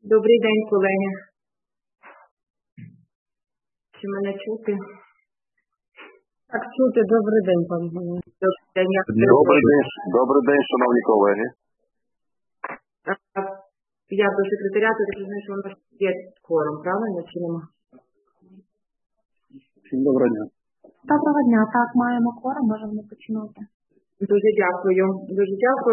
Добрий день, колеги. Чи мене чути? Так, чути. Добрий день, пан Галина. Добрий день, шановні колеги. Я до секретаріату, так розумію, що у нас є кворум, правильно, чи нема? Всім доброго дня. Доброго дня. Так, маємо кворум, можемо починати. Дуже дякую. Дуже дякую.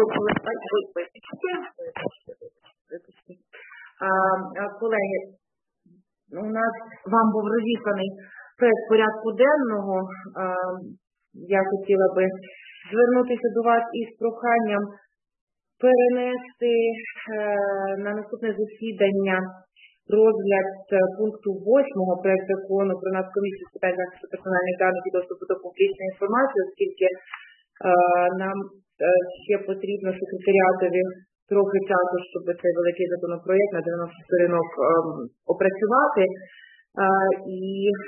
Колеги, у нас вам був розісланий проект порядку денного. Я хотіла би звернутися до вас із проханням перенести на наступне засідання розгляд пункту 8 проекту закону про Нацкомісію з питань захисту персональних даних і доступу до публічної інформації, оскільки нам ще потрібно секретаріатові трохи часу, щоб цей великий законопроєкт на 90 сторінок опрацювати. І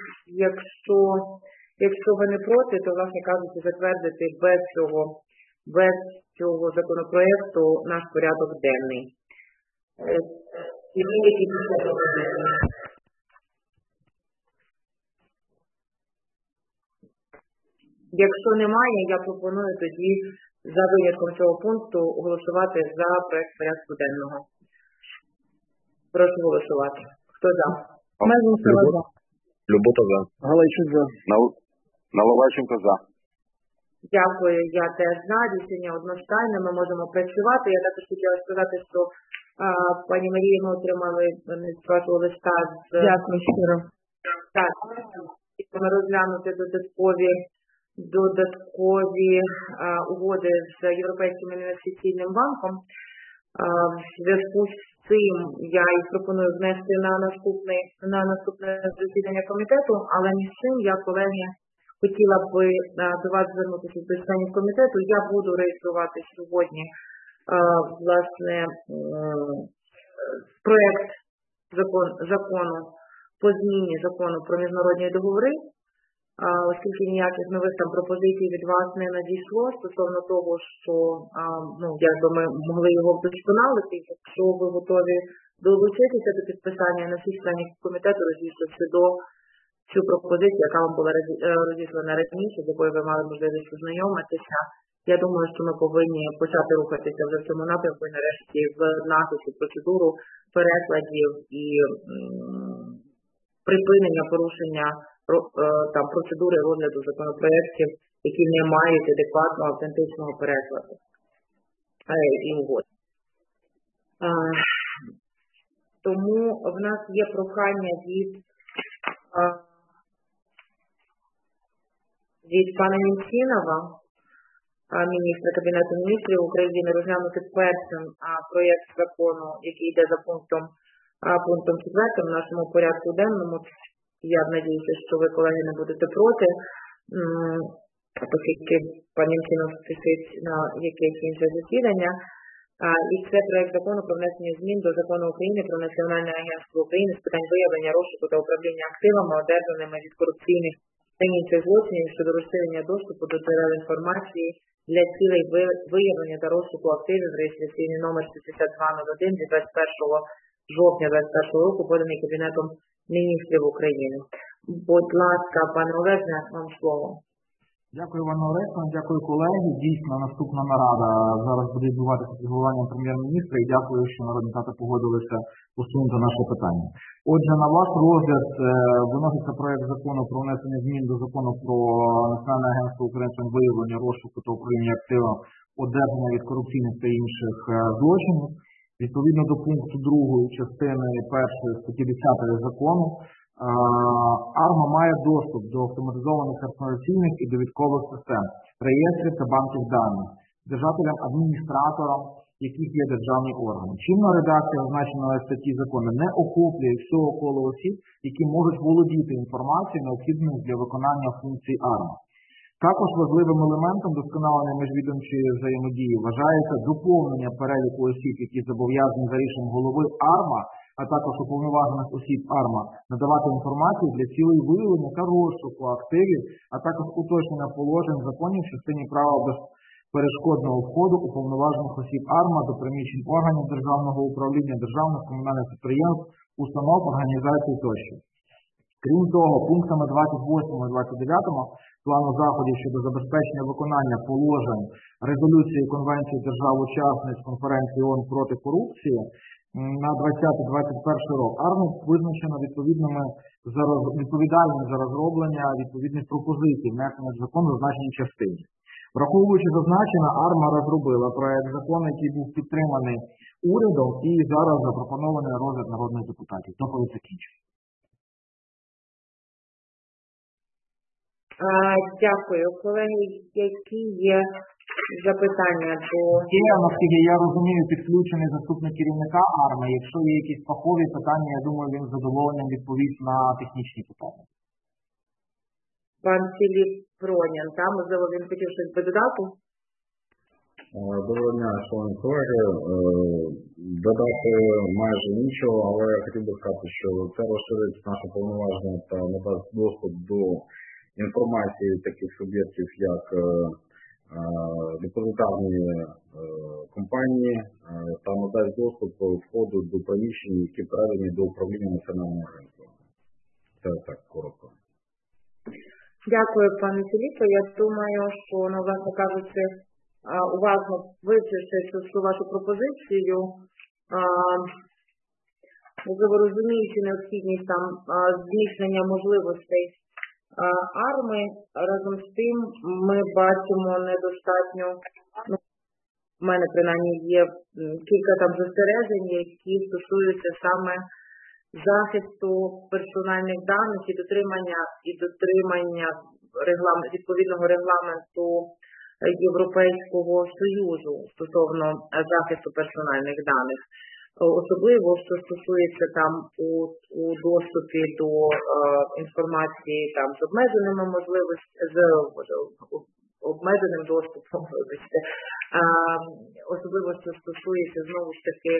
якщо ви не проти, то, власне кажучи, затвердити без цього законопроєкту наш порядок денний. Якщо немає, я пропоную тоді за винятком цього пункту голосувати за проект порядку денного. Прошу голосувати. Хто за? Любота за. Галайчук за. Наливайченко за. Дякую, я теж за. Рішення одностайне, ми можемо працювати. Я також хотіла сказати, що пані Марія, ми отримали з вашого листа з... Дякую щиро. Так, ми розглянути додаткові угоди з Європейським інвестиційним банком. В зв'язку з цим я і пропоную внести на наступне засідання комітету, але між цим я, колеги, хотіла би до вас звернутися до членів комітету. Я буду реєструвати сьогодні, власне, проект закону по зміні закону про міжнародні договори, оскільки ніяких нових там пропозицій від вас не надійшло стосовно того, що якби ми могли його вдосконалити. Якщо ви готові долучитися до підписання на всіх членів комітету, розвішуючи до цю пропозицію, яка вам була розіслана раніше, з якою ви мали можливість ознайомитися, я думаю, що ми повинні почати рухатися вже в цьому напрямку і нарешті в нашу процедуру перекладів і припинення порушення процедури розгляду законопроєктів, які не мають адекватного, автентичного перекладу і угод. Тому в нас є прохання від пана Мінцінова, міністра Кабінету міністрів України, розглянути першим проєкт закону, який йде за пунктом 4 в нашому порядку денному. Я надіюся, що ви, колеги, не будете проти, оскільки пан Мінцінов спішить на якесь інше засідання. І це проєкт закону про внесення змін до Закону України про Національне агентство України з питань виявлення, розшуку та управління активами, одержаними від корупційних та інших злочинів щодо розширення доступу до джерел інформації для цілей виявлення та розшуку активів, реєстраційний номер 6201 від 21 жовтня 2021 року, поданий Кабінетом міністрів України. Будь ласка, пане Олеже, вам слово. Дякую, Івана Олександровна, дякую, колеги. Дійсно, наступна нарада зараз буде відбуватися з головуванням прем'єр-міністра, і дякую, що народні депутати погодилися усунути наше питання. Отже, на ваш розгляд виноситься проект закону про внесення змін до Закону про Національне агентство України з виявлення, розшуку та управління активами, одержання від корупційних та інших злочинів. Відповідно до пункту 2 частини 1 статті 10 закону, АРМА має доступ до автоматизованих інформаційних і довідкових систем, реєстрів та банків даних, держателям, адміністраторам, яких є державні органи. Чинна редакція зазначеної статті закону не охоплює всього коло осіб, які можуть володіти інформацією, необхідною для виконання функцій АРМА. Також важливим елементом досконалення міжвідомчої взаємодії вважається доповнення переліку осіб, які зобов'язані за рішенням голови АРМА, а також уповноважених осіб АРМА, надавати інформацію для цілей виявлення та розшуку активів, а також уточнення положень законів в частині права перешкодного входу уповноважених осіб АРМА до приміщень органів державного управління, державних комунальних підприємств, установ, організацій тощо. Крім того, пунктами 28 і 29 плану заходів щодо забезпечення виконання положень резолюції Конвенції держав-учасниць конференції ООН проти корупції на 20-21 рік АРМА визначено відповідальними за розроблення відповідних пропозицій, внесених в закон в зазначеній частині. Враховуючи зазначене, АРМА розробила проект закону, який був підтриманий урядом і зараз запропонований на розгляд народних депутатів. Доповідь закінчена. Дякую. Колеги, які є запитання до... Є, наскільки я розумію, підключений заступник керівника АРМА. Якщо є якісь фахові питання, я думаю, він з задоволенням відповість на технічні питання. Пан Філіп Пронін, там, можливо, він хотів щось би додати? Доброго дня, шановні колеги. Додати майже нічого, але я хотів би сказати, що це розширить наше повноваження та надасть доступ до інформації таких суб'єктів, як депозитарні компанії, та надасть доступ входу до приміщень, які передані до управління національного ринку. Це так коротко. Дякую, пане Філіпе. Я думаю, що, власне кажучи, уважно вивчивши цю вашу пропозицію, можливо, розуміючи необхідність там зміцнення можливостей АРМи, разом з тим ми бачимо недостатньо, в мене принаймні є кілька там застережень, які стосуються саме захисту персональних даних і дотримання відповідного регламенту Європейського Союзу стосовно захисту персональних даних. Особливо, що стосується там у доступі до інформації там з обмеженими обмеженим доступом, особливо, що стосується, знову ж таки,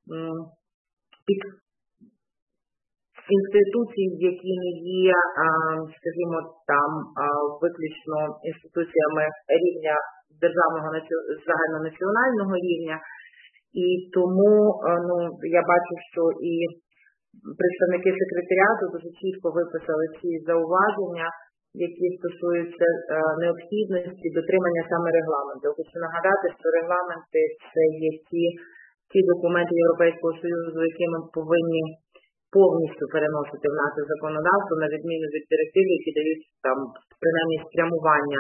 інституцій, які не є, скажімо, там виключно інституціями рівня державного загальнонаціонального рівня. І тому я бачу, що і представники секретаріату дуже чітко виписали ці зауваження, які стосуються необхідності дотримання саме регламенту. Я хочу нагадати, що регламенти – це є ті документи Європейського Союзу, які ми повинні повністю переносити в наше законодавство, на відміну від директив, які дають там принаймні спрямування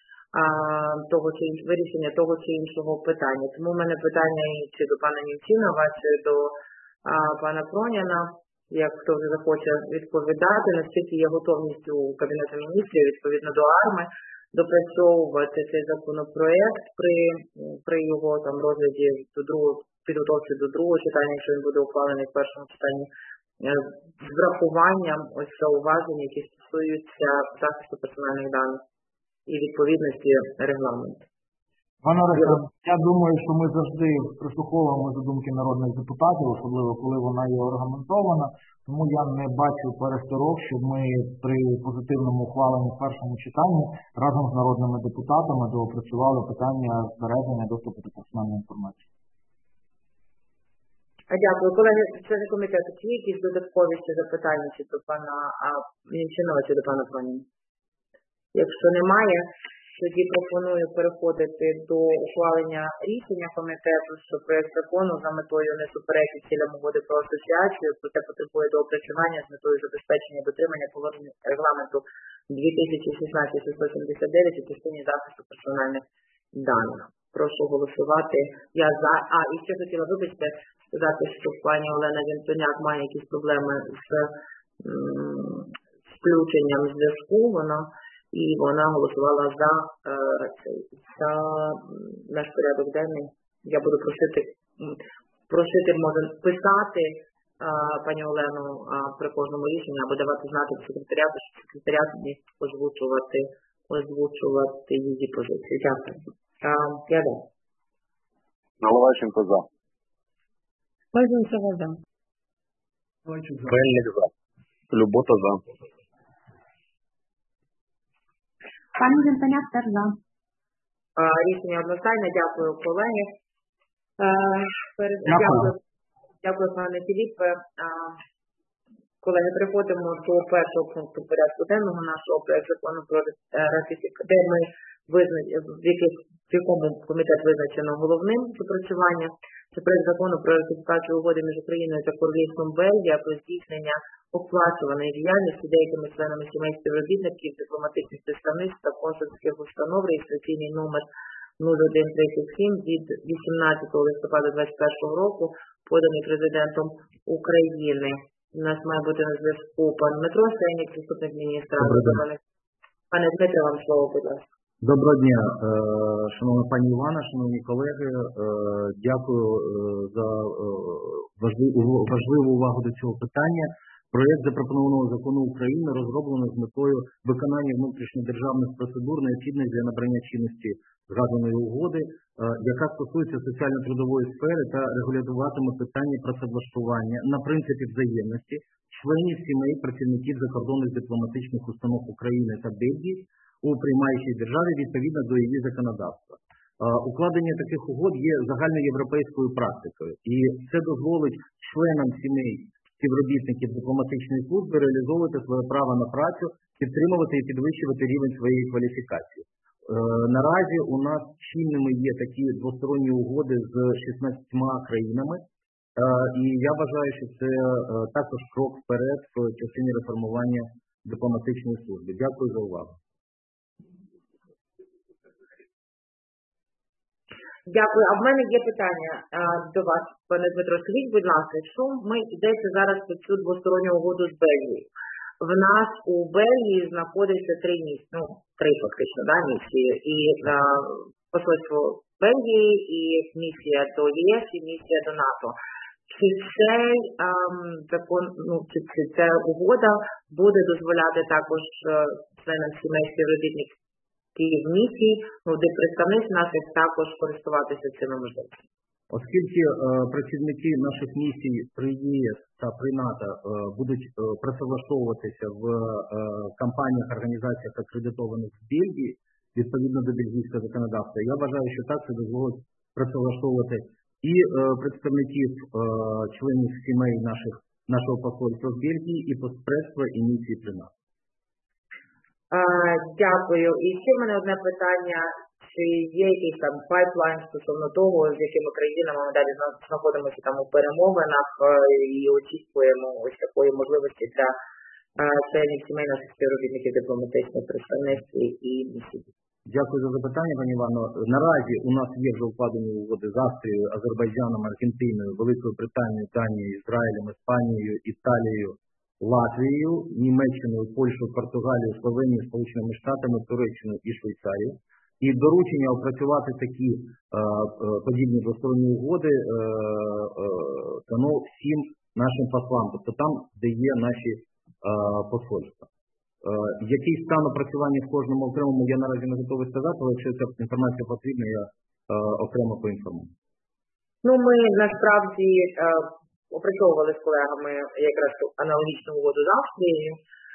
вирішення того чи іншого питання. Тому в мене питання і чи до пана Німчинова, чи до пана Проніна, як хто вже захоче відповідати, наскільки є готовність у Кабінету міністрів, відповідно до АРМи, допрацьовувати цей законопроект при його там розгляді підготовці до другого читання, якщо він буде ухвалений в першому читанні, з врахуванням ось зауважень, які стосуються захисту персональних даних і відповідності регламенту. Пане Олеже, я думаю, що ми завжди прислуховуємося до думки народних депутатів, особливо коли вона є аргументована, тому я не бачу пересторог, щоб ми при позитивному ухваленні в першому читанні разом з народними депутатами доопрацювали питання збереження доступу до персональної інформації. Дякую. Колеги, члени комітету, чи є якісь додаткові запитання чи до пана Німчинова, чи до пана Проніна? Якщо немає, тоді пропоную переходити до ухвалення рішення комітету, що проект закону за метою не суперечить цілям угоди про асоціацію, проте потребує доопрацювання з метою забезпечення дотримання положень регламенту 2016-679 у частині захисту персональних даних. Прошу голосувати. Я за. І ще хотіла, вибачте, сказати, що пані Олена Вінтоняк має якісь проблеми з включенням зв'язку. Вона голосувала за наш порядок денний. Я буду просити, може, писати пані Олену при кожному рішенні або давати знати секретаріату, що секретаріат міг озвучувати її позицію. Дякую. Я дам. Наливайченко за. Мезенцева за. Мельник за. Любота за. Пані Вінтоняк теж за. Рішення одностайне. Дякую, колеги. Дякую, пане Філіппе. Колеги, переходимо до першого пункту порядку денного нашого проекту закону про ратифікацію, в якому комітет визначено головним запрацювання. Це проект закону про ратифікацію угоди між Україною та Королівством Бельгія про здійснення оплачуваної діяльності деякими членами сімей співробітників дипломатичних представництв та консульських установ, реєстраційний номер 0137 від 18 листопада 2021 року, поданий президентом України. У нас має бути на зв'язку пан Дмитро Сенік, заступник міністра. Пане Дмитро, вам слово, будь ласка. Доброго дня, шановна пані Івана, шановні колеги. Дякую за важливу увагу до цього питання. Проєкт запропонованого закону України розроблено з метою виконання внутрішньодержавних процедур, необхідних для набрання чинності згаданої угоди, яка стосується соціально-трудової сфери та регулюватиме питання працевлаштування на принципі взаємності членів сімей працівників закордонних дипломатичних установ України та Бельгії у приймаючій державі відповідно до її законодавства. Укладення таких угод є загальноєвропейською практикою, і це дозволить членам сімей співробітників дипломатичної служби реалізовувати своє право на працю, підтримувати і підвищувати рівень своєї кваліфікації. Наразі у нас чинними є такі двосторонні угоди з 16 країнами, і я вважаю, що це також крок вперед в частині реформування дипломатичної служби. Дякую за увагу. Дякую. А в мене є питання до вас, пане Дмитро. Скажіть, будь ласка, якщо ми йдеться зараз про цю двосторонню угоду з Бельгією, в нас у Бельгії знаходиться три фактично, місії. І посольство Бельгії, і місія до ЄС, і місія до НАТО. Чи цей закон, чи ця угода буде дозволяти також членам сімей співробітників в місії, де представниць наших також користуватися цими можливостями? Оскільки працівники наших місій при ЄС та при НАТО будуть працевлаштовуватися в компаніях, організаціях, акредитованих в Бельгії, відповідно до бельгійського законодавства, я вважаю, що так це дозволить працевлаштовувати і представників членів сімей нашого посольства в Бельгії, і постпредства, і місії при НАТО. Дякую. І ще в мене одне питання. Чи є якийсь там пайплайн стосовно того, з якими країнами ми далі знаходимося там у перемовинах і очікуємо ось такої можливості для членів сімей наших співробітників дипломатичних представництв і місій? Дякую за запитання, пані Івано. Наразі у нас є вже укладені угоди з Австрією, Азербайджаном, Аргентиною, Великою Британією, Данією, Ізраїлем, Іспанією, Італією, Латвією, Німеччиною, Польщею, Португалією, Словенією, Сполученими Штатами, Туреччиною і Швейцарією. І доручення опрацювати такі подібні двосторонні угоди дано всім нашим послам, тобто там, де є наші посольства. Який стан опрацювання в кожному окремому, я наразі не готовий сказати, але якщо ця інформація потрібна, я окремо поінформую. Ми насправді опрацьовували з колегами якраз аналогічну угоду з Австрією.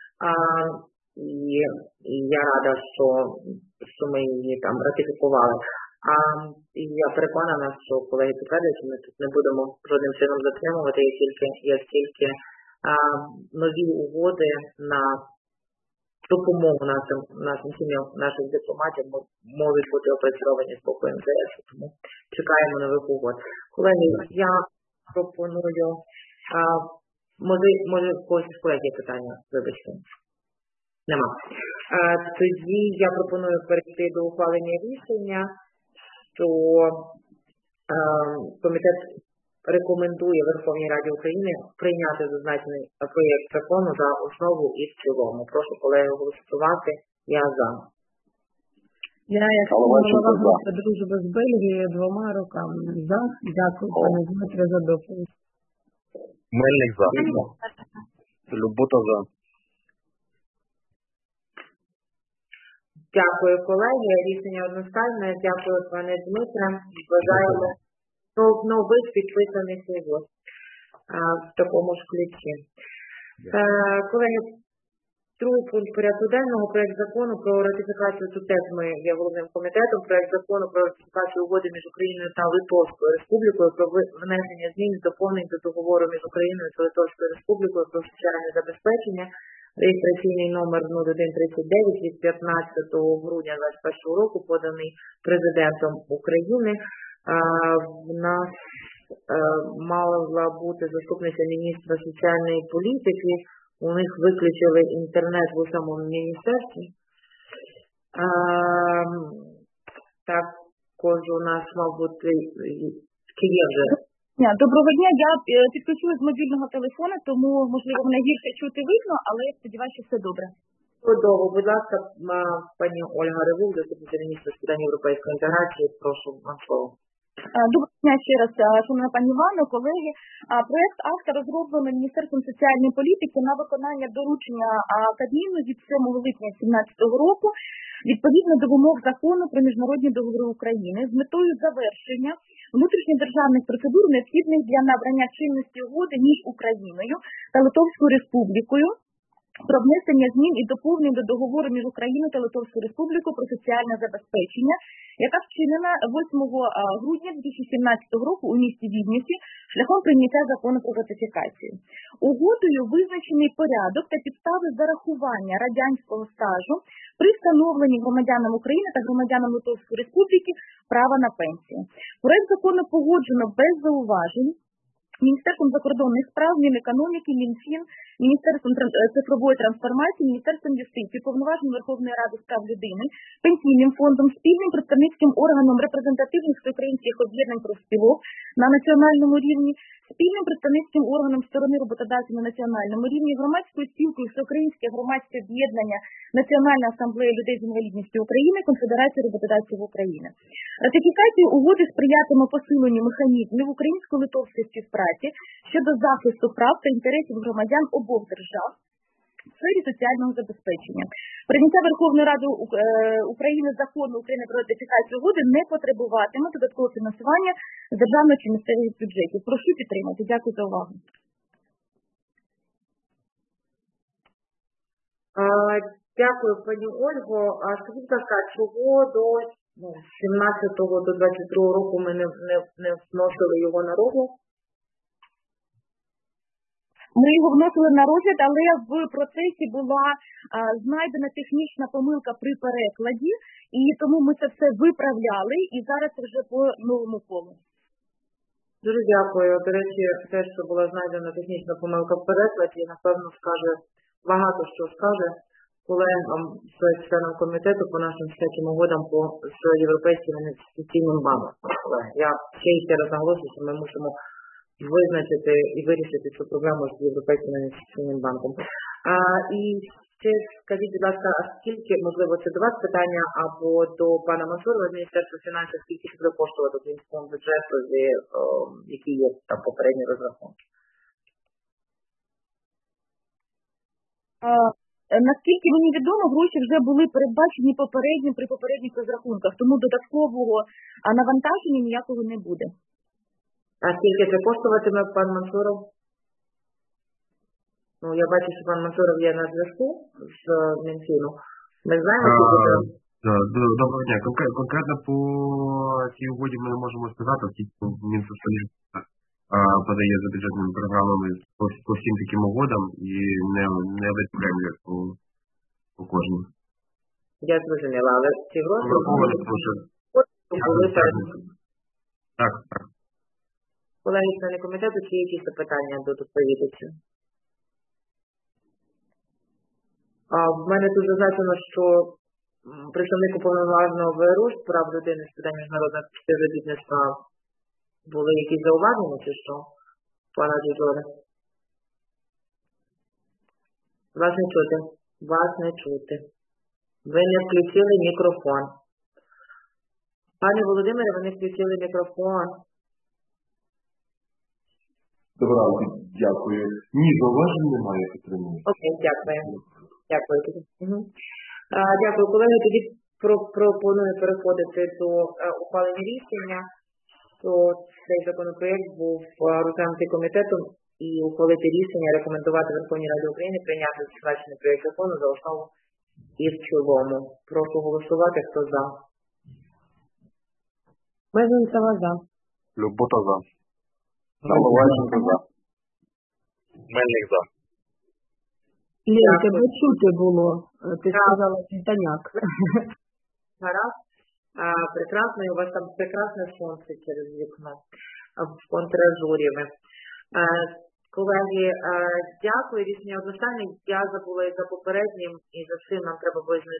І я рада, що ми її там ратифікували. І я переконана, що колеги підтвердять, що ми тут не будемо жодним чином затримувати, як тільки нові угоди на допомогу нашим сім'ям, наших дипломатів можуть бути опрацьовані з боку МЗС, тому чекаємо нових угод. Колеги, я пропоную, може в когось з колег є питання, вибачте. Нема. Тоді я пропоную перейти до ухвалення рішення, що комітет рекомендує Верховній Раді України прийняти зазначений проєкт закону за основу і в цілому. Прошу колеги голосувати. Я за. Я, як голова групи дружби з Бельгією, 2 руками за. Дякую, пане Дмитре, за доповідь. Мельник за. Любота за. Дякую, колеги. Рішення одностайне. Дякую, пане Дмитре. Бажаємо нових підписаних угод в такому ж ключі. Колеги, Другий пункт порядку денного, проект закону про ратифікацію, тут теж ми є головним комітетом, проект закону про ратифікацію угоди між Україною та Литовською Республікою про внесення змін і доповнень до договору між Україною та Литовською Республікою про соціальне забезпечення, реєстраційний номер 0139 від 15 грудня 2021 року, поданий Президентом України. В нас мала бути заступниця міністра соціальної політики. У них виключили інтернет в самому міністерстві. Також у нас, мабуть, чи є вже? Доброго дня. Я підключилась з мобільного телефону, тому, можливо, мене гірше чути видно, але я сподіваюся, що все добре. Чудово. Будь ласка, пані Ольга Ревул, заступниця міністра з питань європейської інтеграції, прошу вам слово. Доброго дня ще раз, шановна пані Івано, колеги. Проект акта розроблено Міністерством соціальної політики на виконання доручення Кабміну від 7 липня 2017 року відповідно до вимог закону про міжнародні договори України з метою завершення внутрішньодержавних процедур, необхідних для набрання чинності угоди між Україною та Литовською Республікою про внесення змін і доповнень до договору між Україною та Литовською Республікою про соціальне забезпечення, яка вчинена 8 грудня 2017 року у місті Вільнюсі шляхом прийняття закону про ратифікацію. Угодою визначений порядок та підстави зарахування радянського стажу при встановленні громадянам України та громадянам Литовської Республіки права на пенсію. Проект закону погоджено без зауважень Міністерством закордонних справ, Мінекономіки, Мінфін, Міністерством цифрової трансформації, Міністерством юстиції, Повноваженням Верховної Ради з прав людини, Пенсійним фондом, спільним представницьким органом репрезентативних всеукраїнських об'єднань профспілок на національному рівні, спільним представницьким органом сторони роботодавців на національному рівні, громадською спілкою Всеукраїнське громадське об'єднання Національна асамблея людей з інвалідністю України, Конфедерація роботодавців України. Ратифікація угоди сприятиме посиленню механізмів українсько-литовської співпраці щодо захисту прав та інтересів громадян обох держав в сфері соціального забезпечення. Прийняття Верховної Ради України закону України про ратифікацію угоди не потребуватиме додаткового фінансування з державного чи місцевих бюджетів. Прошу підтримати. Дякую за увагу. Дякую, пані Ольго. Скажіть, будь ласка, чого до 17-го до 22-го року ми не вносили його на розгляд? Ми його вносили на розгляд, але в процесі була знайдена технічна помилка при перекладі, і тому ми це все виправляли, і зараз вже по новому колу. Дуже дякую. До речі, те, що була знайдена технічна помилка в перекладі, напевно, багато що скаже колегам з членам комітету по нашим всяким угодам з Європейським інвестиційним банком. Я ще раз наголошую, що ми мусимо визначити і вирішити цю проблему з Європейським інвестиційним банком. І ще скажіть, будь ласка, а скільки, можливо, це до вас питання, або до пана Мансурова з Міністерства фінансів, скільки буде коштувати українському бюджету, які є там попередні розрахунки? Наскільки мені відомо, гроші вже були передбачені при попередніх розрахунках, тому додаткового навантаження ніякого не буде. А скільки це коштуватиме, пан Мансуров? Ну, я бачу, що пан Мансуров є на зв'язку з Мінфіну. Ми знаємо, що буде... Доброго дня. Конкретно по цій угоді ми не можемо сказати, оскільки Мінсоцполітики подає за бюджетними програмами по всім таким угодам і не відокремлює по кожному. Я зрозуміла, але ці гроші... Так. Колеги, члени комітету, чи є якісь запитання до доповідача? В мене тут зазначено, що представник уповноваженого ВРУ з прав людини з питань міжнародного співробітництва були якісь зауваження, чи що? Пана Дідоре? Вас не чути. Ви не включили мікрофон. Пане Володимире, ви не включили мікрофон. Добре, дякую. Ні, зауважень немає, підтримую. Окей, дякую. Дякую тобі. Дякую, колеги. Тоді пропоную переходити до ухвалення рішення. що цей законопроект був розглянутий комітетом і ухвалити рішення рекомендувати Верховній Раді України прийняти зазначений проект закону за основу і в цілому. Прошу голосувати, хто за. Мезенцева за. Любота за. Наливайченко за. Мельник за. Лєн, тебе чути було. Ти сказала Вінтоняк. Гаразд. Прекрасно, і у вас там прекрасне сонце через вікно в контражурі. Колеги, дякую, рішення одностайне. Я забула і за попереднім, і за цим нам треба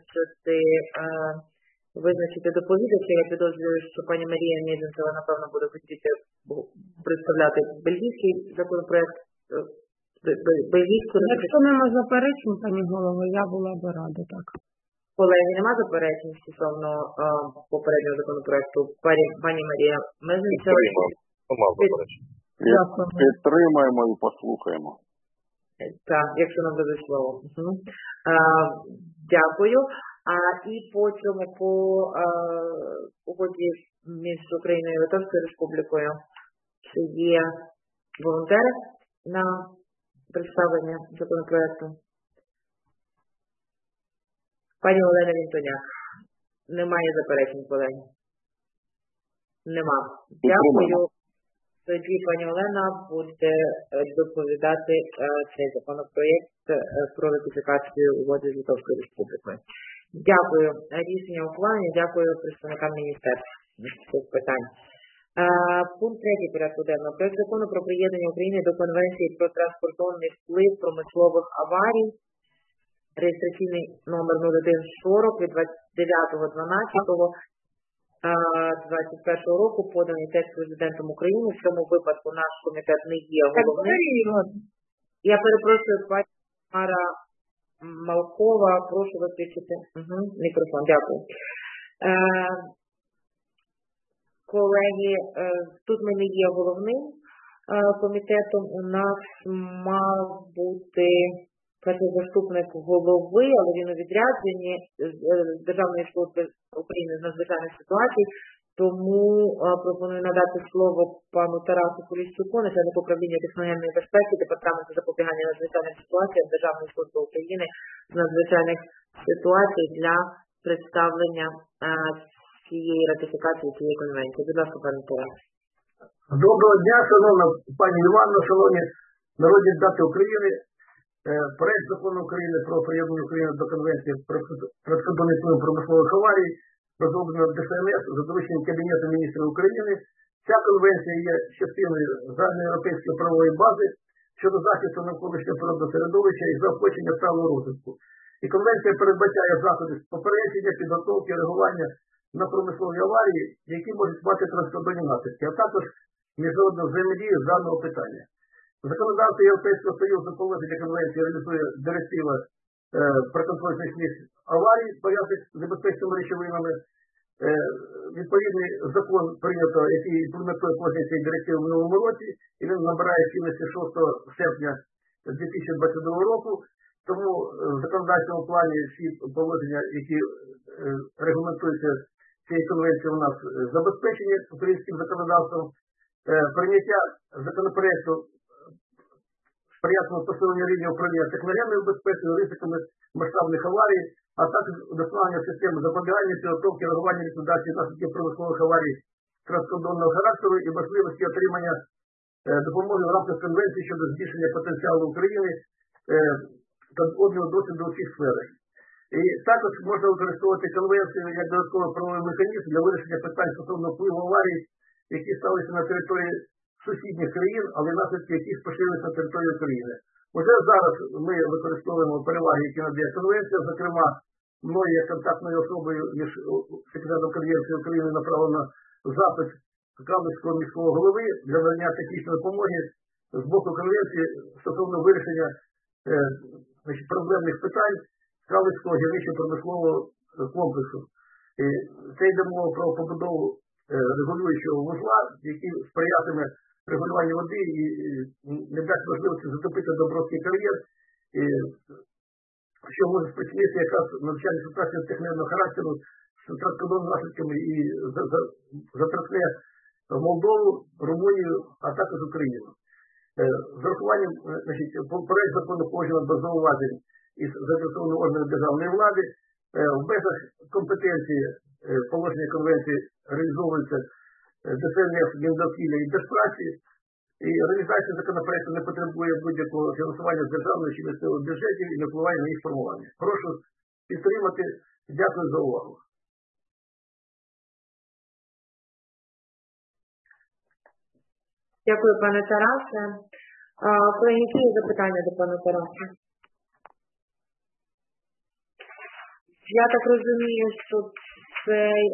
визначити доповідача. Я підозрюю, що пані Марія Мезенцева, напевно, буде хотіти представляти бельгійський законопроект. Якщо нема заперечень, пані голово, я була б рада, так. Колеги, нема заперечень стосовно попереднього законопроекту. Пані Марія Мезенцева. Підтримаємо і послухаємо. Так, якщо нам дадуть слово. Дякую. І по цьому, по угоді між Україною і Литовською Республікою, чи є волонтери на представлення законопроекту? Пані Олена Вінтоняк. Немає заперечень, колеги? Нема. Дякую. Тоді пані Олена буде доповідати цей законопроєкт про ратифікацію угоди з Литовською Республікою. Дякую. Рішення ухвалення. Дякую представникам міністерства з цих питань. Пункт 3 порядку денного. Проект закону про приєднання України до Конвенції про транспортний вплив промислових аварій. Реєстраційний номер 0140 від 29.12.21 року, поданий текст Президентом України. В цьому випадку наш комітет не є головним. Я перепрошую, пані Мара Малкова, прошу виключити мікрофон. Дякую. Колеги, тут ми не є головним комітетом. У нас мав бути перший заступник голови, але він у відрядженні з Державної служби України з надзвичайних ситуацій, тому пропоную надати слово пану Тарасу Поліщуку, начальнику управління техногенної безпеки Департаменту запобігання надзвичайним ситуаціям Державної служби України з надзвичайних ситуацій для представлення цієї ратифікації цієї конвенції. Будь ласка, пане Тарас. Доброго дня, шановна пані Іванна, шановні народні депутати України. Проект закону України про приєднання України до Конвенції про транскордонний вплив промислових аварій, розроблено ДСНС за дорученням Кабінету міністрів України. Ця конвенція є частиною загальноєвропейської правової бази щодо захисту навколишнього природного середовища і заохочення сталого розвитку. І конвенція передбачає заходи з попередження, підготовки, реагування на промислові аварії, які можуть мати транскордонні наслідки, а також міжнародну взаємодію з даного питання. Законодавство Європейського Союзу положення конвенції реалізує директива про контроль значних аварій, пов'язаних з небезпечними речовинами. Відповідний закон прийнято, який імплементує положення цієї директиви в минулому році, і він набирає чинності 6 серпня 2022 року. Тому в законодавчому плані всі положення, які регламентуються цією конвенцією, у нас забезпечені українським законодавством. Прийняття законопроекту сприятиме посиленню рівня управління техногенною безпекою, ризиками масштабних аварій, а також удосконалення системи запобігання, підготовки, реагування, ліквідації наслідків промислових аварій транскордонного характеру і можливості отримання допомоги в рамках конвенції щодо збільшення потенціалу України та обміну досвіду у всіх сферах. І також можна використовувати конвенцію як додатковий правовий механізм для вирішення питань стосовно впливу аварій, які сталися на території сусідніх країн, але наслідки яких поширилися на території України. Уже зараз ми використовуємо переваги, які надає конвенція, зокрема, мною як контактною особою між секретарем конвенції України направлено запит Калницького міського голови для надання технічної допомоги з боку конвенції стосовно вирішення проблемних питань Калницького гірничо-промислового комплексу. І це йде мова про побудову регулюючого вузла, який сприятиме регулюванню води і не дасть можливості затопити Добровський кар'єр, що може спричинити якраз надзвичайну ситуацію техногенного характеру з транскордонними наслідками і затрасне Молдову, Румунію, а також Україну. З урахуванням, проект закону погоджено без зауважень із заінтересованими органами державної влади. В межах компетенції положення конвенції реалізовуються ДСНС, Міндовкілля і Держпраці. І реалізація законопроекту не потребує будь-якого фінансування з державного чи місцевого бюджетів і не впливає на їх формування. Прошу підтримати. Дякую за увагу. Дякую, пане Тарасе. Колеги, які є запитання до пана Тараса? Я так розумію, що ця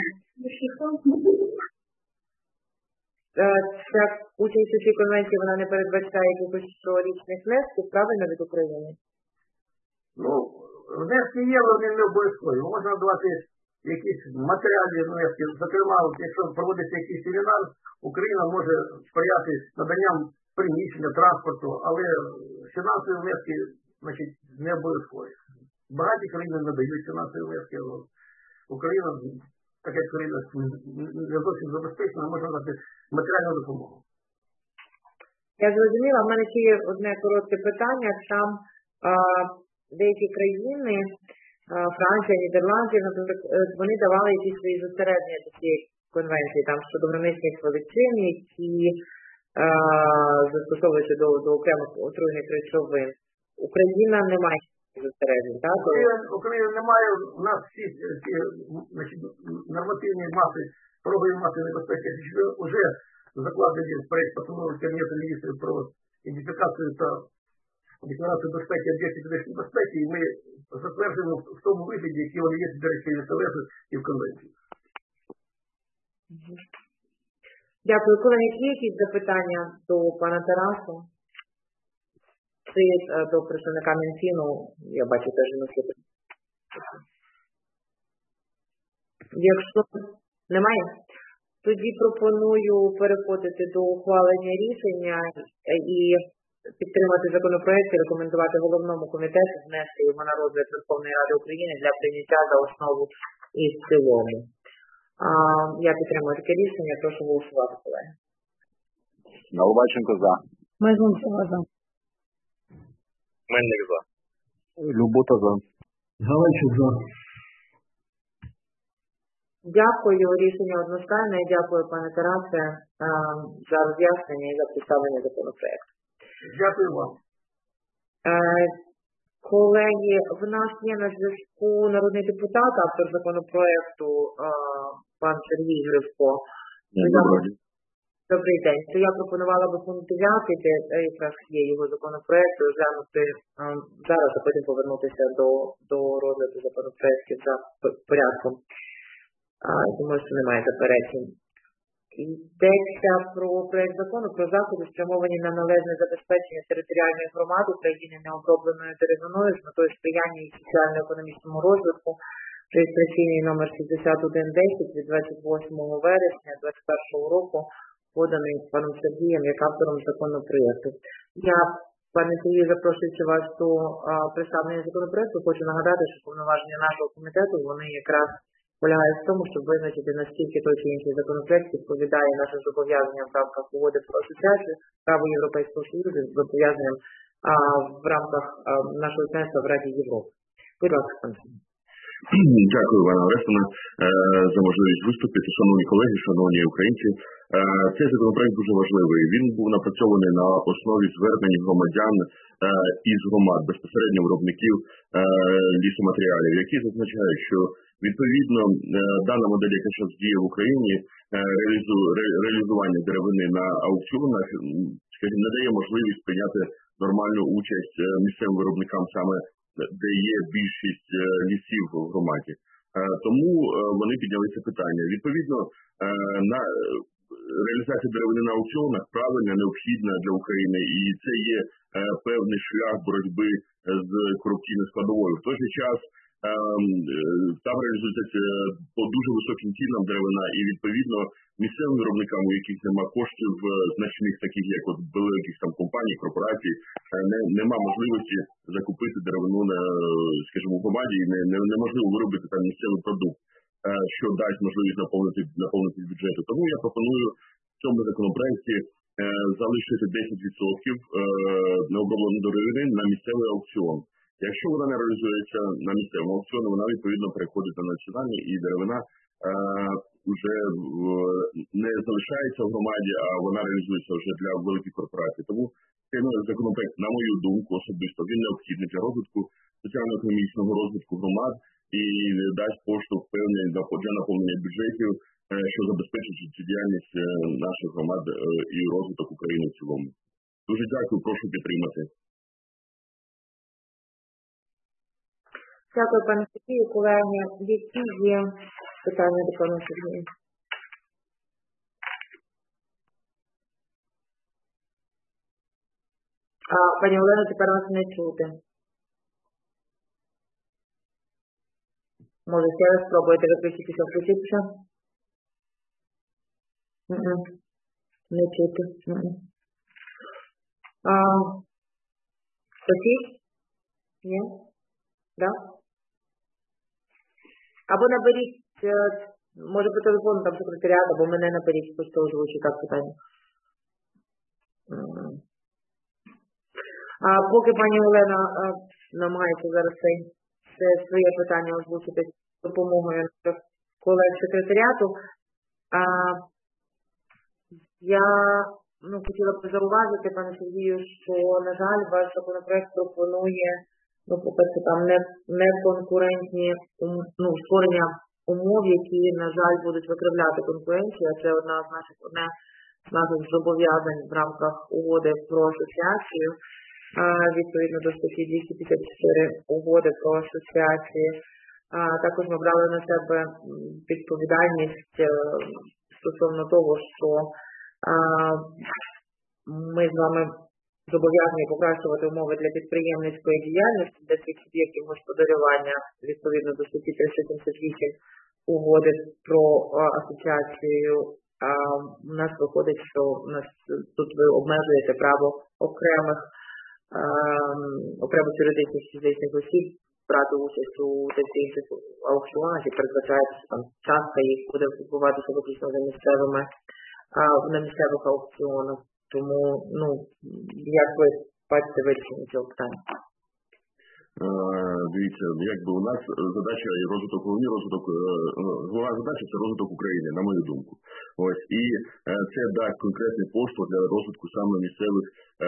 участь у цій конвенції, вона не передбачає якихось щорічних внесків, правильно, від України? Ну, внески є, але вони не обов'язкові. Можна давати якісь матеріальні внески. Зокрема, якщо проводиться якийсь семінар, Україна може сприяти наданням приміщення, транспорту, але фінансові внески, не обов'язкові. Багаті країни надають фінансові внески, але Україна, так як країна не зовсім забезпечена, може надати матеріальну допомогу. Я зрозуміла, в мене ще є одне коротке питання. Там деякі країни, Франція, Нідерланди, наприклад, вони давали якісь свої застереження до цієї конвенції, там щодо граничних величин, які застосовуються до окремих отруйних речовин. Україна не має застережень, так? Україна не має, у нас всі нормативні маси, порогові маси небезпеки вже закладені в проект постанови Кабінету Міністрів про ідентифікацію та декларацію безпеки об'єктів фізичної безпеки, і ми затверджуємо в тому вигляді, які вони є в Директиві Совєту і в Конвенції. Дякую. Колеги, які якісь запитання до пана Тараса? Чи до представника Мінфіну? Я бачу теж на слід. Якщо немає, тоді пропоную переходити до ухвалення рішення і підтримати законопроект і рекомендувати головному комітету внести його на розгляд Верховної Ради України для прийняття за основу і в цілому. Я підтримую таке рішення, прошу голосувати, колеги. Наливайченко за. Мезенцева за. Мельник за. Любота за. Галайчук за. Дякую, рішення одностайне. Дякую, пане Тарасе, за роз'яснення і за представлення законопроекту. Дякую вам. Колеги, в нас є на зв'язку народний депутат, автор законопроекту, пан Сергій Гривко. Добрий день. То я пропонувала би пункт 9, де якраз є його законопроект, розглянути зараз, а потім повернутися до розгляду законопроектів за порядком. Думаю, що немає заперечень. Йдеться про проект закону про заходи, спрямовані на належне забезпечення територіальної громади України необробленою деревиною з метою сприяння і соціально-економічному розвитку, реєстраційний номер 6110 від 28 вересня 2021 року, поданий паном Сергієм як автором законопроекту. Я, пане Сергію, запрошуючи вас до представлення законопроекту, хочу нагадати, що повноваження нашого комітету, вони якраз полягає в тому, щоб визначити, наскільки той чи інший законопроект відповідає нашим зобов'язанням в рамках угоди про асоціацію, право Європейського Союзу, зобов'язанням в рамках нашого членства в Раді Європи. Будь ласка, пане. Дякую, Івана Орестовна, за можливість виступити. Шановні колеги, шановні українці, цей законопроект дуже важливий. Він був напрацьований на основі звернень громадян із громад, безпосередньо виробників лісоматеріалів, які зазначають, що відповідно дана модель, яка зараз діє в Україні, реалізування деревини на аукціонах, скажімо, не дає можливість прийняти нормальну участь місцевим виробникам саме де є більшість лісів в громаді. Тому вони підняли це питання. Відповідно, на реалізація деревини на аукціонах правильна, необхідна для України, і це є певний шлях боротьби з корупційною складовою. В той же час там реалізується по дуже високим цінам деревина, і відповідно місцевим виробникам, у яких нема коштів значних, таких як от великих там компаній, корпорацій, нема можливості закупити деревину на, скажімо, в громаді, і неможливо виробити там місцевий продукт. що дасть можливість наповнити бюджету. Тому я пропоную в цьому законопроекті залишити 10% необробленої деревини на місцевий аукціон. Якщо вона не реалізується на місцевому аукціоні, вона відповідно переходить на національний, і деревина вже не залишається в громаді, а вона реалізується вже для великих корпорацій. Тому цей законопроект, на мою думку особисто, він необхідний для розвитку соціально-економічного розвитку громад і дасть поштовх певний для наповнення бюджетів, що забезпечить життєдіяльність наших громад і розвиток України в цілому. Дуже дякую, прошу підтримати. Дякую, пане Сергію. Колеги, які є питання до пана Сергія? Пані Олено, тепер вас не чути. Може, ще раз спробуєте включитися? Не чути. Хтось? Ні? Да? Або наберіть, може по телефону там секретаріат, або мене наберіть, просто озвучу так питання. Поки пані Олена намагається зараз своє питання озвучити з допомогою наших колег секретаріату, я хотіла б зауважити, пане Сергію, що, на жаль, ваш законопроект пропонує, по-перше, там неконкурентні створення умов, які, на жаль, будуть викривляти конкуренцію, а це одне з наших зобов'язань в рамках угоди про асоціацію. Відповідно до статті 254 угоди про асоціацію. Також ми брали на себе відповідальність стосовно того, що ми з вами зобов'язані покращувати умови для підприємницької діяльності для всіх суб'єктів господарювання відповідно до статті 378 угоди про асоціацію. У нас виходить, що тут ви обмежуєте право окремих юридичних фізичних осіб брати участь у таких аукціонах і передбачається, що там частка їх буде відбуватися виключно на місцевих аукціонах. Тому, як ви бачите вирішення цього питання? Дивіться, якби у нас задача і головна задача – це розвиток України, на мою думку. Ось, і це дасть конкретний поштовх для розвитку саме місцевих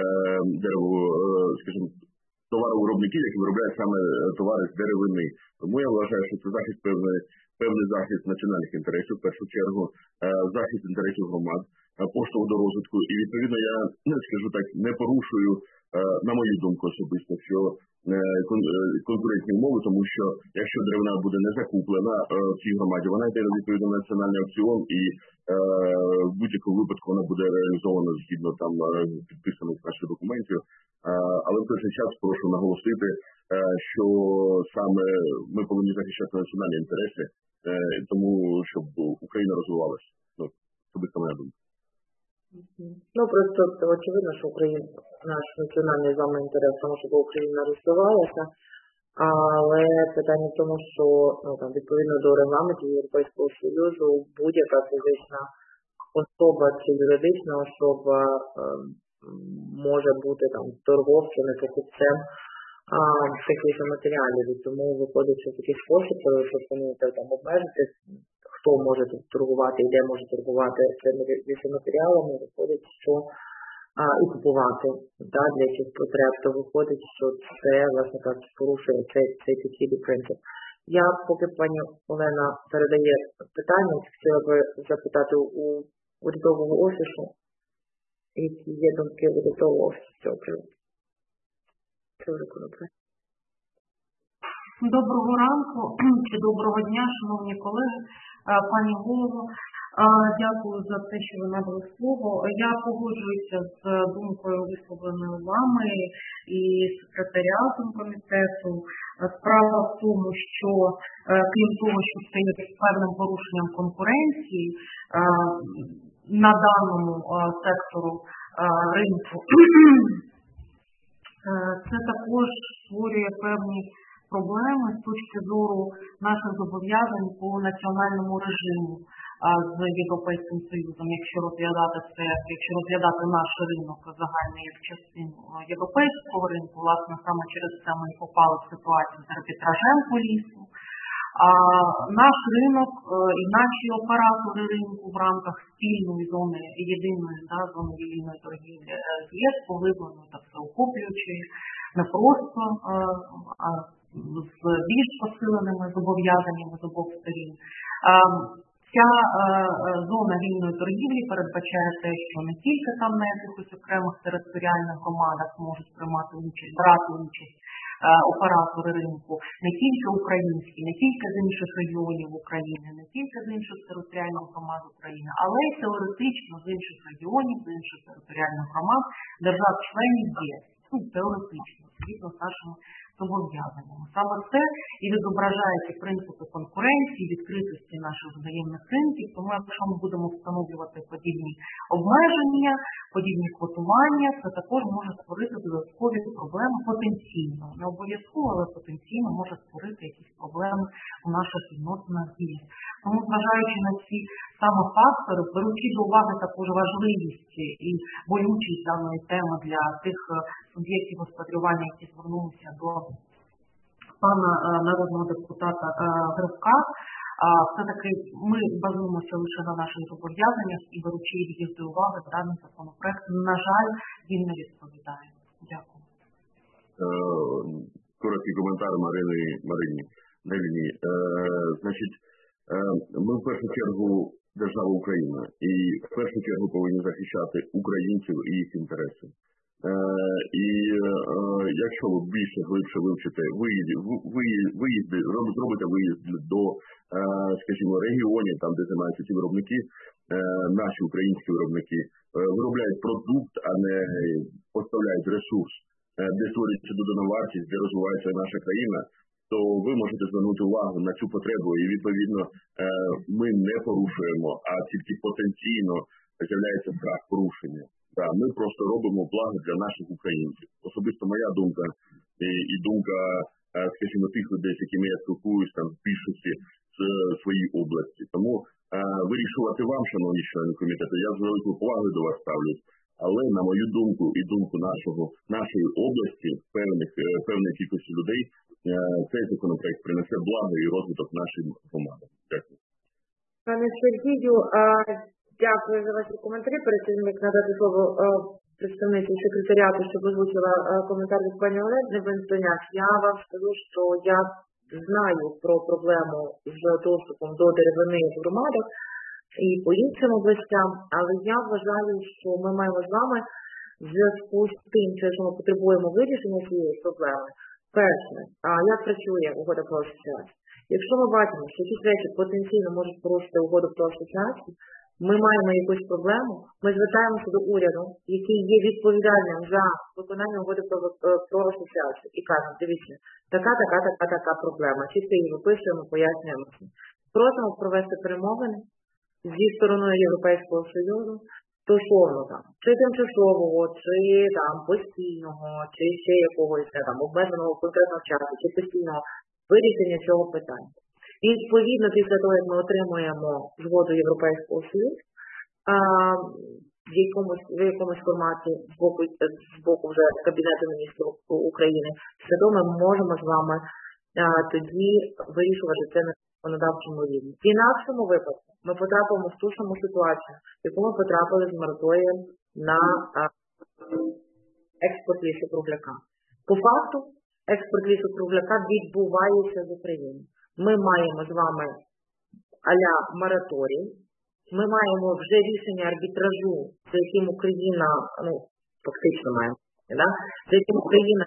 товаровиробників, які виробляють саме товари з деревини. Тому я вважаю, що це захист певний захист національних інтересів, в першу чергу, захист інтересів громад, поштовх до розвитку. І відповідно я, скажу так, не порушую, на мою думку особисто, що конкурентні умови, тому що якщо деревина буде не закуплена в цій громаді, вона йде відповідно на національний аукціон і в будь-якому випадку вона буде реалізована згідно там підписаних наших документів. Але в той же час прошу наголосити, що саме ми повинні захищати національні інтереси, тому щоб Україна розвивалася. Особисто моя думка. Просто очевидно, що наш національний з вами інтерес, тому щоб Україна розвивалася, але питання в тому, що відповідно до регламенту Європейського Союзу будь-яка фізична особа чи юридична особа може бути торговцем і покупцем таких матеріалів. І тому виходить, що такий спосіб пропонуєте обмежити, хто може торгувати і де може торгувати цими матеріалами, виходить, що і купувати для цих потреб, то виходить, що це, власне кажучи, порушує цей підхідний принцип. Я, поки пані Олена передає питання, хотіла би запитати у урядового офісу, які є думки урядового офісу з цього приводу. Доброго ранку чи доброго дня, шановні колеги, пані голово. Дякую за те, що ви надали слово. Я погоджуюся з думкою, висловленою вами і секретаріатом комітету. Справа в тому, що крім того, що це є певним порушенням конкуренції на даному сектору ринку, це також створює певні проблеми з точки зору наших зобов'язань по національному режиму з Європейським Союзом, якщо розглядати наш ринок загальний як частину європейського ринку, власне, саме через це ми попали в ситуацію з арбітражем по лісу. Наш ринок і наші оператори ринку в рамках спільної зони, єдиної зони вільної торгівлі з ЄС поглибленої та всеохоплюючої, не просто з більш посиленими зобов'язаннями з обох сторін. Ця зона вільної торгівлі передбачає те, що не тільки там на якихось окремих територіальних громадах можуть брати участь оператори ринку, не тільки українські, не тільки з інших регіонів України, не тільки з інших територіальних громад України, але й теоретично з інших регіонів, з інших територіальних громад, держав-членів ЄС. Теоретично, згідно з нашими зобов'язаннями. Саме це і відображає ці принципи конкуренції, відкритості наших взаємних ринків, тому якщо ми будемо встановлювати подібні обмеження, подібні квотування, це також може створити додаткові проблеми потенційно. Не обов'язково, але потенційно може створити якісь проблеми у наших відносинах з ЄС. Тому, зважаючи на ці саме фактори, беручи до уваги також важливість і болючість даної теми для тих суб'єктів господарювання, які звернулися до пана народного депутата Гривка, все-таки ми базуємося лише на наших зобов'язаннях і беручи їх до уваги, даний законопроект, на жаль, він не відповідає. Дякую. Короткий коментар Марині Неліні. Значить, ми в першу чергу держава Україна і в першу чергу повинні захищати українців і їх інтереси. І якщо ви більше глибше вивчите виїзди, зробите виїзд до, скажімо, регіонів, там де займаються ці виробники, наші українські виробники виробляють продукт, а не поставляють ресурс, де створюється додана вартість, де розвивається наша країна, то ви можете звернути увагу на цю потребу і, відповідно, ми не порушуємо, а тільки потенційно з'являється страх порушення. Ми просто робимо благо для наших українців. Особисто моя думка і думка, скажімо, тих людей, з якими я спілкуюсь там в більшості з своїй області. Тому вирішувати вам, шановні члени комітету, я з великою повагою до вас ставлюсь. Але, на мою думку і думку нашої області, певної кількості людей, цей законопроект принесе благо і розвиток нашим громадам. Дякую. Пане Сергію, дякую за ваші коментарі. Перед тим, як надати слово представниці секретаріату, щоб озвучила коментар від пані Олени Бенстоняк, я вам скажу, що я знаю про проблему з доступом до деревини в громадах і по іншим областям, але я вважаю, що ми маємо з вами в зв'язку з тим, що ми потребуємо вирішення цієї проблеми. Перше, як працює угода про асоціацію? Якщо ми бачимо, що якісь речі потенційно можуть порушити угоду про асоціацію, ми маємо якусь проблему, ми звертаємося до уряду, який є відповідальним за виконання угоди про асоціацію, і кажемо, дивіться, така проблема, чисто її виписуємо, пояснюємо. Просимо провести перемовини зі стороною Європейського Союзу, стосовно там, чи тимчасового, чи там постійного, чи ще якогось там обмеженого конкретного часу, чи постійного вирішення цього питання. І відповідно після того, як ми отримуємо згоду Європейського Союзу, в якомусь форматі з боку вже Кабінету міністрів України, свідомо ми можемо з вами тоді вирішувати це на законодавчому рівні. В інакшому випадку ми потрапимо в ту саму ситуацію, в яку ми потрапили з мораторієм на експорт лісу-кругляка. По факту, експорт лісу-кругляка відбувається з України. Ми маємо з вами а-ля мораторій, ми маємо вже рішення арбітражу, за яким Україна, фактично маємо, за яким Україна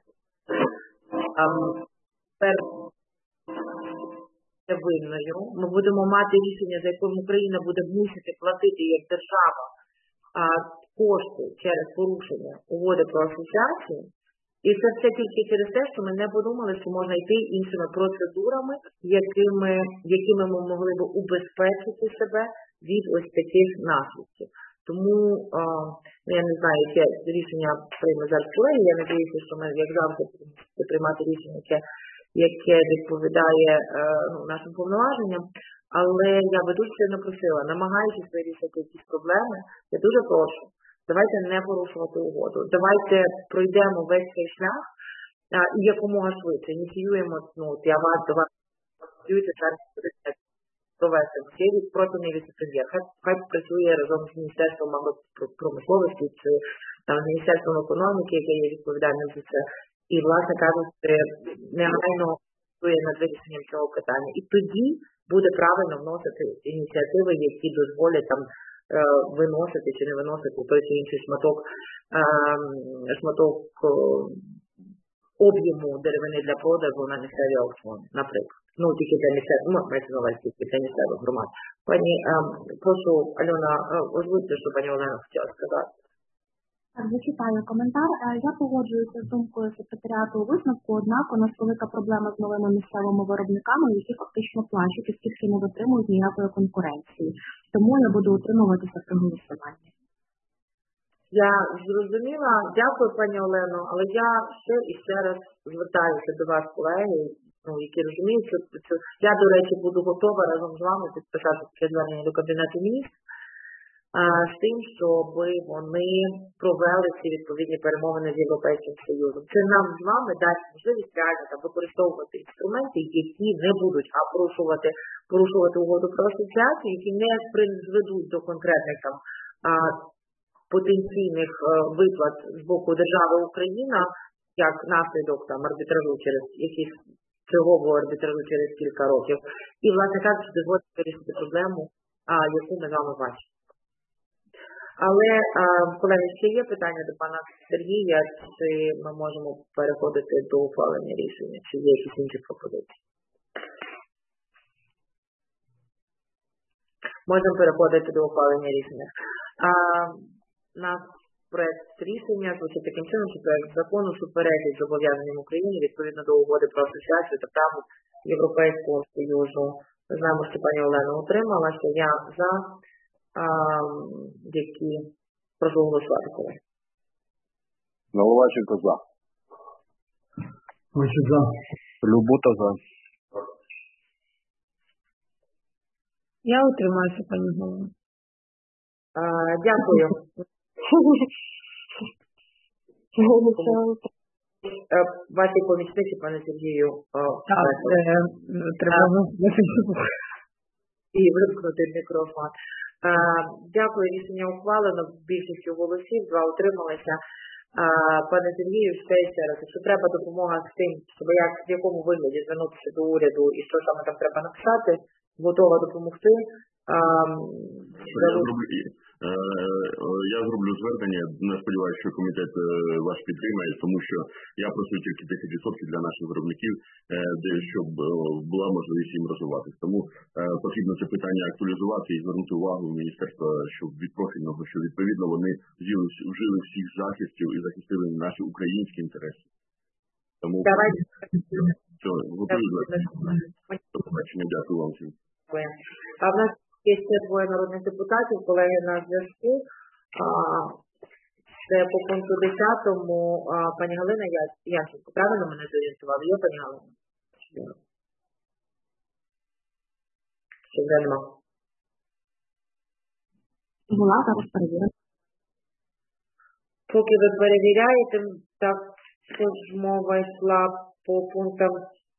винною. Ми будемо мати рішення, за яким Україна буде мусити платити як держава кошти через порушення угоди про асоціацію. І це все тільки через те, що ми не подумали, що можна йти іншими процедурами, якими ми могли б убезпечити себе від ось таких наслідків. Тому, я не знаю, яке рішення прийме зараз колеги, я надіюся, що ми, як завжди, будемо приймати рішення, яке яке відповідає нашим повноваженням. Але я би дуже сильно просила, намагаючись вирішити якісь проблеми, я дуже прошу, давайте не порушувати угоду. Давайте пройдемо весь цей шлях і якомога швидше ініціюємо, я вас до вас працюєте зараз провести всі профільний віце-прем'єр. Хай працює разом з Міністерством промисловості чи там з Міністерством економіки, яке є відповідальним за це. І, власне кажучи, негайно працює над вирішенням цього питання. І тоді буде правильно вносити ініціативи, які дозволять там виносити чи не виносити той чи інший шматок об'єму деревини для продажу на місцеві аукціони, наприклад. Тільки для місцевих, мається на увазі тільки для місцевих громад. Пані, прошу, Альона, озвучте, що пані Олена хотіла сказати. Так, зачитаю коментар. Я погоджуюся з думкою секретаріату у висновку, однак у нас велика проблема з новими місцевими виробниками, які фактично плачуть, оскільки не витримують ніякої конкуренції. Тому я буду утримуватися при голосуванні. Я зрозуміла. Дякую, пані Олено, але я ще раз звертаюся до вас, колеги, які розуміють, що я, до речі, буду готова разом з вами підписати таке звернення до Кабінету міністрів з тим, щоб вони провели ці відповідні перемовини з Європейським Союзом. Це нам з вами дасть можливість реально використовувати інструменти, які не будуть порушувати угоду про асоціацію, які не призведуть до конкретних потенційних виплат з боку держави Україна, як наслідок арбітражу через якісь чергового арбітражу через кілька років. І, власне кажучи, дозволить вирішити проблему, яку ми з вами бачимо. Але, колеги, ще є питання до пана Сергія, чи ми можемо переходити до ухвалення рішення, чи є якісь інші пропозиції? Можемо переходити до ухвалення рішення. Наш проект рішення звучить таким чином, що проект закону суперечить зобов'язанням України відповідно до угоди про асоціацію та право Європейського Союзу. Знаємо, що пані Олена утрималася. Я за. Які прошу голосувати, колеги. Наливайченко за. За. Любота за. Я утримаюся, пані голово. Дякую. Ваші помічниці, пане Сергію. Так, треба і вимкнути мікрофон. Дякую, рішення ухвалено більшістю голосів, 2 утрималися. Пане Сергію, ще раз, якщо треба допомога з тим, щоб в якому вигляді звернутися до уряду і що саме там треба написати, готова допомогти. Я зроблю звернення, не сподіваюся, що комітет вас підтримає, тому що я просив тільки 10% для наших виробників, щоб була можливість їм розвиватися. Тому потрібно це питання актуалізувати і звернути увагу міністерства, щоб від профільного, що відповідно вони вжили всіх захистів і захистили наші українські інтереси. Тому готую до побачення. Дякую вам всім. А в нас є ще 2 народних депутатів, колеги на зв'язку. Це по пункту 10-му пані Галина Янченко. Правильно мене зорієнтували? Є пані Галина? Ще вже нема. Була, зараз перевіряю. Поки ви перевіряєте, так мова йшла по пунктам,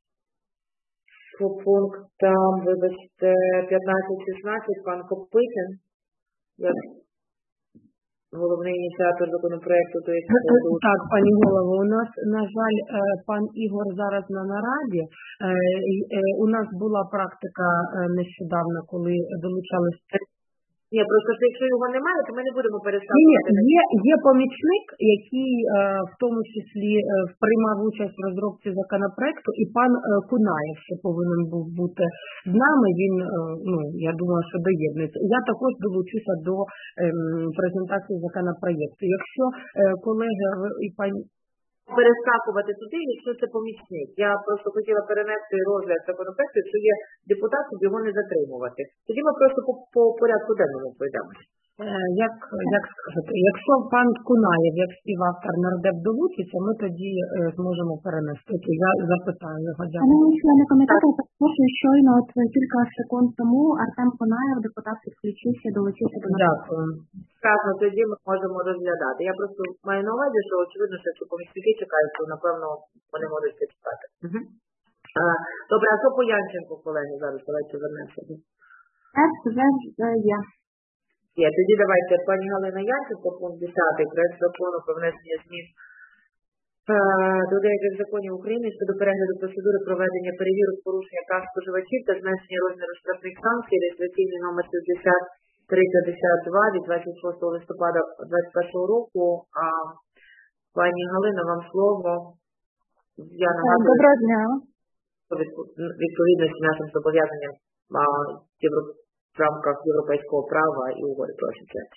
вибачте, 15-16, пан Копитін, як головний ініціатор законопроекту. Так, пані голово, у нас, на жаль, пан Ігор зараз на нараді. У нас була практика нещодавно, коли долучалися. Ні, просто якщо його немає, то ми не будемо переставити. Ні, є помічник, який в тому числі приймав участь в розробці законопроекту, і пан Кунаєв ще повинен був бути з нами, він, я думаю, що доєднується. Я також долучуся до презентації законопроекту. Якщо колеги і пані перескакувати туди, якщо це помічник. Я просто хотіла перенести розгляд законопроекту, якщо є депутат, щоб його не затримувати. Тоді ми просто по порядку денному пройдемо. Як скажете, якщо пан Кунаєв, як співавтор, нардеп долучиться, ми тоді зможемо перенести. Я запитаю його. Шановні члени комітету, також щойно кілька секунд тому Артем Кунаєв, депутат, підключився, долучився до нас. Дякую. Сказано, тоді ми можемо розглядати. Я просто маю на увазі, що очевидно, що якщо помічники чекають, то напевно вони можуть це чекати. Добре, а що по Янченку, колеги, зараз давайте вернемося. Є. Є, тоді давайте, пані Галина Янченко, пункт 10, проект закону про внесення змін до деяких законів України щодо перегляду процедури проведення перевірок порушення прав споживачів та зменшення розміру штрафних санкцій, реєстраційний номер 6352 від 26 листопада 2021 року. Пані Галина, вам слово. Я нагадую, Доброго дня. відповідності нашим зобов'язанням в рамках європейського права і угоди про асоціацію.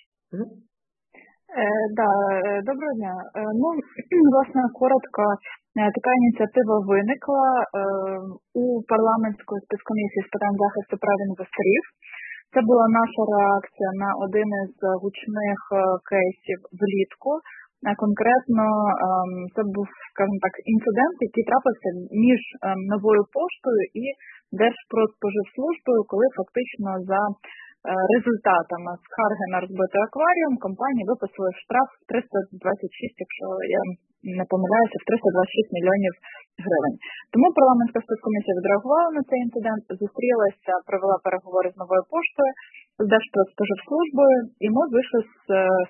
Доброго дня. Власне, коротко, така ініціатива виникла у парламентської спецкомісії з питань захисту прав інвесторів. Це була наша реакція на один із гучних кейсів влітку. Конкретно це був, скажімо так, інцидент, який трапився між Новою поштою і Держпродспоживслужбою, коли фактично за результатами скарги на розбитий акваріум компанії виписали штраф в 326, якщо я не помиляюся, в 326 мільйонів гривень. Тому парламентська спецкомісія відреагувала на цей інцидент, зустрілася, провела переговори з Новою поштою, з Держпродспоживслужбою, і ми вийшли з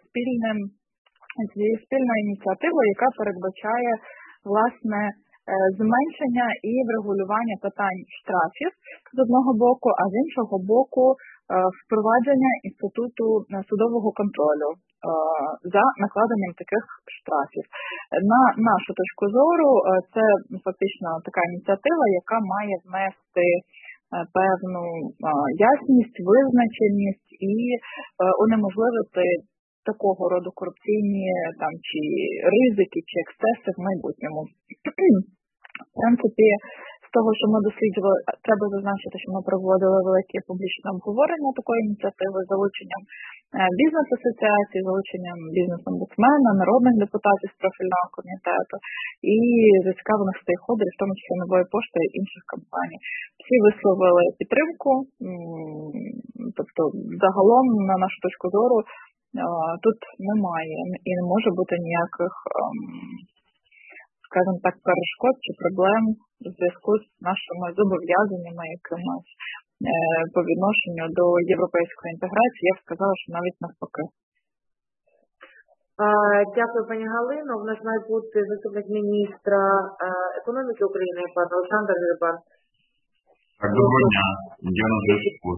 спільною ініціативою, яка передбачає, власне, зменшення і врегулювання питань штрафів з одного боку, а з іншого боку впровадження інституту судового контролю за накладенням таких штрафів. На нашу точку зору, це фактично така ініціатива, яка має внести певну ясність, визначеність і унеможливити такого роду корупційні там чи ризики, чи ексцеси в майбутньому. В принципі, з того, що ми досліджували, треба зазначити, що ми проводили велике публічне обговорення такої ініціативи з залученням бізнес-асоціацій, залученням бізнес-омбудсмена, народних депутатів з профільного комітету і зацікавлених стейкхолдерів, в тому числі Нової пошти і інших компаній. Всі висловили підтримку, тобто загалом, на нашу точку зору, тут немає і не може бути ніяких, скажімо так, перешкод чи проблем у зв'язку з нашими зобов'язаннями якимось по відношенню до європейської інтеграції. Я б сказала, що навіть навпаки. Дякую, пані Галино. У нас має бути заступник міністра економіки України, пан Олександр Грибан. Так, доброго дня. Я на зв'язку.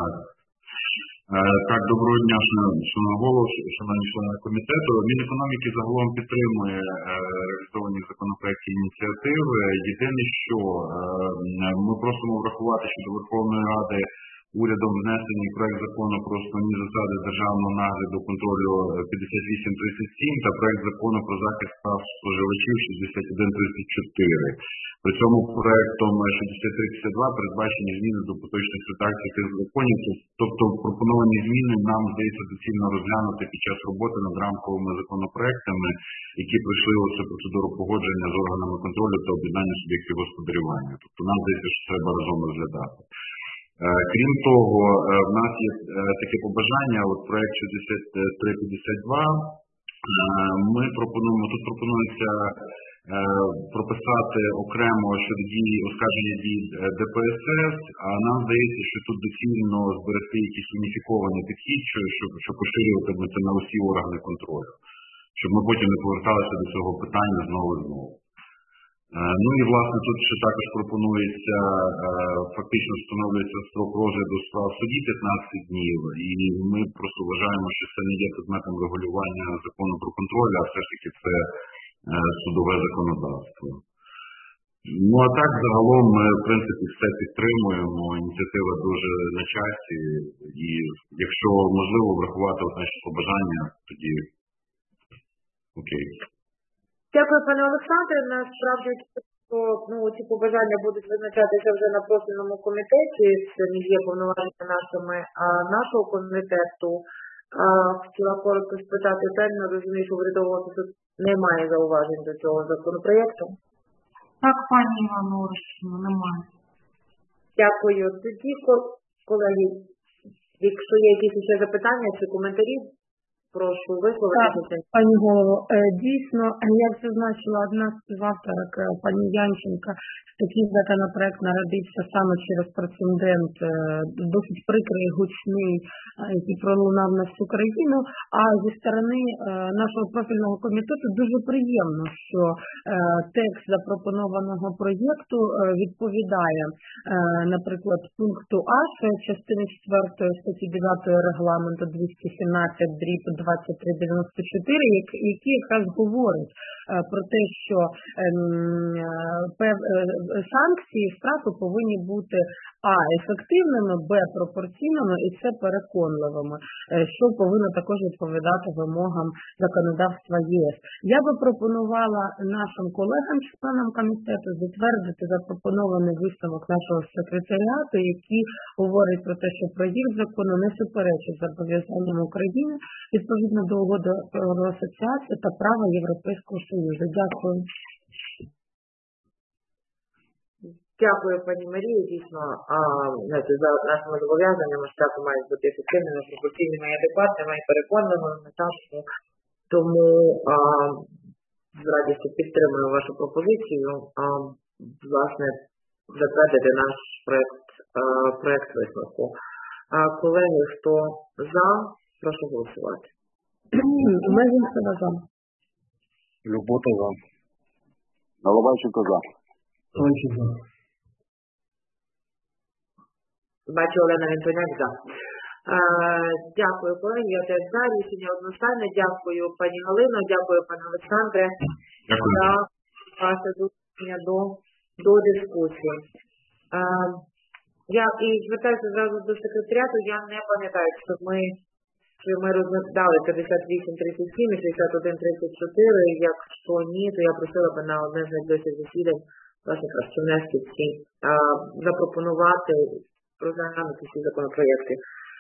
Так, доброго дня, шановний голово, шановні члени комітету. Мінекономіки загалом підтримує реалізовані в законопроекті ініціативи. Єдине, що ми просимо врахувати, що до Верховної Ради урядом внесений проект закону про основні засади державного нагляду контролю 5837 та проект закону про захист прав споживачів 6134. При цьому проектом 6352 передбачені зміни до поточних редакцій цих законів. Тобто пропоновані зміни нам здається доцільно розглянути під час роботи над рамковими законопроектами, які пройшли ось процедуру погодження з органами контролю та об'єднання суб'єктів господарювання. Тобто нам здається, що треба разом розглядати. Крім того, в нас є таке побажання, от проект 6352, ми пропонуємо, тут пропонується прописати окремо щодо дії, оскарження дій ДПСС, а нам здається, що тут доцільно зберегти якісь уніфіковані підхід, щоб поширювати це на усі органи контролю, щоб ми потім не поверталися до цього питання знову і знову. Ну і, власне, тут ще також пропонується, фактично встановлюється строк розгляду справ в суді 15 днів, і ми просто вважаємо, що це не є предметом регулювання закону про контроль, а все ж таки це судове законодавство. Ну а так, загалом, ми, в принципі, все підтримуємо, ініціатива дуже на часі, і якщо можливо врахувати наші побажання, тоді окей. Дякую, пане Олександре. Насправді, ці побажання будуть визначатися вже на профільному комітеті. Це не є повноваження нашого комітету Хотіла коротко спитати, правильно розумію, що урядового офісу немає зауважень до цього законопроєкту? Так, пані Івано Оршина, немає. Дякую. Тоді, колеги, якщо є якісь ще запитання чи коментарі, прошу висловитися. Пані голово, дійсно, як зазначила одна з співавторок, пані Янченка, такий законопроект народився саме через прецедент, досить прикрий, гучний, який пролунав на всю країну, а зі сторони нашого профільного комітету дуже приємно, що текст запропонованого проєкту відповідає, наприклад, пункту А частини 4 статті 9 регламенту 217/2394, який якраз говорить про те, що санкції, штрафи повинні бути А ефективними, Б пропорційними і С переконливими, що повинно також відповідати вимогам законодавства ЄС. Я би пропонувала нашим колегам, членам комітету, затвердити запропонований висновок нашого секретаріату, який говорить про те, що проєкт закону не суперечить зобов'язанням України відповідно до угоди про асоціацію та права Європейського Союзу. Дякую. Дякую, пані Марії. Дійсно, за нашими зобов'язаннями штрафи мають бути ефективними, пропорційними і адекватними і переконливими. Тому з радістю підтримую вашу пропозицію, власне, затвердити наш проект висновку. Колеги, хто за, прошу голосувати. Мезенцева за. Любота за. Наливайченко за. Бачу, Олена Вінтоняк за. Дякую, колеги. Я теж за. Рішення одностайне. Дякую, пані Галино. Дякую, пане Олександре, за ваше долучення до дискусії. Я і звертаюся зразу до секретаріату. Я не пам'ятаю, що ми розглядали 58-37 і 61-34. Якщо ні, то я просила би на одне з найближчих засідань власне краще внести ці, запропонувати розглянути ці законопроєкти.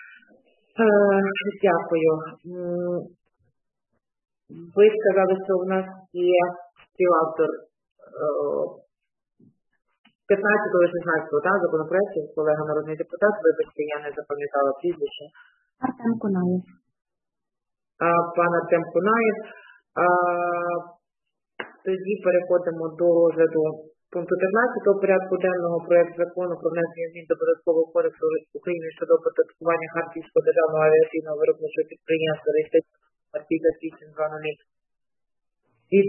Дякую. Ви сказали, що в нас є співавтор 15-го і 16-го, так, законопроєктів, колега народний депутат, вибачте, я не запам'ятала прізвище. Артем Кунаєв. Пан Артем Кунаєв. Тоді переходимо до розгляду пункту 15 порядку денного проєкту закону про внесення змін до Податкового кодексу України щодо оподаткування Харківського державного авіаційного виробничого підприємства реєстраційний 5820 від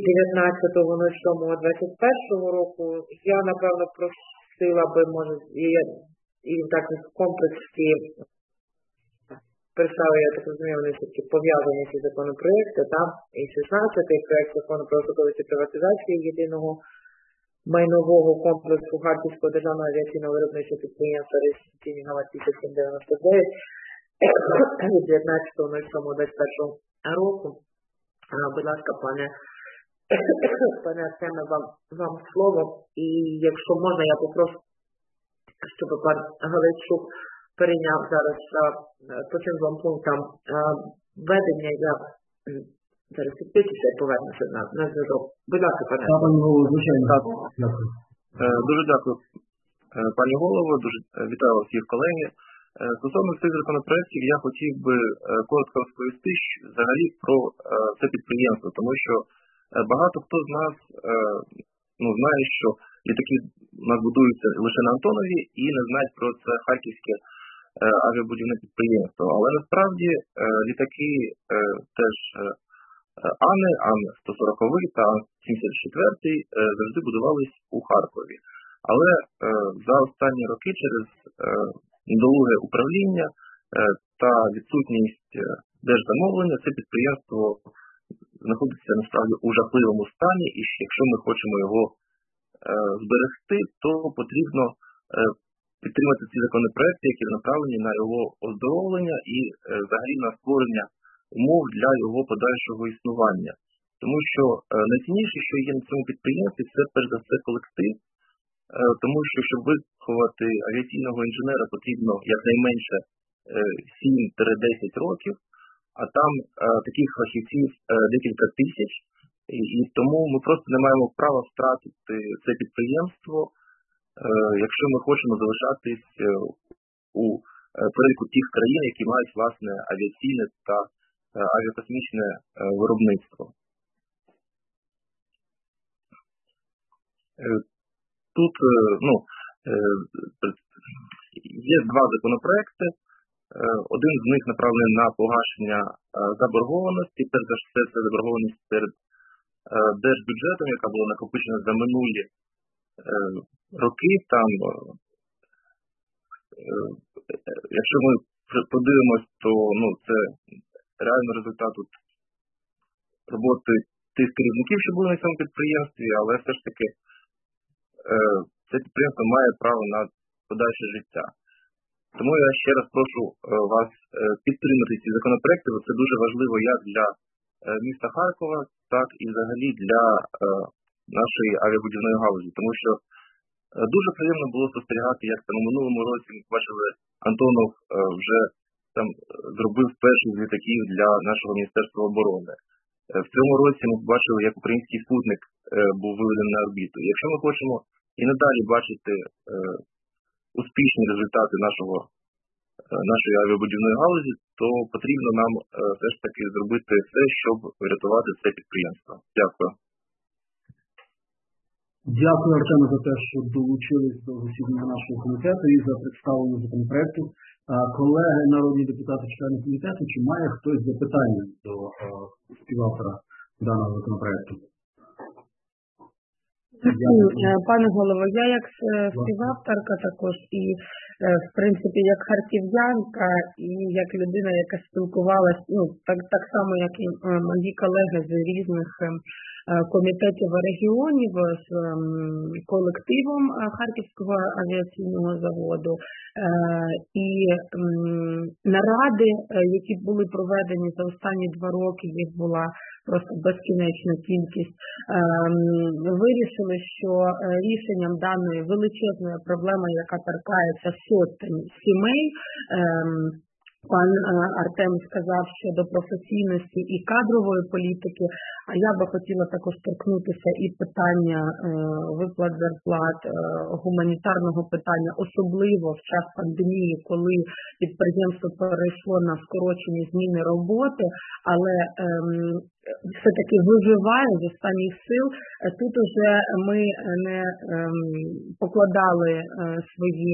19.07.21 року. Я, напевно, просила би, може, і так в комплексі представили, я так розумію, вони все-таки пов'язані ці законопроекти, там і 16-й проєкт закону про особливості приватизації єдиного майнового комплексу Харківського державного авіаційного виробничого підприємства реєстраційний номер 5799 від 19.07.21 року. Будь ласка, пане Артеме, вам слово. І якщо можна, я попрошу, щоб пан Галичук перейняв зараз по цим двом пунктам ведення. Я зараз підпишуся і повернуся на зв'язок. Будь ласка, пане. Дуже дякую, пані голово, дуже вітаю всіх колеги. Стосовно цих законопроєктів я хотів би коротко розповісти взагалі про це підприємство, тому що багато хто з нас знає, що літаки у нас будуються лише на Антонові і не знають про це харківське авіабудівне підприємство. Але насправді літаки теж Ан-140 та Ан-74 завжди будувались у Харкові. Але за останні роки через недолуге управління та відсутність держзамовлення це підприємство знаходиться насправді у жахливому стані, і якщо ми хочемо його зберегти, то потрібно підтримати ці законопроекти, які направлені на його оздоровлення і взагалі на створення умов для його подальшого існування. Тому що найцінніше, що є на цьому підприємстві, це перш за все колектив, тому що щоб виховати авіаційного інженера потрібно якнайменше 7-10 років, а там таких фахівців декілька тисяч, і тому ми просто не маємо права втратити це підприємство, якщо ми хочемо залишатись у переліку тих країн, які мають власне авіаційне та авіакосмічне виробництво. Тут є два законопроекти. Один з них направлений на погашення заборгованості. Перш за все, це заборгованість перед держбюджетом, яка була накопичена за минулі роки. Там, якщо ми подивимось, то це реально результат роботи тих керівників, що були на цьому підприємстві, але все ж таки це підприємство має право на подальше життя. Тому я ще раз прошу вас підтримати ці законопроекти, бо це дуже важливо як для міста Харкова, так і взагалі для нашої авіабудівної галузі. Тому що дуже приємно було спостерігати, як там у минулому році ми бачили, Антонов вже там зробив перший з літаків для нашого Міністерства оборони. В цьому році ми бачили, як український спутник був виведений на орбіту. Якщо ми хочемо і надалі бачити успішні результати нашої авіабудівної галузі, то потрібно нам все ж таки зробити все, щоб врятувати це підприємство. Дякую. Дякую, Артему, за те, що долучились до засідання нашого комітету і за представлення законопроекту. Колеги, народні депутати, члени комітету, чи має хтось запитання до співавтора даного законопроекту? Пане голово, я як співавторка також і, в принципі, як харків'янка і як людина, яка спілкувалась, так само, як і мої колеги з різних комітетів і регіонів, з колективом Харківського авіаційного заводу. І наради, які були проведені за останні 2 роки, їх була просто безкінечна кількість, вирішили, що рішенням даної величезної проблеми, яка торкається сотень сімей, пан Артем сказав щодо професійності і кадрової політики, а я би хотіла також торкнутися і питання виплат зарплат, гуманітарного питання, особливо в час пандемії, коли підприємство перейшло на скорочені зміни роботи, але все-таки виживає з останніх сил. Тут уже ми не покладали свої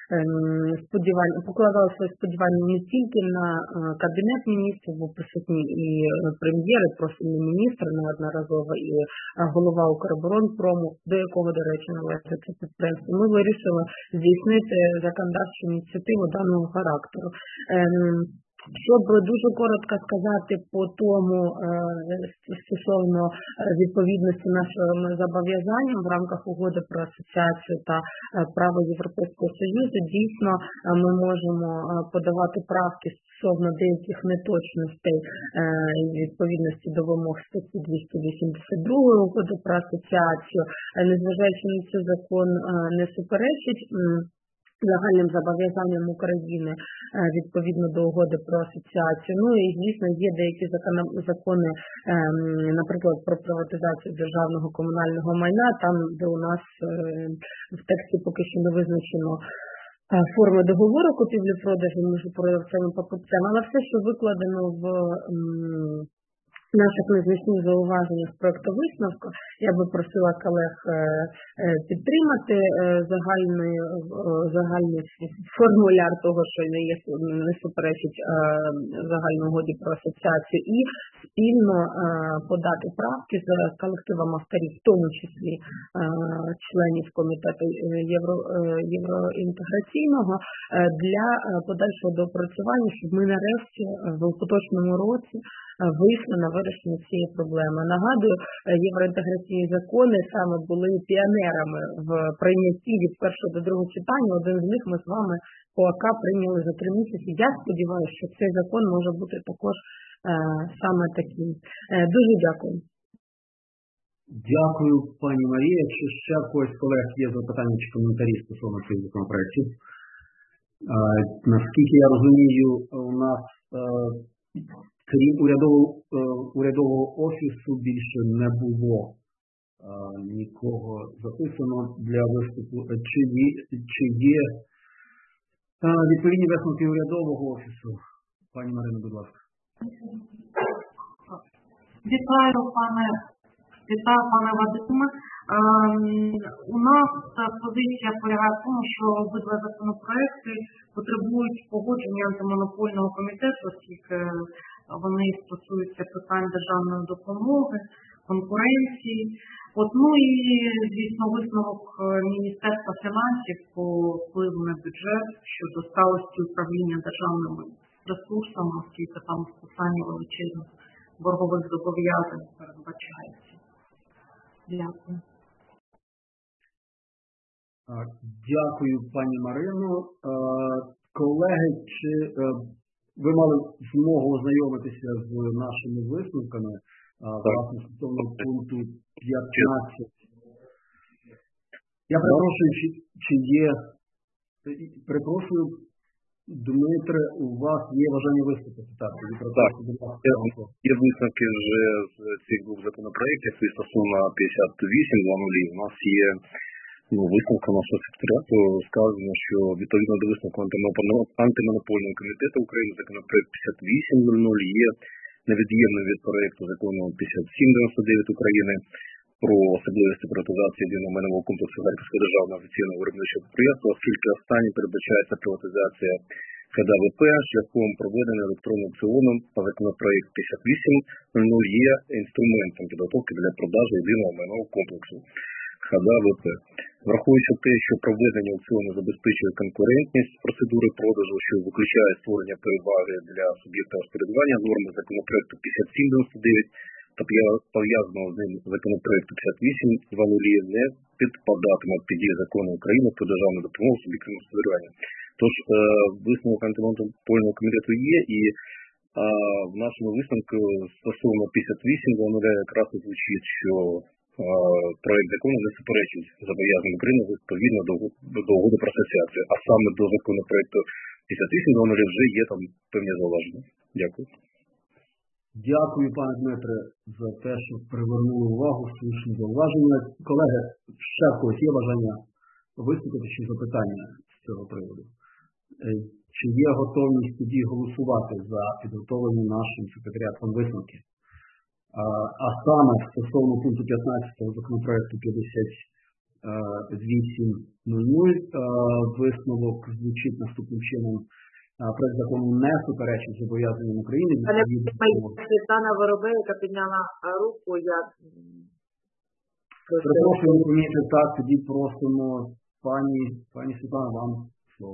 сподівання не тільки на Кабінет міністрів, бо присутні і прем'єр, і профільний міністр неодноразово, і голова Укроборонпрому, до якого, до речі, належить це підприємство. Ми вирішили здійснити законодавчу ініціативу даного характеру. Щоб дуже коротко сказати по тому, стосовно відповідності нашим зобов'язанням в рамках угоди про асоціацію та право Європейського Союзу, дійсно ми можемо подавати правки стосовно деяких неточностей відповідності до вимог статті 282 угоди про асоціацію. Незважаючи на це, закон не суперечить загальним зобов'язанням України відповідно до угоди про асоціацію. Ну і, звісно, є деякі закони, наприклад, про приватизацію державного комунального майна, там, де у нас в тексті поки що не визначено форми договору купівлі-продажу між продавцями і покупцями, але все, що викладено в наших незначних зауваженнях проекту висновку, я би просила колег підтримати загальний формуляр того, що не суперечить загальній угоді про асоціацію, і спільно подати правки з колективом авторів, в тому числі членів комітету євроінтеграційного, для подальшого доопрацювання, щоб ми нарешті в поточному році вийшли на вирішення цієї проблеми. Нагадую, євроінтеграційні закони саме були піонерами в прийнятті від першого до другого читання. Один з них ми з вами по АК прийняли за 3 місяці. Я сподіваюся, що цей закон може бути також саме таким. Дуже дякую. Дякую, пані Марія. Якщо ще в когось колег є запитання чи коментарі стосовно цих законопроєктів. Наскільки я розумію, у нас Крім урядового офісу більше не було нікого записано для виступу. Чи є відповідні висновки урядового офісу? Пані Марино, будь ласка. Вітаю, пане Вадиме. У нас позиція полягає в тому, що обидва законопроекти потребують погодження антимонопольного комітету, оскільки вони стосуються питань державної допомоги, конкуренції. Ну і, звісно, висновок Міністерства фінансів по впливу на бюджет щодо сталості управління державними ресурсами, оскільки там списання величезних боргових зобов'язань передбачається. Дякую. Дякую, пані Марино. Колеги, чи ви мали змогу ознайомитися з нашими висновками, власне, стосовно пункту 15? Я перепрошую, чи є... Перепрошую, Дмитре, у вас є бажання виступити? Так, є висновки вже з цих двох законопроєктів, і стосовно 58.00 у нас є висновка нашого секретаріату, сказано, що відповідно до висновку антимонопольного комітету України законопроект 58.00 є невід'ємним від проєкту закону 57.99 України про особливості приватизації єдиного майнового комплексу Харківського державного офіційного виробничого підприємства, оскільки останній передбачається приватизація КДВП шляхом проведення електронного аукціону, а законопроект 58.00 є інструментом підготовки для продажу єдиного майнового комплексу КДВП. Враховуючи те, що проведення аукціону забезпечує конкурентність процедури продажу, що виключає створення переваги для суб'єкта розпорядування, норми законопроекту 57.99 та пов'язаного з ним законопроекту 58.00 не підпадатимуть під дії закону України про державну допомогу суб'єктам господарювання. Тож висновок антимонопольного комітету є, і в нашому висновку стосовно 58.00 якраз звучить, що проект закону не суперечить зобов'язанням України відповідно до угоди про асоціацію, а саме до законопроекту 58.00 вже є там певні зауваження. Дякую. Дякую, пане Дмитре, за те, що привернули увагу, слушні зауваження. Колеги, ще в когось є бажання виступити чи запитання з цього приводу? Чи є готовність тоді голосувати за підготовлені нашим секретаріатом висновки? А саме стосовно пункту 15 законопроекту 58.00 висновок звучить наступним чином. Проект закону не суперечить зобов'язанням України. Світлана Воробей, яка підняла руку, як... Перепрошую, так, тоді просимо пані Світлана, вам слово.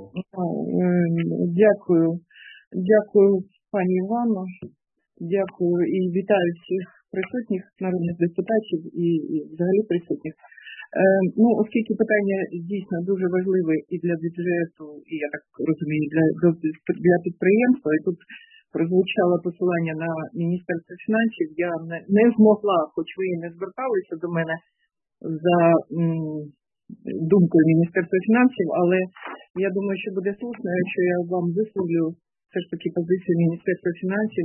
Дякую, пані Івано. Дякую і вітаю всіх присутніх народних депутатів і взагалі присутніх. Оскільки питання дійсно дуже важливе і для бюджету, і, я так розумію, для підприємства, і тут прозвучало посилання на Міністерство фінансів, я не змогла, хоч ви і не зверталися до мене за думкою Міністерства фінансів, але я думаю, що буде слушно, якщо я вам висловлю все ж таки позицію Міністерства фінансів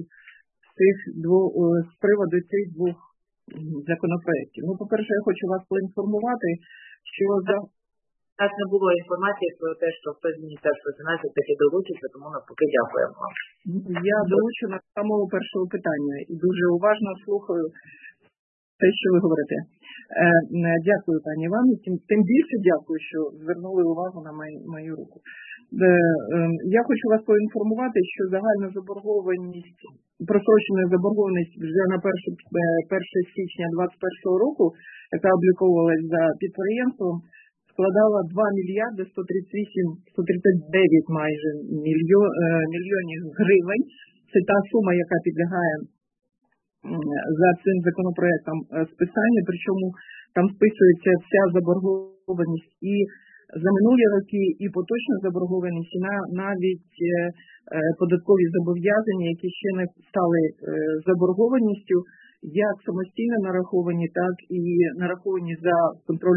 з приводу цих двох законопроєктів. По-перше, я хочу вас поінформувати, що У нас не було інформації про те, що хтось з Міністерства фінансів таки долучиться, тому навпаки дякуємо вам. Я долучена з самого першого питання і дуже уважно слухаю те, що ви говорите. Дякую, пані Івані. Тим більше дякую, що звернули увагу на мою руку. Я хочу вас поінформувати, що загальна заборгованість, просрочена заборгованість вже на 1 січня 2021 року, яка обліковувалась за підприємством, складала 2 мільярди 139 майже мільйонів гривень. Це та сума, яка підлягає за цим законопроектом списання, причому там списується вся заборгованість і за минулі роки, і поточна заборгованість, і навіть податкові зобов'язання, які ще не стали заборгованістю, як самостійно нараховані, так і нараховані за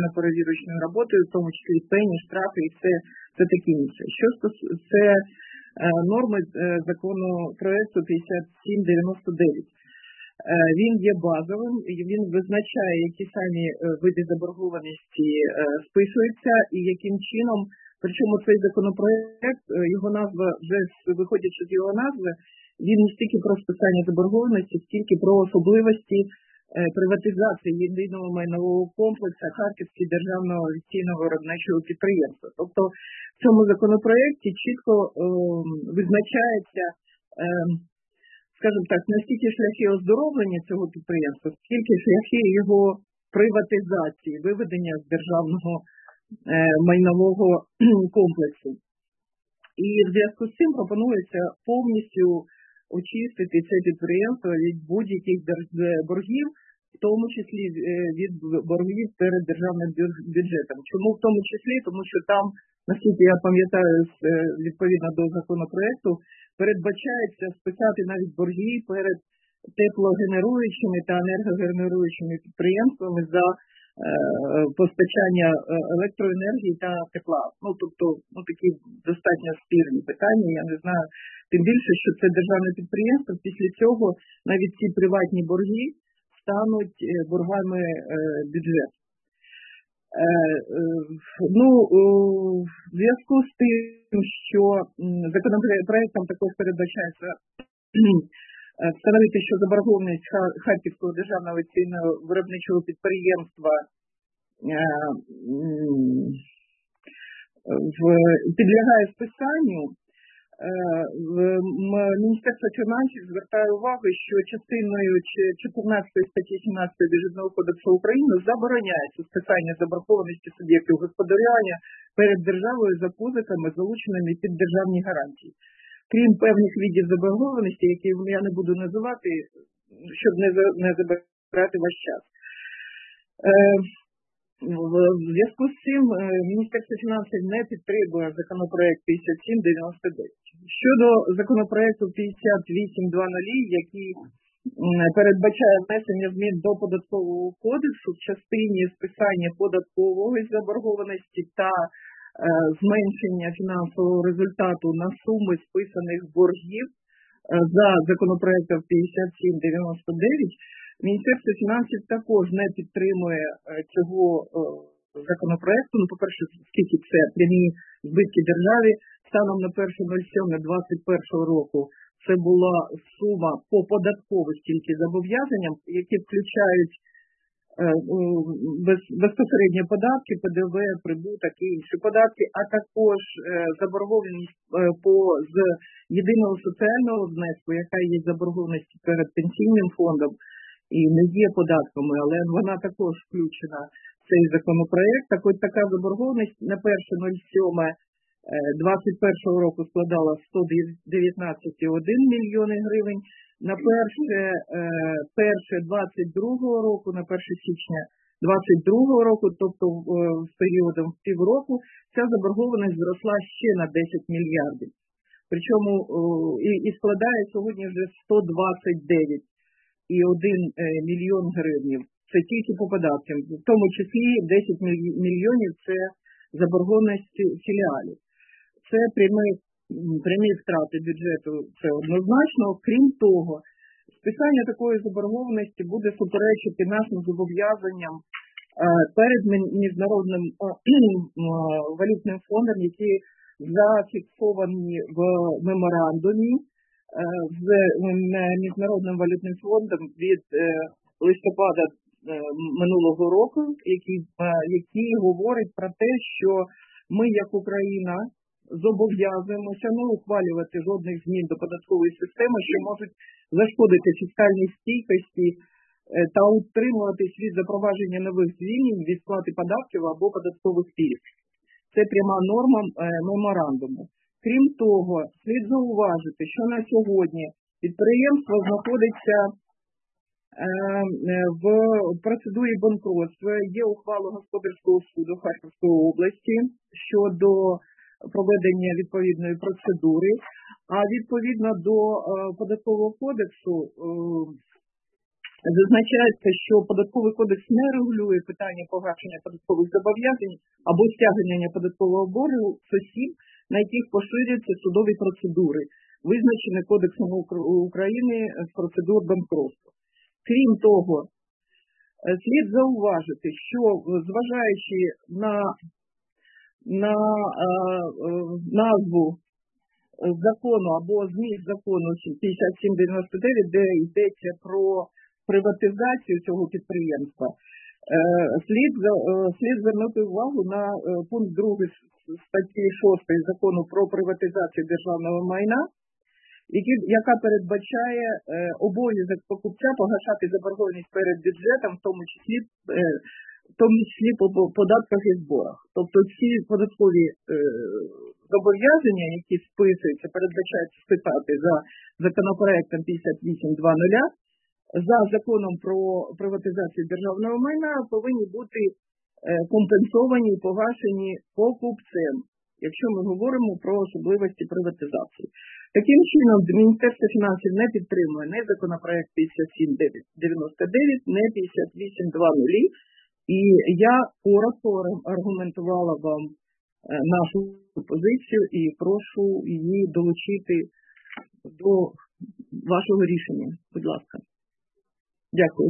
контрольно-перевірочною роботою, в тому числі пені, штрафи і все таке інше. Що це норми законопроекту 5799. Він є базовим, він визначає, які самі види заборгованості списуються і яким чином, причому цей законопроект, його назва, вже виходячи з його назви, він не стільки про списання заборгованості, стільки про особливості приватизації єдиного майнового комплексу Харківського державного авіаційного виробничого підприємства. Тобто в цьому законопроекті чітко визначається, скажімо так, не стільки шляхи оздоровлення цього підприємства, скільки шляхи його приватизації, виведення з державного майнового комплексу. І в зв'язку з цим пропонується повністю очистити це підприємство від будь-яких боргів, в тому числі від боргів перед державним бюджетом. Чому в тому числі? Тому що там, наскільки я пам'ятаю, відповідно до законопроекту, передбачається списати навіть борги перед теплогенеруючими та енергогенеруючими підприємствами за постачання електроенергії та тепла. Тобто, такі достатньо спірні питання, я не знаю. Тим більше, що це державне підприємство, після цього навіть ці приватні борги стануть боргами бюджету. В зв'язку з тим, що законопроектом також передбачається встановити, що заборгованість Харківського державного авіаційного виробничого підприємства підлягає списанню, Міністерство фінансів звертає увагу, що частиною 14 статті 17 Бюджетного кодексу України забороняється списання заборгованості суб'єктів господарювання перед державою за позиками, залученими під державні гарантії. Крім певних видів заборгованості, які я не буду називати, щоб не забирати ваш час. В зв'язку з цим Міністерство фінансів не підтримує законопроект 5799. Щодо законопроекту 5800, який передбачає внесення змін до Податкового кодексу в частині списання податкової заборгованості та зменшення фінансового результату на суми списаних боргів за законопроектом 5799, Міністерство фінансів також не підтримує цього законопроекту. По-перше, оскільки це прямі збитки державі, станом на 1.07.2021 року це була сума по податкових тільки зобов'язанням, які включають безпосередньо податки, ПДВ, прибуток і інші податки, а також заборгованість з єдиного соціального внеску, яка є заборгованістю перед пенсійним фондом і не є податками, але вона також включена в цей законопроект. Так от така заборгованість на 1.07.21 року складала 119,1 мільйони гривень, на 1.1.22 року, на 1 січня 2022 року, тобто з періодом півроку, ця заборгованість зросла ще на 10 мільярдів. Причому і складає сьогодні вже 129,1 мільйон гривень. Це тільки по податкам. В тому числі 10 мільйонів – це заборгованість філіалів. Це прямі втрати бюджету, це однозначно. Крім того, списання такої заборгованості буде суперечити нашим зобов'язанням перед Міжнародним валютним фондом, які зафіксовані в меморандумі з Міжнародним валютним фондом від листопада минулого року, який говорить про те, що ми, як Україна, зобов'язуємося не ухвалювати жодних змін до податкової системи, що можуть зашкодити фіскальній стійкості та утримуватись від запровадження нових звільнень від сплати податків або податкових пільг. Це пряма норма меморандуму. Крім того, слід зауважити, що на сьогодні підприємство знаходиться в процедурі банкротства. Є ухвала Господарського суду Харківської області щодо проведення відповідної процедури, а відповідно до Податкового кодексу зазначається, що Податковий кодекс не регулює питання погашення податкових зобов'язань або стягнення податкового боргу з осіб, на яких поширюються судові процедури, визначені Кодексом України з процедур банкрутства. Крім того, слід зауважити, що зважаючи на назву закону або зміст закону 5799, де йдеться про приватизацію цього підприємства, слід звернути увагу на пункт 2 статті 6 закону про приватизацію державного майна, яка передбачає обов'язок покупця погашати заборгованість перед бюджетом, в тому числі по податках і зборах. Тобто ці податкові зобов'язання, які списуються, передбачають списати за законопроектом 58.2.0, за законом про приватизацію державного майна повинні бути компенсовані і погашені покупцем, якщо ми говоримо про особливості приватизації. Таким чином, Міністерство фінансів не підтримує ні законопроект 5799, ні 58.2.0, і я коротко аргументувала вам нашу позицію і прошу її долучити до вашого рішення. Будь ласка. Дякую.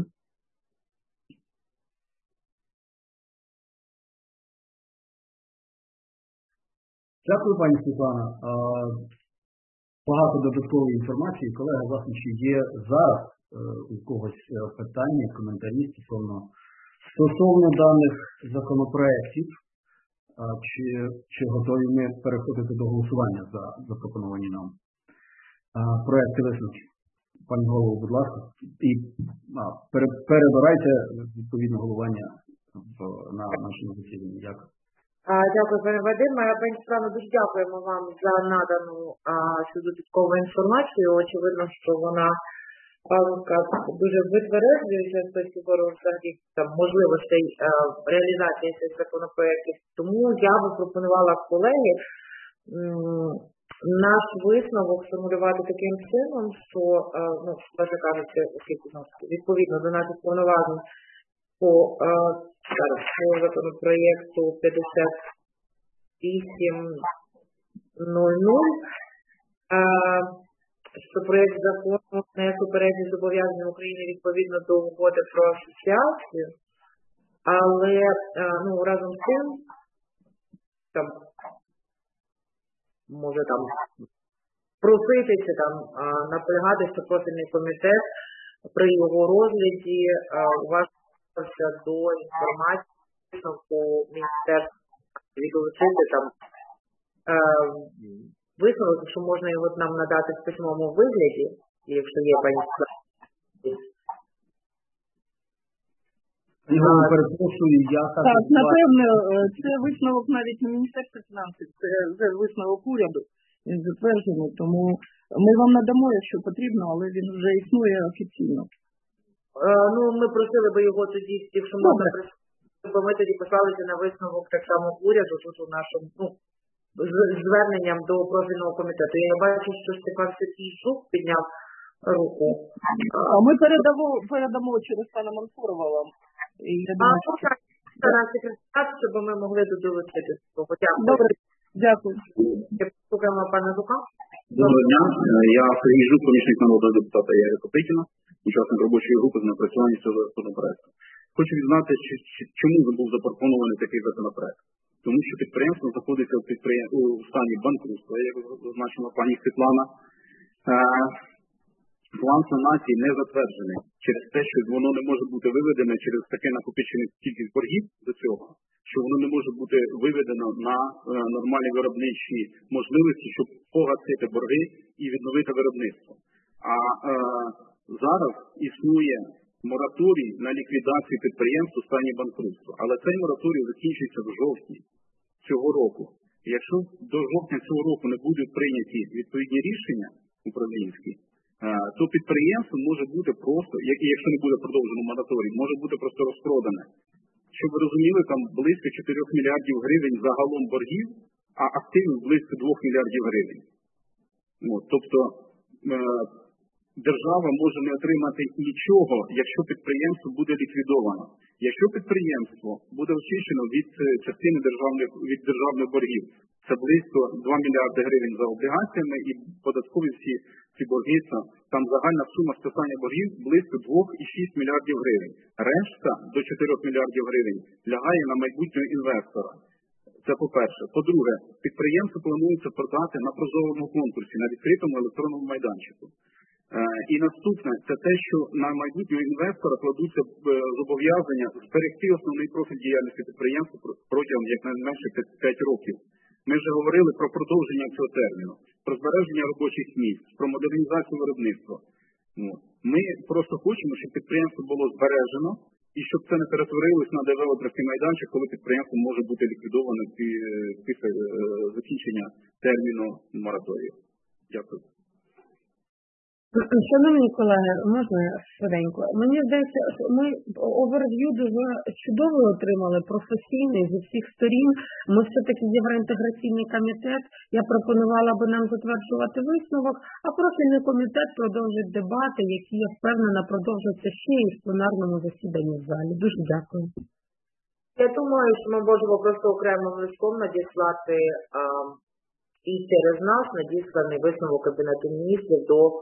Дякую, пані Світлана. Багато додаткової інформації. Колеги, власне, чи є зараз у когось питання, коментарі стосовно даних законопроєктів, чи готові ми переходити до голосування за запропоновані нам проєкти висновків? Пані голово, будь ласка, і перебирайте відповідне головування на нашому засіданні. Дякую. Дякую, пане Вадиме. Пані Світлано, дуже дякуємо вам за надану цю додаткову інформацію. Очевидно, що вона дуже витверджується з точки зору можливостей реалізації цих законопроєктів. Тому я би пропонувала, колеги, наш висновок сформулювати таким чином, що, власне кажучи, відповідно до наших повноважень по законопроєкту 58.00, що проєкт закону не суперечить зобов'язанням України відповідно до угоди про асоціацію, але разом з тим може просити чи наполягати, що профільний комітет при його розгляді уважився до інформації по міністерству і долучити висновок, що можна його нам надати в письмовому вигляді, якщо є пані Так, напевно, це висновок навіть не Міністерства фінансів, це вже висновок уряду, він затверджений, тому ми вам надамо, якщо потрібно, але він вже існує офіційно. Ми просили би його тоді, якщо можна, бо ми тоді послалися на висновок так само уряду, тут у нашому, з зверненням до профільного комітету. Я бачу, що Степан Сергійчук підняв руку. Ми передамо через пана Мансурова вам. Так, секретар, щоб ми могли долучити цього. Дякую. Добре, дякую. Слухаємо пана Жука. Доброго дня. Я Сергій Жук, помічник народного депутата Ярика Копитіна, учасник робочої групи з напрацювання цього законопроекту. Хочу відзнати, чому був запропонований такий законопроект. Тому що підприємство знаходиться у стані банкрутства, як зазначила пані Світлана. План санації не затверджений через те, що воно не може бути виведене через таке накопичення кількість боргів до цього, що воно не може бути виведено на нормальні виробничі можливості, щоб погасити борги і відновити виробництво. А зараз існує мораторій на ліквідацію підприємств у стані банкрутства. Але цей мораторій закінчується в жовтні цього року. І якщо до жовтня цього року не будуть прийняті відповідні рішення управлінські, то підприємство може бути просто, якщо не буде продовжено мораторій, може бути просто розпродане. Щоб ви розуміли, там близько 4 мільярдів гривень загалом боргів, а активів близько 2 мільярдів гривень. Тобто держава може не отримати нічого, якщо підприємство буде ліквідовано. Якщо підприємство буде очищено від частини державних боргів, Це близько 2 мільярди гривень за облігаціями і податкові всі ці борги. Там загальна сума списання боргів близько 2,6 мільярдів гривень. Решта до 4 мільярдів гривень лягає на майбутнього інвестора. Це по-перше. По-друге, підприємство планується продати на прозорому конкурсі, на відкритому електронному майданчику. І наступне, це те, що на майбутнього інвестора кладуться зобов'язання зберегти основний профіль діяльності підприємства протягом якнайменше 5 років. Ми вже говорили про продовження цього терміну, про збереження робочих місць, про модернізацію виробництва. Ми просто хочемо, щоб підприємство було збережено і щоб це не перетворилось на девелоперський майданчик, коли підприємство може бути ліквідоване після закінчення терміну мораторію. Дякую. Шановні колеги, можна швиденько? Мені здається, ми оверв'ю дуже чудово отримали, професійний зі всіх сторін. Ми все-таки євроінтеграційний комітет. Я пропонувала би нам затверджувати висновок, а профільний комітет продовжить дебати, які, я впевнена, продовжаться ще і в пленарному засіданні в залі. Дуже дякую. Я думаю, що ми можемо просто окремим листком надіслати і через нас надісланий висновок Кабінету міністрів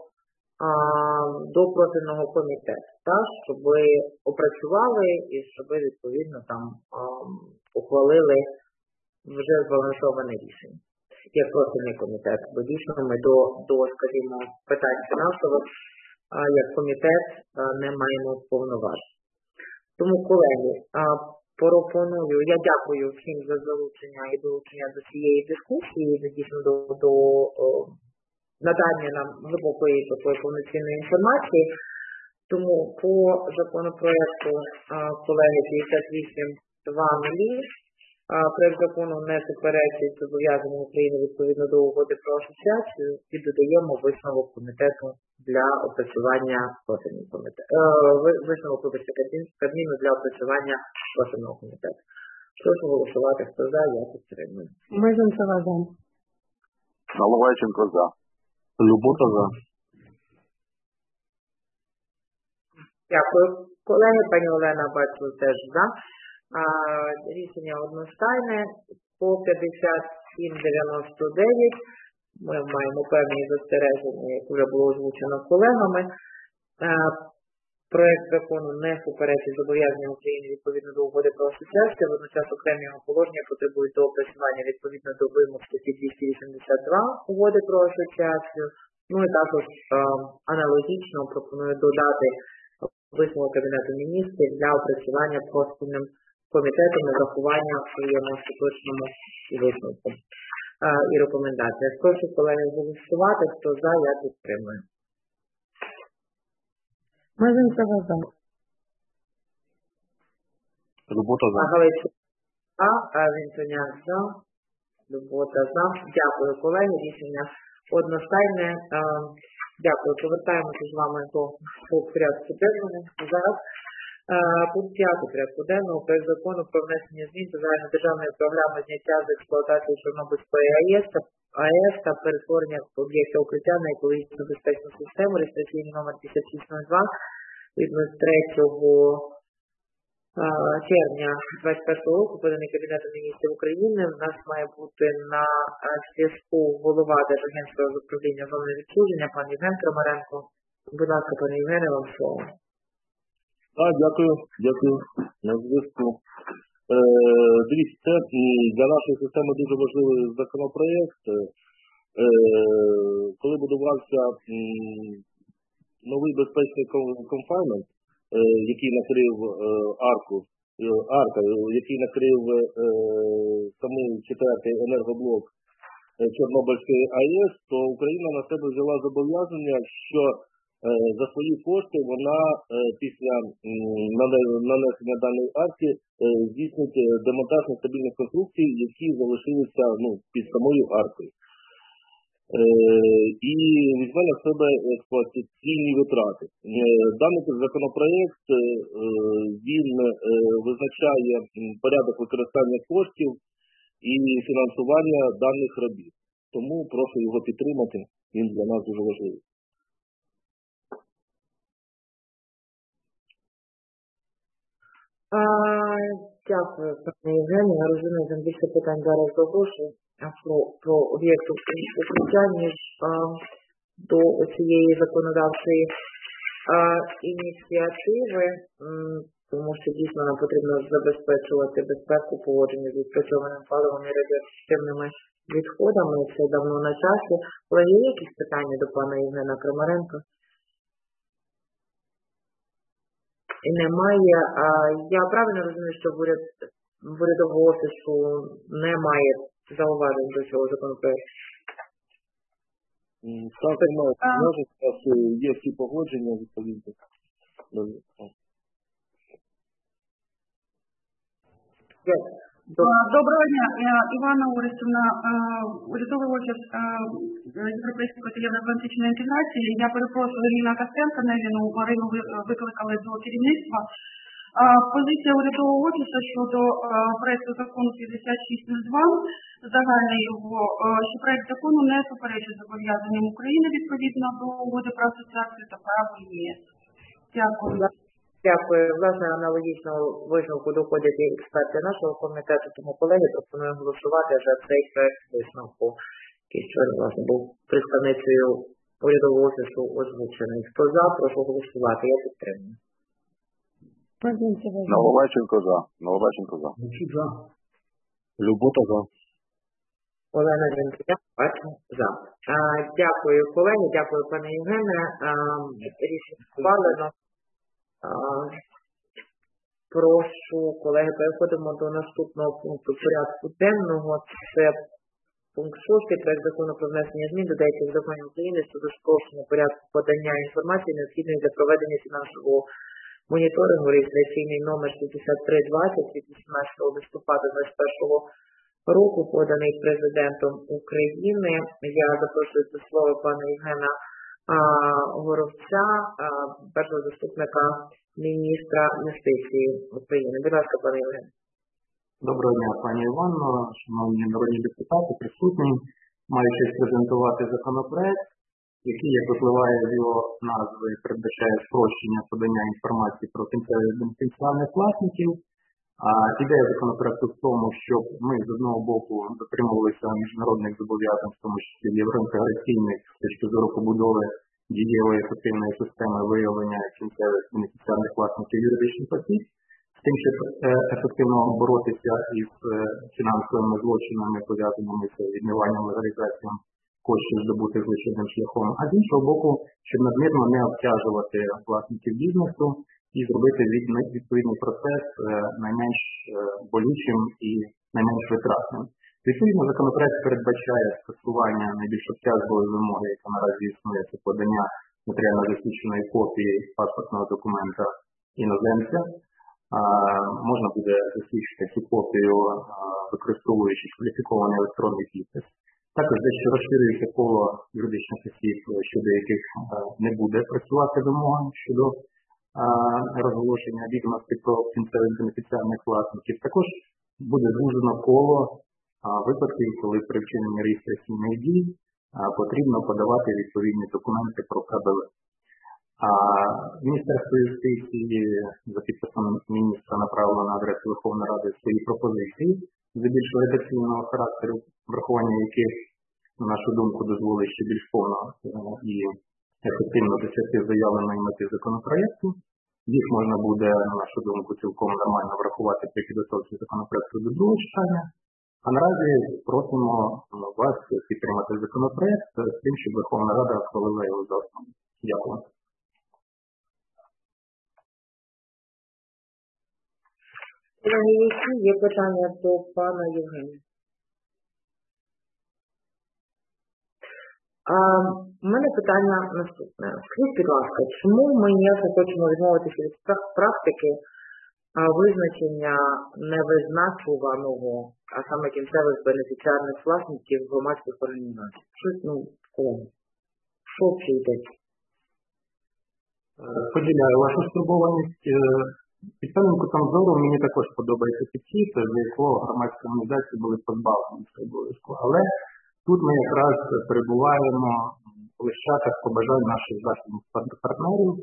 до профільного комітету, так, щоб ви опрацювали і щоб ви, відповідно, там ухвалили вже збалансоване рішення, як профільний комітет. Бо дійсно ми до, скажімо, питань фінансових, як комітет, не маємо повноважень. Тому, колеги, пропоную, я дякую всім за залучення і долучення до цієї дискусії, дійсно до надання нам глибокої такої повноцінної інформації. Тому по законопроекту колеги 58.2.0 проект закону не суперечить зобов'язанням України відповідно до угоди про асоціацію і додаємо висновок комітету для опрацювання профільного комітету. Висновок Кабміну для опрацювання профільного комітету. Прошу голосувати, хто за, я підтримую. Мезенцева за. Наливайченко за. Любота за. Дякую. Колеги, пані Олена, бачу, теж за. Рішення одностайне. По 57.99 ми маємо певні застереження, як вже було озвучено колегами. Проект закону не суперечить зобов'язанням України відповідно до угоди про асоціацію, водночас окремі його положення потребують доопрацювання відповідно до вимог статті 282 угоди про асоціацію. Ну і також аналогічно пропоную додати висновок Кабінету міністрів для опрацювання профільним комітетом на врахування в своєму остаточному висновку і рекомендаціях. Прошу колеги голосувати, хто за, я підтримую. Мезенцева за. Любота за. Вінтоняк за. Любота за. Дякую, колеги. Рішення одностайне. Дякую. Повертаємося з вами до порядку денного. Зараз пункт 5 порядку денного проект закону про внесення змін до загальнодержавної програми зняття з експлуатації Чорнобильської АЕС та перетворення об'єкта укриття на екологічно безпечну систему, реєстраційний номер 5602 від 3 червня 2021 року, поданий Кабінетом міністрів України. У нас має бути на зв'язку голова Держагентства з управління зоною відчуження, пан Євген Крамаренко. Будь ласка, пане Євгене, вам слово. Дякую. На зв'язку. Дивіться, це для нашої системи дуже важливий законопроєкт. Коли будувався новий безпечний конфайнмент, який накрив арка, який накрив самий 4-й енергоблок Чорнобильської АЕС, то Україна на себе взяла зобов'язання, що за свої кошти вона після нанесення даної арки здійснить демонтаж нестабільних конструкцій, які залишилися під самою аркою. І візьме на себе експлуатаційні витрати. Даний законопроєкт, він визначає порядок використання коштів і фінансування даних робіт. Тому прошу його підтримати, він для нас дуже важливий. Дякую, пане Євгенію. Я розумію, там більше питань зараз до грошей, про об'єкт укриття, ніж до цієї законодавчої ініціативи, тому що дійсно нам потрібно забезпечувати безпеку поводження з відпрацьованим паливом і радіоактивними відходами. Це давно на часі. Але є якісь питання до пана Євгена Крамаренка? І немає. Я правильно розумію, що в урядового офісу немає зауважень до цього законопроекту? Так, немає. Зараз є всі погодження відповідно. Доброго дня. Івана Орестівна, урядовий офіс Європейської та євроатлантичної інтеграції. Я перепрошую Ліна Костенко, Невіну Марину викликали до керівництва. Позиція урядового офісу щодо проекту закону 5602, загальний його, що проект закону не суперечить зобов'язанням України відповідно до угоди про асоціацію та право ЄС. Дякую. Дякую. Власне, аналогічного висновку доходять і експерти нашого комітету, тому колеги пропоную голосувати за цей проект висновку, який щойно, власне, був представницею урядового офісу озвучений. Хто за, прошу голосувати. Я підтримую. Наливайченко за. Наливайченко за. Любота за. Олена Жінкія, бачу, за. Дякую, колеги, дякую, пане Євгене. Рішення схвалено. Прошу, колеги, переходимо до наступного пункту порядку денного. Це пункт 6. Проект закону про внесення змін до деяких законів України щодо спрощення порядку подання інформації, необхідної для проведення фінансового моніторингу, реєстраційний номер 6320 від 18 листопада 2021 року, поданий Президентом України. Я запрошую до слова пана Євгена Горовця, першого заступника міністра юстиції України. Будь ласка, пане Євген. Доброго дня, пані Іванно, шановні народні депутати, присутні. Маю честь презентувати законопроект, який, як випливає з його назви, передбачає спрощення подання інформації про кінцевих бенефіціарних власників. Ідея законопроекту в тому, щоб ми з одного боку дотримувалися міжнародних зобов'язань, в тому числі євроінтеграційних, з точки зору побудови дієвої ефективної системи виявлення кінцевих бенефіціарних власників юридичних осіб, з тим, щоб ефективно боротися із фінансовими злочинами, пов'язаними з відмиванням, легалізацією коштів, здобутих злочинним шляхом, а з іншого боку, щоб надмірно не обтяжувати власників бізнесу і зробити відповідний процес найменш болючим і найменш витратним. Відповідно, законопроект передбачає скасування найбільш обтяжливої вимоги, яка наразі існує, це подання матеріально засвідченої копії паспортного документа іноземця. Можна буде засвідчити цю копію, використовуючи кваліфікований електронний підпис. Також дещо розширюється коло юридичних осіб, щодо яких не буде працювати вимога щодо розголошення відомостей про кінцевих бенефіціарних власників. Також буде звужено коло випадків, коли при вчиненні реєстраційних дій потрібно подавати відповідні документи про КБВ. Міністерство юстиції за підписом міністра направило на адресу Верховної Ради свої пропозиції за більш редакційного характеру, врахування яких, на нашу думку, дозволить ще більш повно і ефективно досягти заявленої мети законопроекту. Їх можна буде, на нашу думку, цілком нормально врахувати при підготовці законопроекту до другого читання. А наразі просимо вас підтримати законопроект з тим, щоб Верховна Рада ухвалила його за основу. Дякую. Колеги, які є питання до пана Євгена? У мене питання наступне. Скажіть, будь ласка, чому ми ніяк не хочемо відмовитися від практики визначення невизначуваного, а саме кінцевих бенефіціарних власників громадських організацій? Що це йдеться? Поділяю вашу стурбованість. Під певним кутом зору мені також подобається підхід, за якого громадські організації були позбавлені цього обов'язку. Але тут ми якраз перебуваємо в лищатах побажань наших західних партнерів,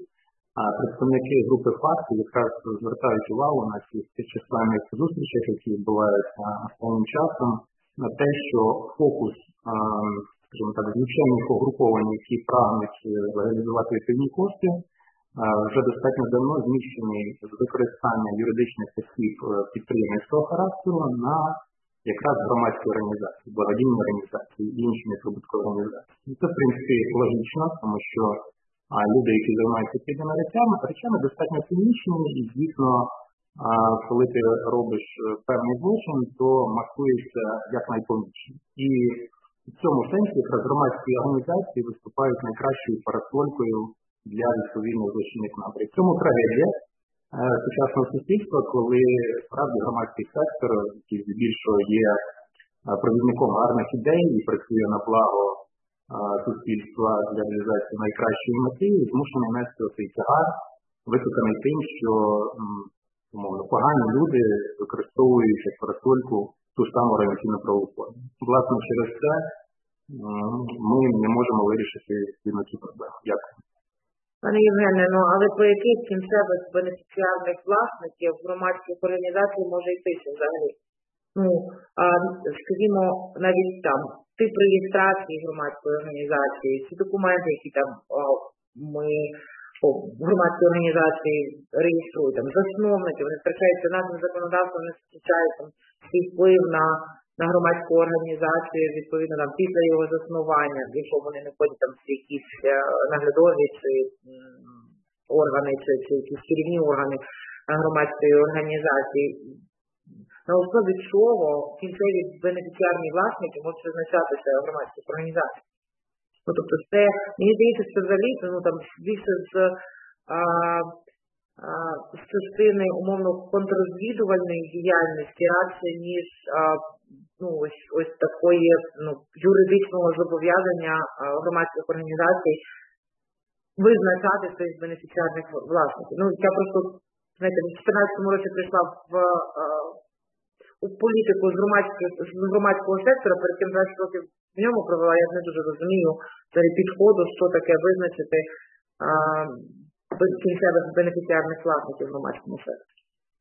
Представники групи ФАКТ якраз звертають увагу на цих численних зустрічах, які відбуваються останнім часом, на те, що фокус, скажімо так, злочинних угруповань, які прагнуть легалізувати відповідні кошти, вже достатньо давно зміщений з використання юридичних осіб підприємницького характеру на якраз громадські організації, благодійні організації і інші неприбуткові організації. Це, в принципі, логічно, тому що люди, які займаються цими речами достатньо цинічні, і, звісно, коли ти робиш певний злочин, то маскуєшся якнайповніше. І в цьому сенсі якраз громадські організації виступають найкращою парасолькою для відповідних злочинних напрямів. В цьому трагедія сучасного суспільства, коли справді громадський сектор, який здебільшого є провідником гарних ідей і працює на благо суспільства для реалізації найкращої мети, змушений нести цей тягар, викликаний тим, що умовно погані люди використовують як парасольку ту ж саму організаційну правову форму. Власне, через це ми не можемо вирішити цю проблему. Дякую. Пане Євгене, але по яких кінцевих бенефіціарних власників громадських організацій може йтися взагалі? Скажімо, навіть там тип реєстрації громадської організації, ці документи, які там ми громадські організації реєструють, там засновники, вони втрачаються нашим законодавством, не втрачають там свій вплив на громадську організацію, відповідно там після його заснування, якщо вони не входять там в якісь наглядові чи органи, чи якісь керівні органи громадської організації. На основі чого кінцеві бенефіціарні власники можуть визначатися громадських організацій. Тобто це, мені здається, що взагалі більше з частини умовно контррозвідувальної діяльності радше, ніж ось такої юридичного зобов'язання громадських організацій визначати своїх бенефіціарних власників. Я просто, знаєте, в 2014 році прийшла у політику з громадського сектора, перед тим 20 років в ньому провела, я не дуже розумію підходу, що таке визначити кінцевих бенефіціарних власників в громадському секторі.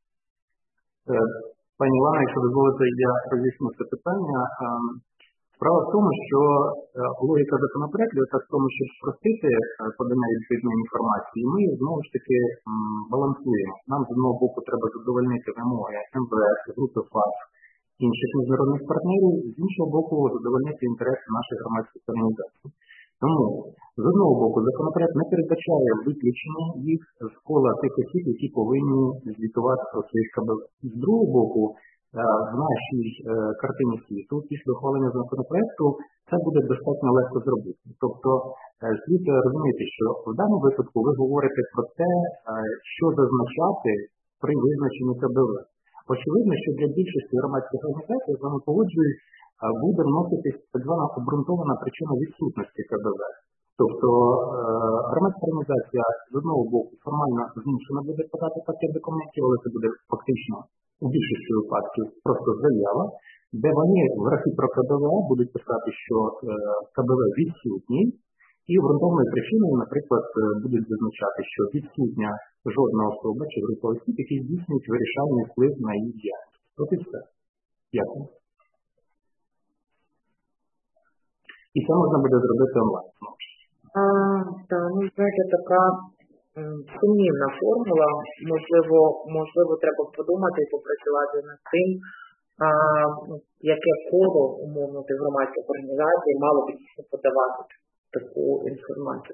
Пані Івана, якщо дозволите, я роз'ясню це питання. Справа в тому, що логіка законопроекту якраз в тому, щоб спростити подання відповідної інформації, ми знову ж таки балансуємо. Нам з одного боку треба задовольнити вимоги МВС, групи ФАК, інших міжнародних партнерів, з іншого боку задовольнити інтереси наших громадських організацій. Тому, з одного боку, законопроект не передбачає виключення їх з кола тих осіб, які повинні звітувати про своїх КБВ. З другого боку, в нашій картині світу, після ухвалення законопроекту, це буде достатньо легко зробити. Тобто, слід розуміти, що в даному випадку ви говорите про те, що зазначати при визначенні КБВ. Очевидно, що для більшості громадських організацій, з вами погоджуюсь, буде вноситись так звана обґрунтована причина відсутності КБВ. Тобто громадська організація з одного боку формально змушена буде подати пакет документів, але це буде фактично у більшості випадків просто заява, де вони в графі про КБВ будуть писати, що КБВ відсутній, і обґрунтовною причиною, наприклад, будуть зазначати, що відсутня жодна особа чи група осіб, які здійснюють вирішальний вплив на її діяльність. От і все. Дякую. І це можна буде зробити онлайн. Знаєте, така сумнівна формула. Можливо, треба подумати і попрацювати над тим, яке коло, умовно, тих громадських організацій мало б дійсно подавати таку інформацію.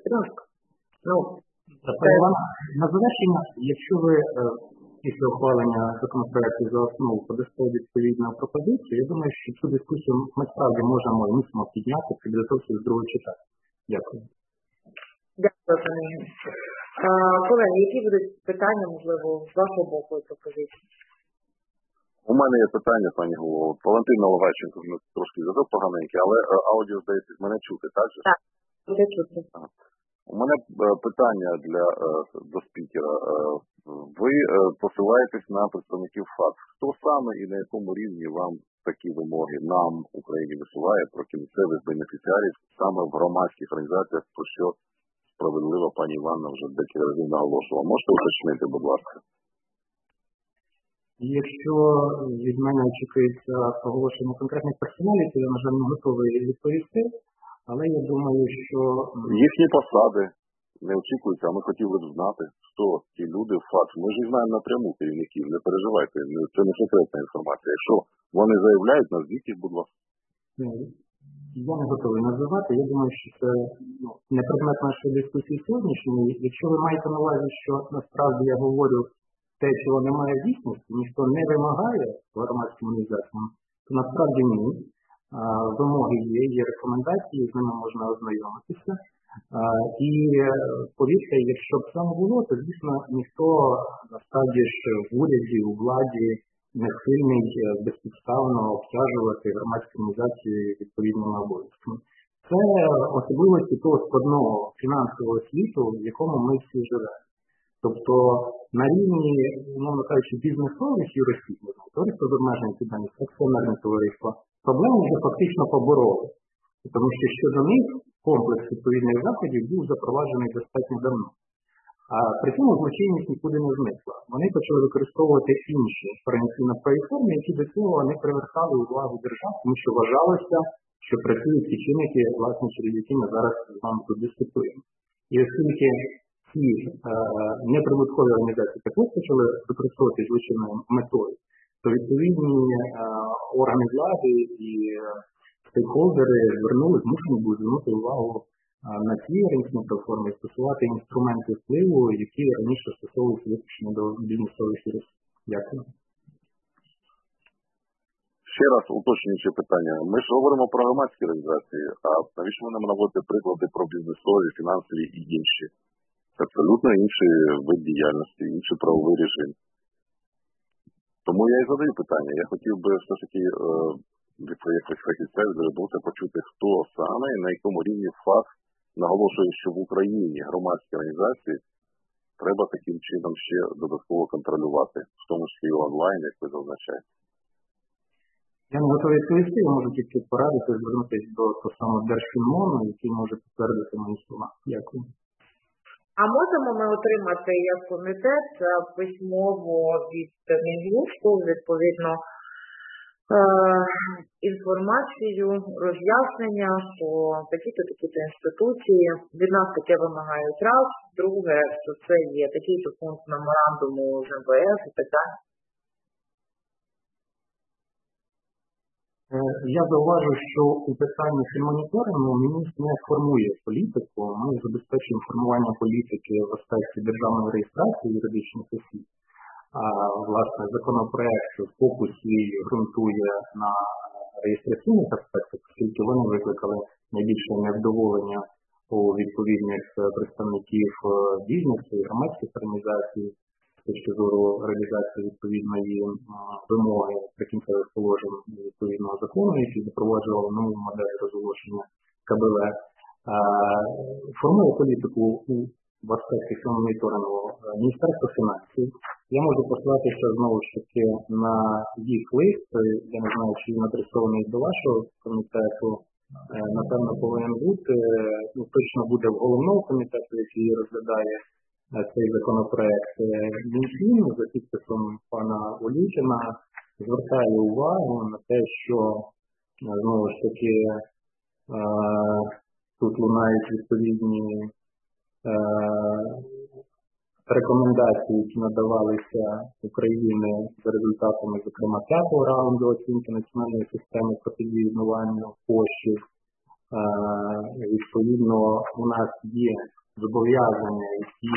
На завершення, якщо ви після ухвалення законопроекту за основу подасте відповідну пропозицію, я думаю, що цю дискусію ми справді можемо і мусимо підняти при підготовці з другого читання. Дякую. Дякую, пане Євгене. Колеги, які будуть питання, можливо, з вашого боку і пропозиції? У мене є питання, пані голово. Валентин Налагайченко, трошки зв'язок поганенький, але аудіо, здається, мене чути, так же? Так, буде чути. У мене питання до спікера. Ви посилаєтесь на представників ФАК. Хто саме і на якому рівні вам такі вимоги нам, Україні, висуває про кінцевих бенефіціарів саме в громадських організаціях, про що справедливо пані Іванна вже декілька разів наголошувала. Можете уточнити, будь ласка? Якщо від мене очікується оголошення конкретних персоналів, то я, на жаль, не готовий відповісти. Але я думаю, що... Їхні посади не очікуються, а ми хотіли б знати, хто ті люди, факт. Ми ж їх знаємо напряму керівників, не переживайте, це не секретна інформація. Якщо вони заявляють, назвіть їх, будь ласка. Я не готовий називати. Я думаю, що це не предмет нашої дискусії сьогоднішньої. Якщо ви маєте на увазі, що насправді я говорю те, чого немає в дійсності, ніхто не вимагає громадським організаціям, то насправді ні. Вимоги є рекомендації, з ними можна ознайомитися. І повірте, якщо б це не було, то, звісно, ніхто насправді ж в уряді, у владі не схильний безпідставно обтяжувати громадські організації відповідними обов'язками. Це особливості того складного фінансового світу, в якому ми всі живемо. Тобто на рівні, умовно кажучи, бізнесових юрисдикцій, товариства з обмеженою відповідальністю, акціонерне товариство, проблеми вже фактично побороли. Тому що щодо них комплекс відповідних заходів був запроваджений достатньо давно. А при цьому злочинність нікуди не зникла. Вони почали використовувати інші організаційно-правові форми, які до цього не привертали увагу держав, тому що вважалося, що працюють ті чинники, власне, через які ми зараз з вами тут дискутуємо. І оскільки ці неприбуткові організації також почали використовувати злочинною метою, то відповідні органи влади і стейкхолдери змушені були звернути увагу на ці ринкові платформи і стосувати інструменти впливу, які раніше стосовувалися виключно до бізнесових юрисдикцій. Дякую. Ще раз уточнюючи питання. Ми ж говоримо про громадські організації, а навіщо ви нам наводите приклади про бізнесові, фінансові і інші? Це абсолютно інший вид діяльності, інший правовий режим. Тому я і задаю питання. Я хотів би все ж таки від якихось фахівців звернутися почути, хто саме і на якому рівні факт наголошує, що в Україні громадські організації треба таким чином ще додатково контролювати, в тому числі і онлайн, як ви зазначаєте. Я не готовий відповісти, я можу тільки порадити звернутися до того самого Держфінмону, який може підтвердити мої слова. Дякую. А можемо ми отримати як комітет письмово від Мін'юсту, відповідно, інформацію, роз'яснення, що такі-то інституції від нас таке вимагають раз, друге, що це є такий-то пункт меморандуму з МВФ і так далі. Я зауважу, що у питанні фінмоніторингу міністр не формує політику, ми забезпечуємо формування політики в аспекті державної реєстрації юридичних осіб. А, власне, законопроект в фокусі ґрунтує на реєстраційних аспектах, оскільки вони викликали найбільше невдоволення у відповідних представників бізнесу і громадських організацій з точки зору реалізації відповідної вимоги прикінцевих положень відповідного закону, який запроваджував нову модель розголошення КБВ. Формує політику в аспекті фінмоніторингу Міністерство фінансів. Я можу послатися знову ж таки на їх лист. Я не знаю, чи він адресований до вашого комітету. Напевно, повинен бути. Точно буде в головному комітету, який розглядає цей законопроект. Мінфін за підписом пана Олютіна звертає увагу на те, що знову ж таки тут лунають відповідні рекомендації, які надавалися Україні за результатами, зокрема, 5-го раунду оцінки національної системи протидії відмиванню коштів. Відповідно, у нас є зобов'язання, які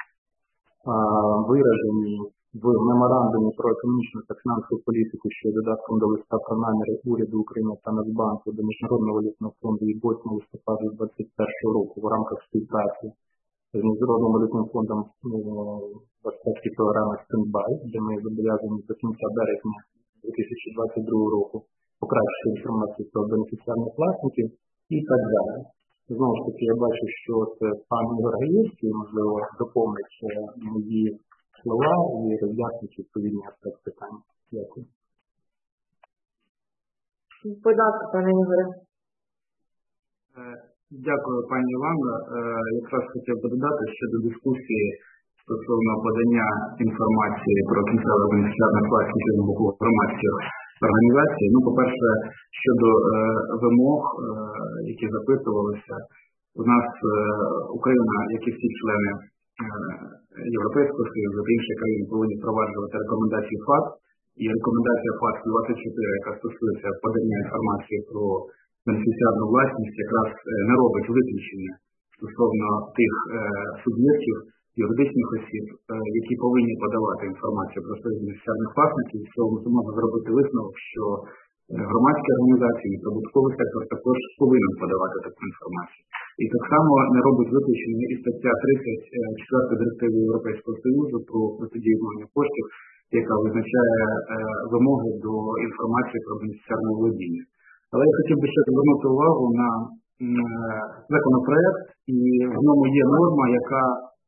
виражені в меморандумі про економічну та фінансову політику, що є додатком до листа про наміри уряду України та Нацбанку до Міжнародного валютного фонду від 8 листопада 2021 року в рамках співпраці з Міжнародним валютним фондом в аспекті програми «Стендбай», де ми зобов'язані до кінця березня 2022 року покращити інформацію про бенефіціарних власників і так далі. Знову ж таки, я бачу, що пан Ігор Гаєвський, можливо, доповнить мої слова і роз'яснить відповідні аспекти питання. Дякую. Будь ласка, пане Ігоре. Дякую, пані Іванна. Якраз хотів би додати щодо дискусії стосовно подання інформації про кінцевих бенефіціарних власників з боку громадських організацій. Ну, по-перше, щодо вимог, які запитувалися, у нас Україна, як і всі члени Європейського Союзу та інші країни повинні впроваджувати рекомендації ФАТ. І рекомендація ФАТ 24, яка стосується подання інформації про бенефіціарну власність, якраз не робить виключення стосовно тих суб'єктів, юридичних осіб, які повинні подавати інформацію про своїх бенефіціарних власників. І цього можна зробити висновок, що громадські організації, неприбутковий сектор також повинен подавати таку інформацію. І так само не робить виключення і стаття 34 директиви Європейського Союзу про протидію відмиванню коштів, яка визначає вимоги до інформації про бенефіціарне володіння. Але я хотів би ще звернути увагу на законопроект, і в ньому є норма, яка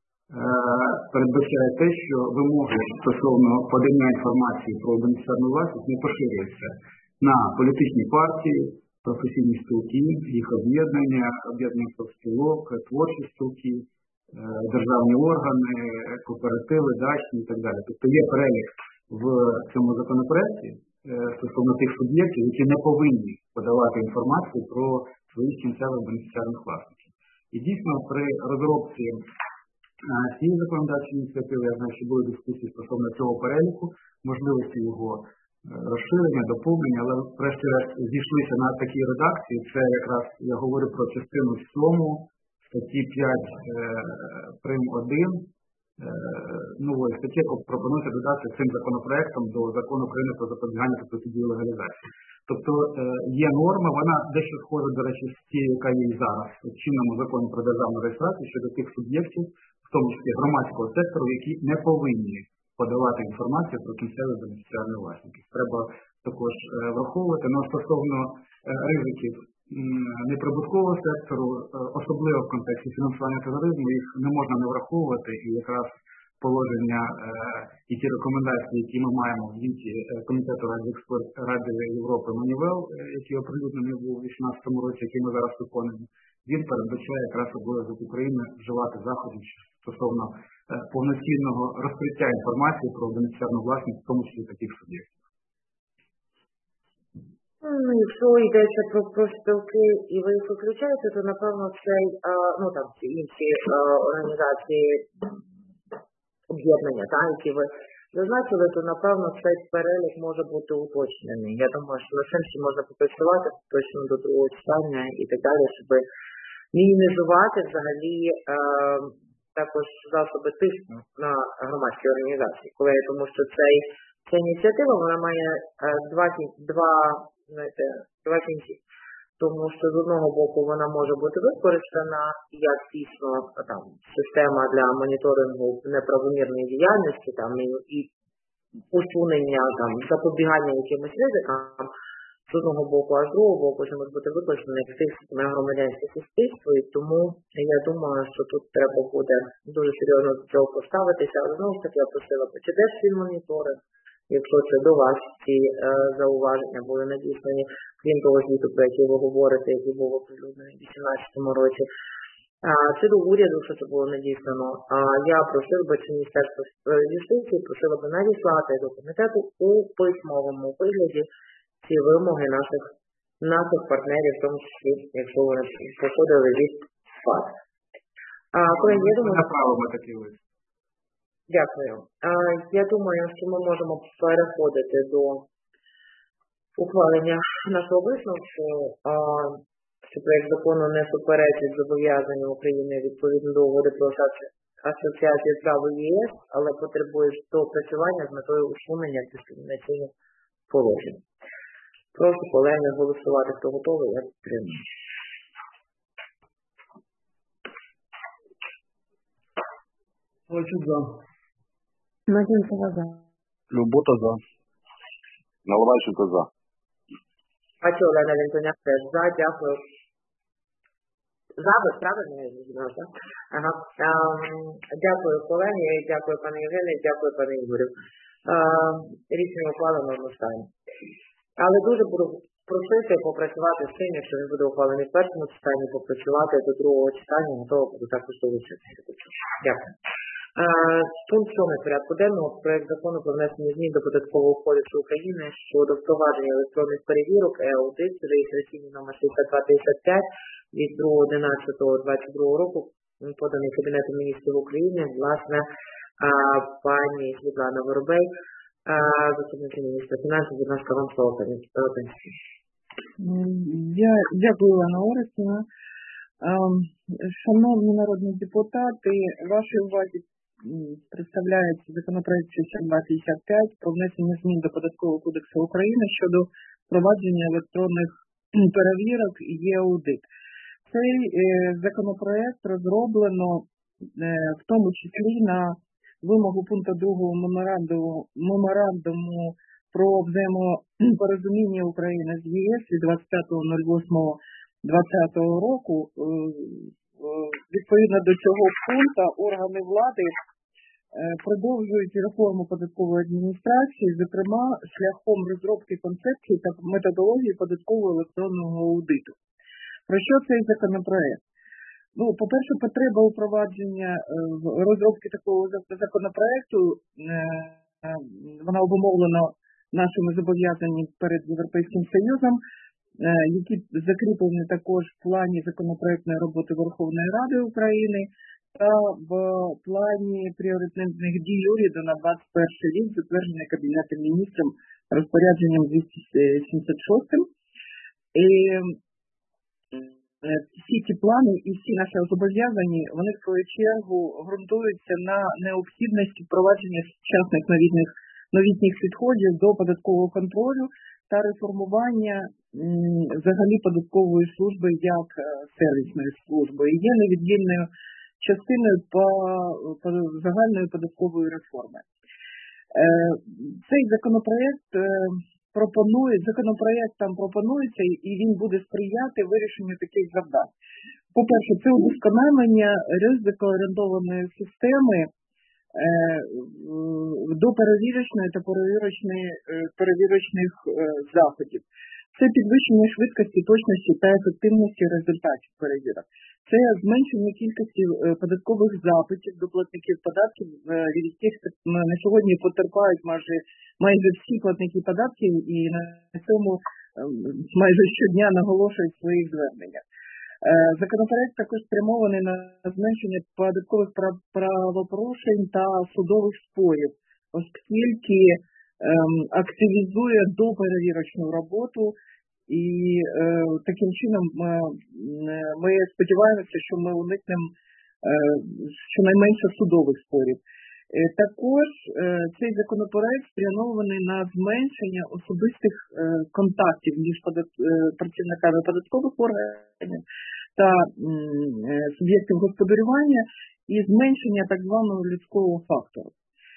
передбачає те, що вимоги стосовно подання інформації про бенефіціарну власність не поширюються на політичні партії, професійні спілки, їх об'єднання профспілок, творчі спілки, державні органи, кооперативи, дачні і так далі. Тобто є перелік в цьому законопроекті стосовно тих суб'єктів, які не повинні подавати інформацію про своїх кінцевих бенефіціарних власників. І дійсно при розробці цієї законодавчої ініціативи, я знаю, що були дискусії стосовно цього переліку, можливості його розширення, доповнення, але врешті-решт зійшлися на такій редакції. Це якраз я говорю про частину 7 статті 5 прим. 1 нової статті, яку пропонується додати цим законопроектом до Закону України про запобігання та протидію легалізації. Тобто є норма, вона дещо схожа, до речі, з тією, яка є і зараз в чинному законі про державну реєстрацію щодо тих суб'єктів, в тому числі громадського сектору, які не повинні подавати інформацію про кінцевих бенефіціарних власників. Треба також враховувати. Но стосовно ризиків неприбуткового сектору, особливо в контексті фінансування тероризму, їх не можна не враховувати, і якраз положення і ті рекомендації, які ми маємо в звіті Комітету Ради Європи Манівел, який оприлюднений був у 2018 році, який ми зараз виконуємо, він передбачає якраз обов'язок України вживати заходів стосовно повноцінного розкриття інформації про бенефіціарну власність, в тому числі таких суб'єктів. Ну, якщо йдеться про профспілки і ви їх виключаєте, то напевно цей, ну там ці інші організації, об'єднання, які ви зазначили, то напевно цей перелік може бути уточнений. Я думаю, що на цим можна попрацювати точно до другого читання і так далі, щоб мінімізувати взагалі також засоби тиску на громадські організації. Тому що ця ініціатива, вона має два кінці. Тому що з одного боку вона може бути використана як дійсно там система для моніторингу неправомірної діяльності і усунення запобігання якимось ризикам з одного боку, а з другого боку це може бути використано як тиск на громадянське суспільство, і тому я думаю, що тут треба буде дуже серйозно до цього поставитися. Але знову ж таки я просила Держфінмоніторинг, якщо це до вас ці зауваження були надіслані, крім того звіту, про який ви говорите, який був оприлюднений у 2018 році. Це до уряду, що це було надіслано. Я просила би, чи Міністерство юстиції просила би надіслати до комітету у письмовому вигляді ці вимоги наших партнерів, в тому числі, якщо вони походили від ФАТ. Колеги, я думаю, направимо такі лист. Дякую. Я думаю, що ми можемо переходити до ухвалення нашого висновку, що проєкт закону не суперечить зобов'язанням України відповідно до угоди про асоціацію з правом ЄС, але потребує доопрацювання з метою усунення дискримінаційних положень. Прошу колеги голосувати, хто готовий, я підтримую. Ольчук за. Мазінцева за. Любота за. Наливайченко за. А що, Олена Лінтоняк теж за, дякую. Запис, правильно я зрозуміла, так? Ага. Дякую, колеги, дякую, пане Євгене, дякую, пане Ігорю. Рішення ухвалено одностайно. Але дуже буду просити попрацювати з тим, якщо він буде ухвалений в першому читанні, попрацювати до другого читання, готово буде також долучитися. Дякую. Пункт 7 порядку денного. Проект закону про внесення змін до Податкового кодексу України щодо впровадження електронних перевірок аудит, реєстраційний номер 6255 від 2.11.22 року, поданий Кабінетом міністрів України, власне, пані Світлана Воробей, заступник міністра фінансів, будь ласка, вам слово, пані Олексій. Я дякую, Івана Орестівна. Шановні народні депутати, вашій увазі представляється законопроект 6255 про внесення змін до Податкового кодексу України щодо впровадження електронних перевірок і є-аудит. Цей законопроект розроблено в тому числі на вимогу пункту 2 меморандуму про взаємопорозуміння України з ЄС від 25.08.2020 року. Відповідно до цього пункту органи влади продовжують реформу податкової адміністрації, зокрема шляхом розробки концепції та методології податкового електронного аудиту. Про що цей законопроект? По-перше, потреба упровадження розробки такого законопроекту, вона обумовлена нашими зобов'язаннями перед Європейським Союзом, які закріплені також в плані законопроектної роботи Верховної Ради України та в плані пріоритетних дій уряду на 2021 рік, затверджений Кабінетом міністрів розпорядженням 276. І всі ці плани і всі наші зобов'язання, вони в свою чергу ґрунтуються на необхідності впровадження сучасних новітніх підходів до податкового контролю та реформування взагалі податкової служби як сервісної служби і є невіддільною частиною загальної податкової реформи. Цей законопроектом пропонується і він буде сприяти вирішенню таких завдань. По-перше, це удосконалення ризикоорієнтованої системи до перевірочної та перевірочних заходів. Це підвищення швидкості, точності та ефективності результатів перевірок. Це зменшення кількості податкових запитів до платників податків, від яких на сьогодні потерпають майже всі платники податків і на цьому майже щодня наголошують в своїх зверненнях. Законопроект також спрямований на зменшення податкових правопорушень та судових спорів, оскільки активізує доперевірочну роботу і таким чином ми сподіваємося, що ми уникнемо щонайменше судових спорів. Також цей законопроект спрямований на зменшення особистих контактів між працівниками податкових органів та суб'єктів господарювання і зменшення так званого людського фактору.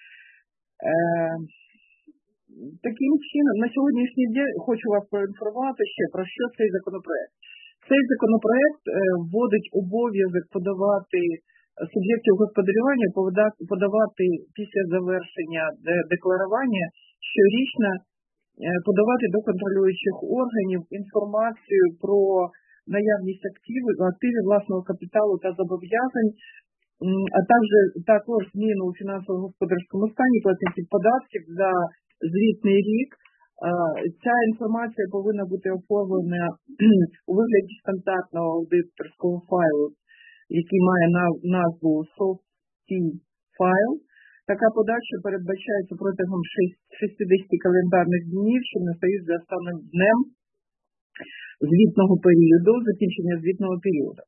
Таким чином, на сьогоднішній день хочу вас проінформувати ще про що цей законопроект. Цей законопроект вводить обов'язок подавати суб'єктів господарювання, подавати після завершення декларування щорічно подавати до контролюючих органів інформацію про наявність активів власного капіталу та зобов'язань, а також зміну у фінансово-господарському стані платників податків за звітний рік. Ця інформація повинна бути оформлена у вигляді стандартного аудиторського файлу, який має назву SOFT файл. Така подача передбачається протягом 60 календарних днів, що настають за останнім днем звітного періоду, закінчення звітного періоду.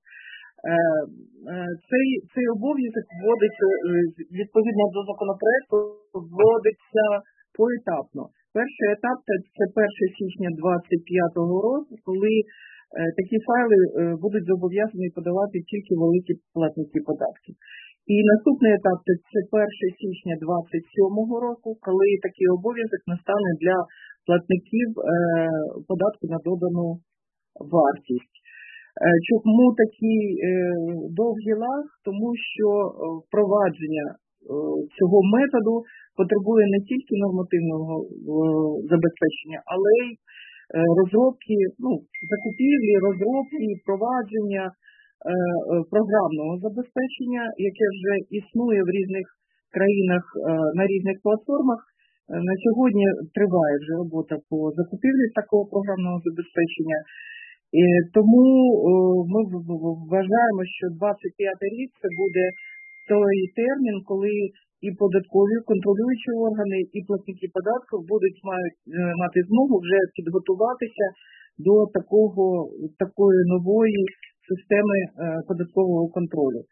Цей обов'язок вводиться, відповідно до законопроекту, вводиться поетапно. Перший етап – це 1 січня 2025 року, коли такі файли будуть зобов'язані подавати тільки великі платники податків. І наступний етап – це 1 січня 2027 року, коли такий обов'язок настане для платників податку на додану вартість. Чому такий довгий лаг? Тому що впровадження цього методу потребує не тільки нормативного забезпечення, але й розробки, закупівлі, розробки, впровадження програмного забезпечення, яке вже існує в різних країнах на різних платформах. На сьогодні триває вже робота по закупівлі такого програмного забезпечення. І тому ми вважаємо, що 25 рік це буде той термін, коли і податкові контролюючі органи, і платники податків будуть мати змогу вже підготуватися до такої нової системи податкового контролю.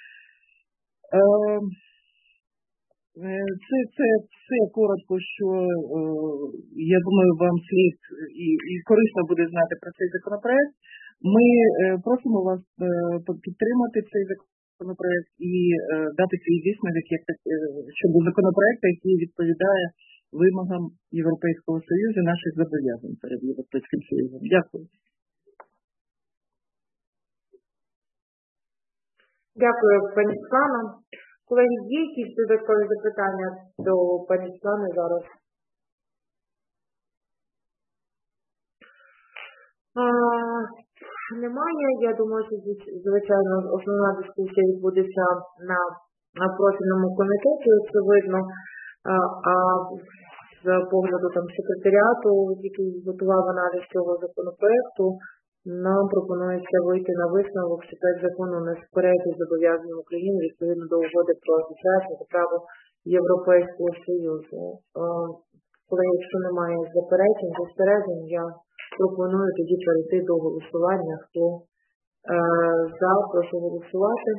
Це все коротко, що я думаю, вам слід і корисно буде знати про цей законопроект. Ми просимо вас підтримати цей законопроект і дати свій висновок щодо законопроекту, який відповідає вимогам Європейського Союзу і наших зобов'язань перед Європейським Союзом. Дякую. Дякую, пані Світлано. Колеги, є якісь додаткові запитання до пані Світлани зараз? Немає. Я думаю, що, звичайно, основна дискусія відбудеться на профільному комітеті, очевидно. А з погляду секретаріату, який готував аналіз цього законопроекту, нам пропонується вийти на висновок, що проект закону не суперечить зобов'язанням України відповідно до угоди про асоціацію та право Європейського Союзу. Коли, якщо немає заперечень, застережень, я пропоную тоді перейти до голосування. Хто за, прошу голосувати.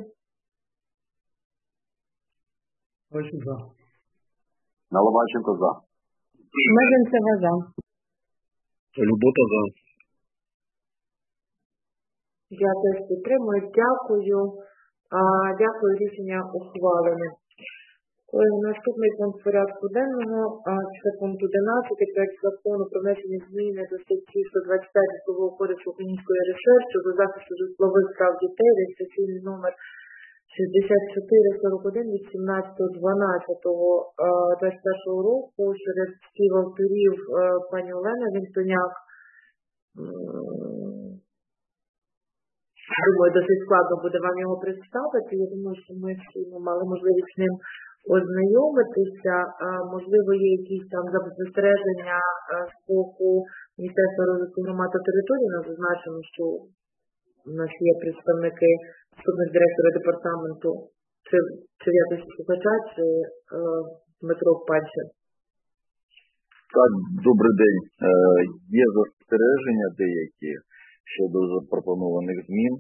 За. Наливайченко за. Мезенцева за. Любота за. Я теж підтримую. Дякую. Дякую, рішення ухвалене. Наступний пункт порядку денного, це пункт 11, проект закону про внесення зміни до статті 125 Житлового кодексу Української РСР щодо захисту житлових прав дітей, реєстраційний номер 6441 від 17.12.21 року, серед співавторів пані Олена Вінтоняк. Думаю, досить складно буде вам його представити. Я думаю, що ми всі мали можливість з ним ознайомитися. Можливо, є якісь там застереження з боку Міністерства розвитку громад та територій. Нам зазначено, що у нас є представники заступник директора департаменту, чи в якості слухача, чи Дмитро Панчин. Так, добрий день. Є застереження деякі щодо запропонованих змін.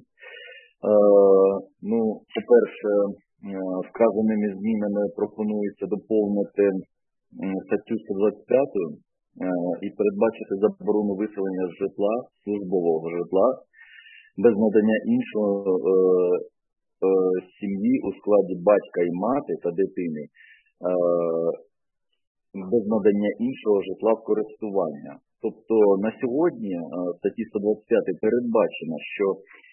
По-перше, вказаними змінами пропонується доповнити статтю 125 і передбачити заборону виселення з житла, службового житла, без надання іншого сім'ї у складі батька і мати та дитини, без надання іншого житла в користування. Тобто на сьогодні в статті 125 передбачено, що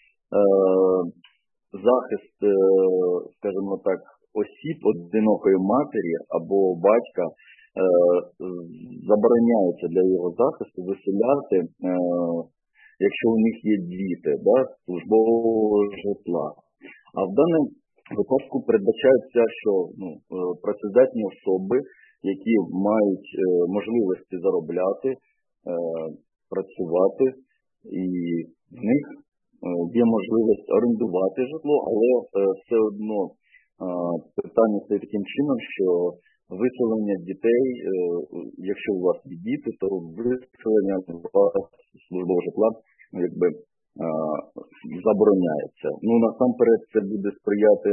захист, скажімо так, осіб одинокої матері або батька забороняється для його захисту виселяти, якщо у них є діти, службового житла. А в даному випадку передбачається, що працездатні особи, які мають можливості заробляти, працювати, і в них є можливість орендувати житло, але все одно питання стоїть таким чином, що виселення дітей, якщо у вас є діти, то виселення службового житла забороняється. Насамперед це буде сприяти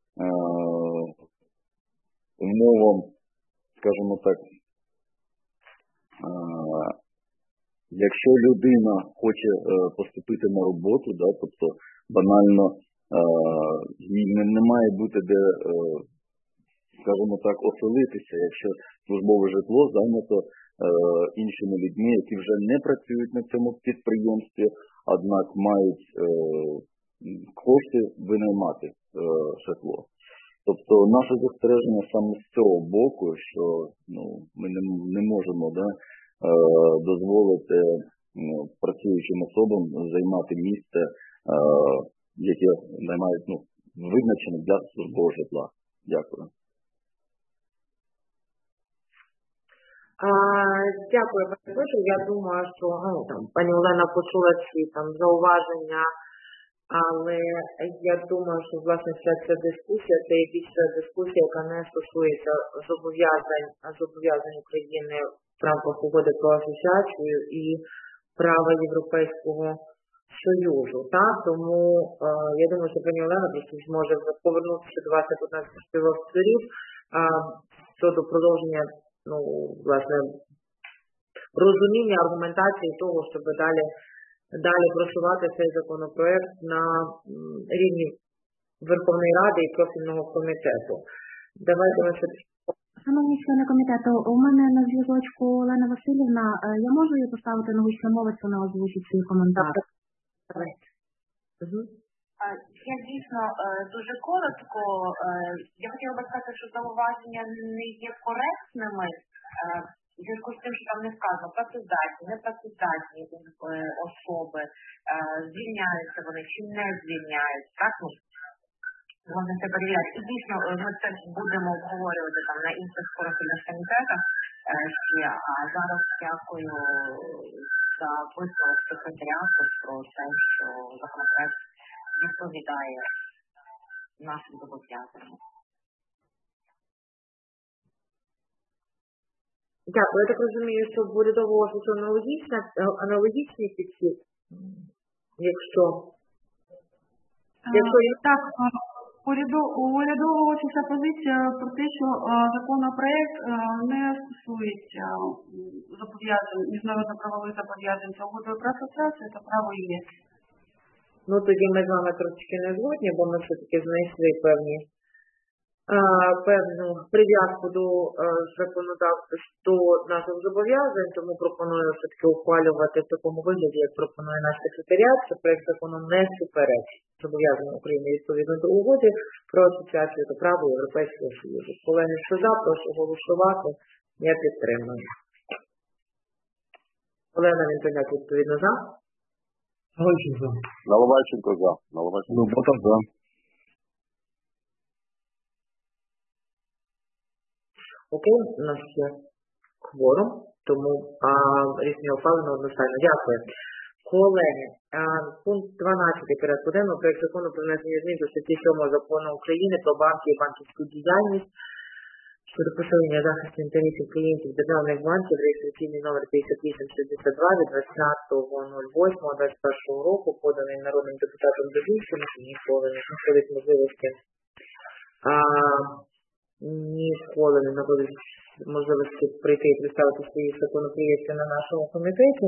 умовам, скажімо так, якщо людина хоче поступити на роботу, тобто банально їй не має бути де, скажімо так, оселитися, якщо службове житло зайнято іншими людьми, які вже не працюють на цьому підприємстві, однак мають кошти винаймати житло. Тобто наше застереження саме з цього боку, що ми не можемо дозволити працюючим особам займати місце, яке займають визначене для службового житла. Дякую. Дякую, пане Боже. Я думаю, що пані Олена почула ці зауваження, але я думаю, що власне вся ця дискусія, це є більше дискусія, яка не стосується зобов'язань України в рамках угоди про асоціацію і права Європейського Союзу. Тому я думаю, що пані Олена просто зможе повернутися до вас як одна з співавторів щодо продовження власне, розуміння, аргументації того, щоб далі просувати цей законопроект на рівні Верховної Ради і профільного комітету. Давайте ми Шановні члени комітету, у мене на зв'язочку Олена Васильівна. Я можу її поставити на гучномовець, вона озвучить свій коментар? Я дійсно дуже коротко. Я хотіла би сказати, що зауваження не є коректними. В зв'язку з тим, що там не сказано працездатні, непрацездатні особи, звільняються вони чи не звільняються. Так? Можна це перевіряти. І дійсно ми це будемо обговорювати на інших профільних комітетах. А зараз дякую за висновок секретаріату про те, що законопроект відповідає нашим зобов'язанням. Дякую. Я так розумію, що в урядового офісу аналогічний підхід, якщо так, у урядового офісу позиція про те, що законопроект не стосується зобов'язань, міжнародно-правових зобов'язань за угодою про асоціацію та право ЄС. Тоді ми з вами трошки не згодні, бо ми все-таки знайшли певну прив'язку до законодавства до наших зобов'язань, тому пропоную все-таки ухвалювати в такому вигляді, як пропонує наш секретаріат, що проект закону не суперечить зобов'язанням України відповідно до угоди про асоціацію та право Європейського Союзу. Колеги, що за, прошу голосувати, я підтримую. Олена Вінтоняк, відповідно за. Наливайченко за. Робота за. Окей, у нас є кворум, тому рішення ухвалено одностайно. Дякую. Колеги, пункт 12 порядку денного, проект закону про внесення змін до статті 7 Закону України про банки і банківську діяльність щодо посилення захисту інтересів клієнтів державних банків, реєстраційний номер 5862 від 20.08.21 року, поданий народним депутатом Дубінським, ніколи не знаходить можливості можливості прийти і представити свої законопроєкти на нашому комітеті.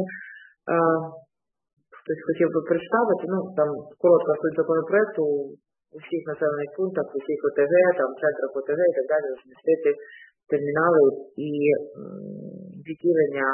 Хтось хотів би представити, там коротка суть законопроекту у всіх населених пунктах, у всіх ОТГ, центрах ОТГ і так далі, розмістити термінали і відділення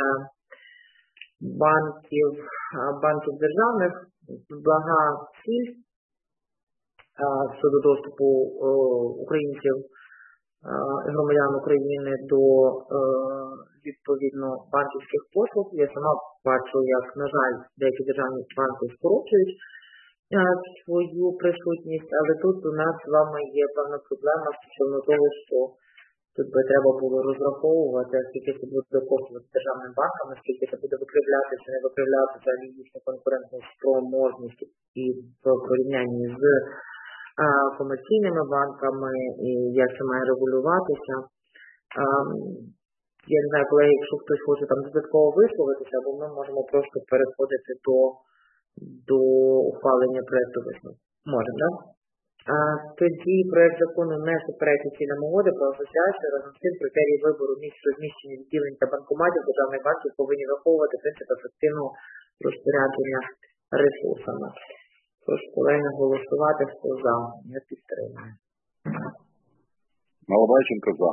банків державних, блага ціль щодо доступу українців, громадян України до відповідно банківських послуг. Я сама бачу, як, на жаль, деякі державні банки скорочують свою присутність, але тут у нас з вами є певна проблема стосовно того, що тут би треба було розраховувати, скільки це буде коштувати державним банкам, скільки це буде викривляти чи не викривляти взагалі їхню конкурентну спроможність і в порівнянні з комерційними банками і як це має регулюватися. Я не знаю, колеги, якщо хтось хоче там додатково висловитися, або ми можемо просто переходити до ухвалення проєкту висновку. Можемо, так? Тоді проєкт закону не суперечить цілям угоди про асоціацію, разом з тим критерії вибору місць розміщення відділень та банкоматів державних банків повинні враховувати принцип ефективного розпорядження ресурсами. Тож, колеги, голосувати, хто за, не підтримує. Наливайченко за.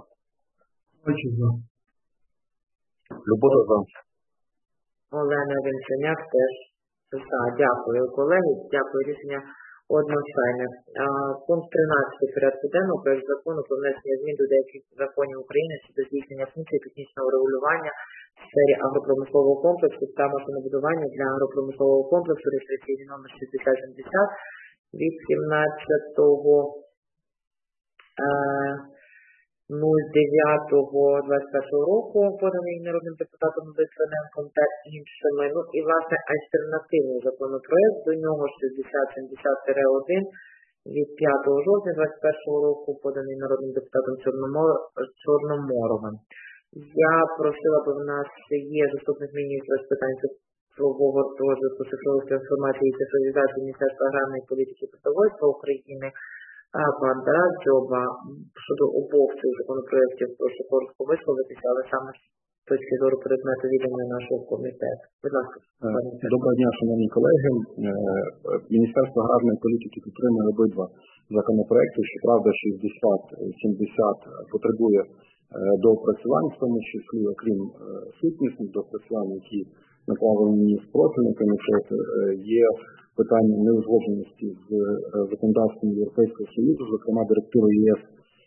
Любота за. Олена Вінченяк теж за. Дякую, колеги. Дякую. Рішення одностайне. Пункт 13 порядку денного проект закону про внесення змін до деяких законів України щодо здійснення функцій технічного регулювання в сфері агропромислового комплексу та машинобудування для агропромислового комплексу реєстраційний номер 6070 від 17.09.21 року, поданий народним депутатом Литвиненком та іншими. Ну і, власне, альтернативний законопроект до нього 6070-1 від 5 жовтня 2021 року, поданий народним депутатом Чорноморовим. Я просила б, в нас є заступник міністра з питань цифрового розвитку, цифрової трансформації і цифровізації Міністерства аграрної політики і продовольства України, пан Тарас Дзьоба. Щодо обох цих законопроєктів прошу коротко висловитися, але саме з точки зору предмету відання нашого комітету. Будь ласка. Доброго дня, шановні колеги. Міністерство аграрної політики підтримує обидва законопроекти. Щоправда, 60-70 потребує доопрацювань, в тому числі, окрім сутнісних доопрацювань, які направлені з профільний комітет, є питання неузгодженості з законодавством Європейського Союзу, зокрема директиви ЄС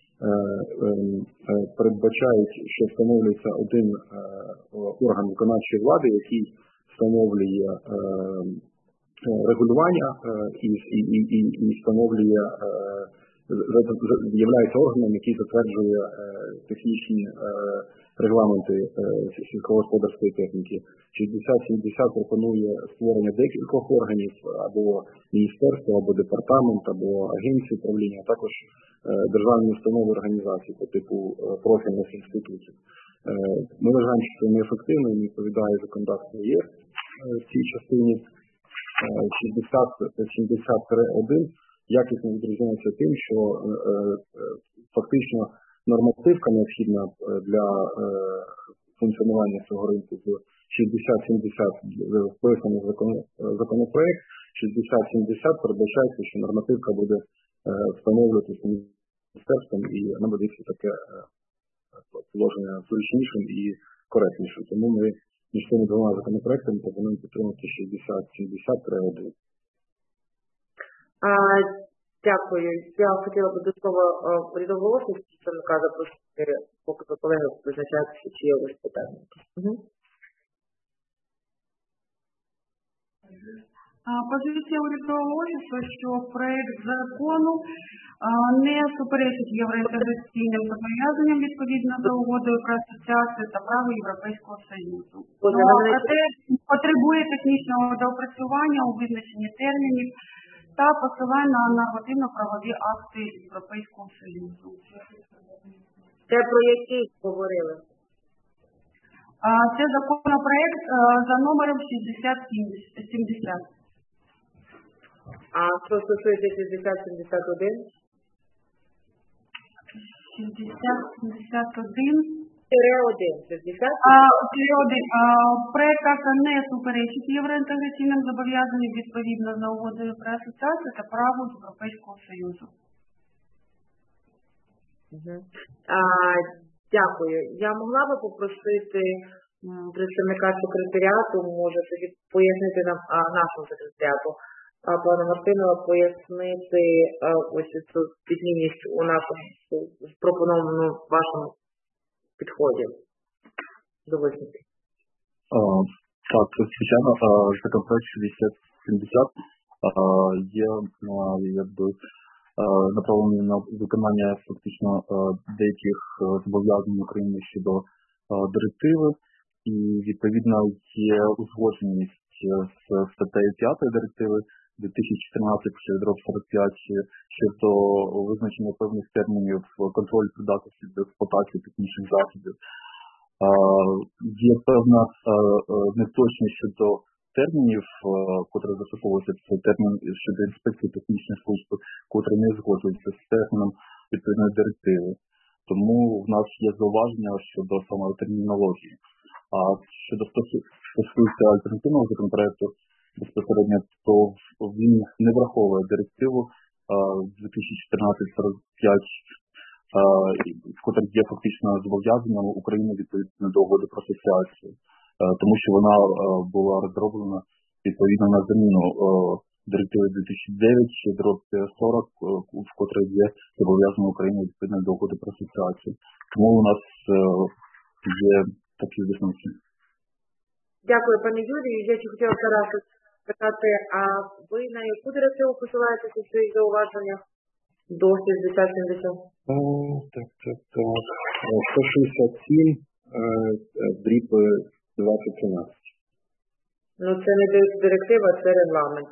передбачають, що встановлюється один орган виконавчої влади, який встановлює регулювання і встановлює, являється органом, який затверджує технічні регламенти сільськогосподарської техніки. 60-70 пропонує створення декількох органів, або міністерства, або департамент, або агенції управління, а також державні установи організації по типу профільних інститутів. Ми вважаємо, що це неефективно і не відповідає законодавству ЄС в цій частині. 60-70-1 якісно відрізняється тим, що фактично нормативка необхідна для функціонування цього ринку в 60-70 вписаний законопроект, 60-70 передбачається, що нормативка буде встановлюватися міністерством і вона буде таке положення зручнішим і коректнішим. Тому ми між цими двома законопроектами пропонуємо підтримати 60-70-1. Дякую. Я хотіла б до слова урядового офісу представника запросити, поки колеги визначаються, чи є ось питання. Позиція урядового офісу, що проект закону не суперечить євроінтеграційним зобов'язанням відповідно до угодою про асоціацію та право Європейського Союзу. Проте потребує технічного доопрацювання у визначенні термінів та посилання на нормативно-правові акти Європейського Союзу. Це про який говорили? Це законопроект за номером 6070. А що стосується 6071? 6071. Проект акта не суперечить євроінтеграційним зобов'язанням відповідно за угодою про асоціацію та право Європейського Союзу. Дякую. Я могла би попросити представника секретаріату, може тоді пояснити нам нашому секретаріату, пана Мартинова, пояснити ось цю відмінність у нашому пропонованому вашому підході до висновки. Так, звичайно, законопроект 6070 є направлений на виконання фактично деяких зобов'язань України щодо директиви, і відповідно є узгодженість з статтею 5 директиви 2014/45 щодо визначення певних термінів контролю придатності до експлуатації технічних засобів. Є певна неточність щодо термінів, котрі застосовуються, це термін щодо інспекції технічних служб, котрі не згоджуються з терміном відповідної директиви. Тому в нас є зауваження щодо саме термінології. А щодо стосується альтернативного законопроекту безпосередньо, то він не враховує директиву 2014/45, котра є фактично зобов'язанням України відповідно до угоди про асоціацію, тому що вона була розроблена відповідно на заміну директиви 2009/40, в котрій є зобов'язана Україна відповідно до угоди про асоціацію. Тому у нас є такі висновки. Дякую, пане Юрію. Я ще хотіла Тараса спитати, а ви на яку директиву посилаєтеся у своїх зауваженнях до 6070? Так. 167/2013. Ну, це не директива, це регламент.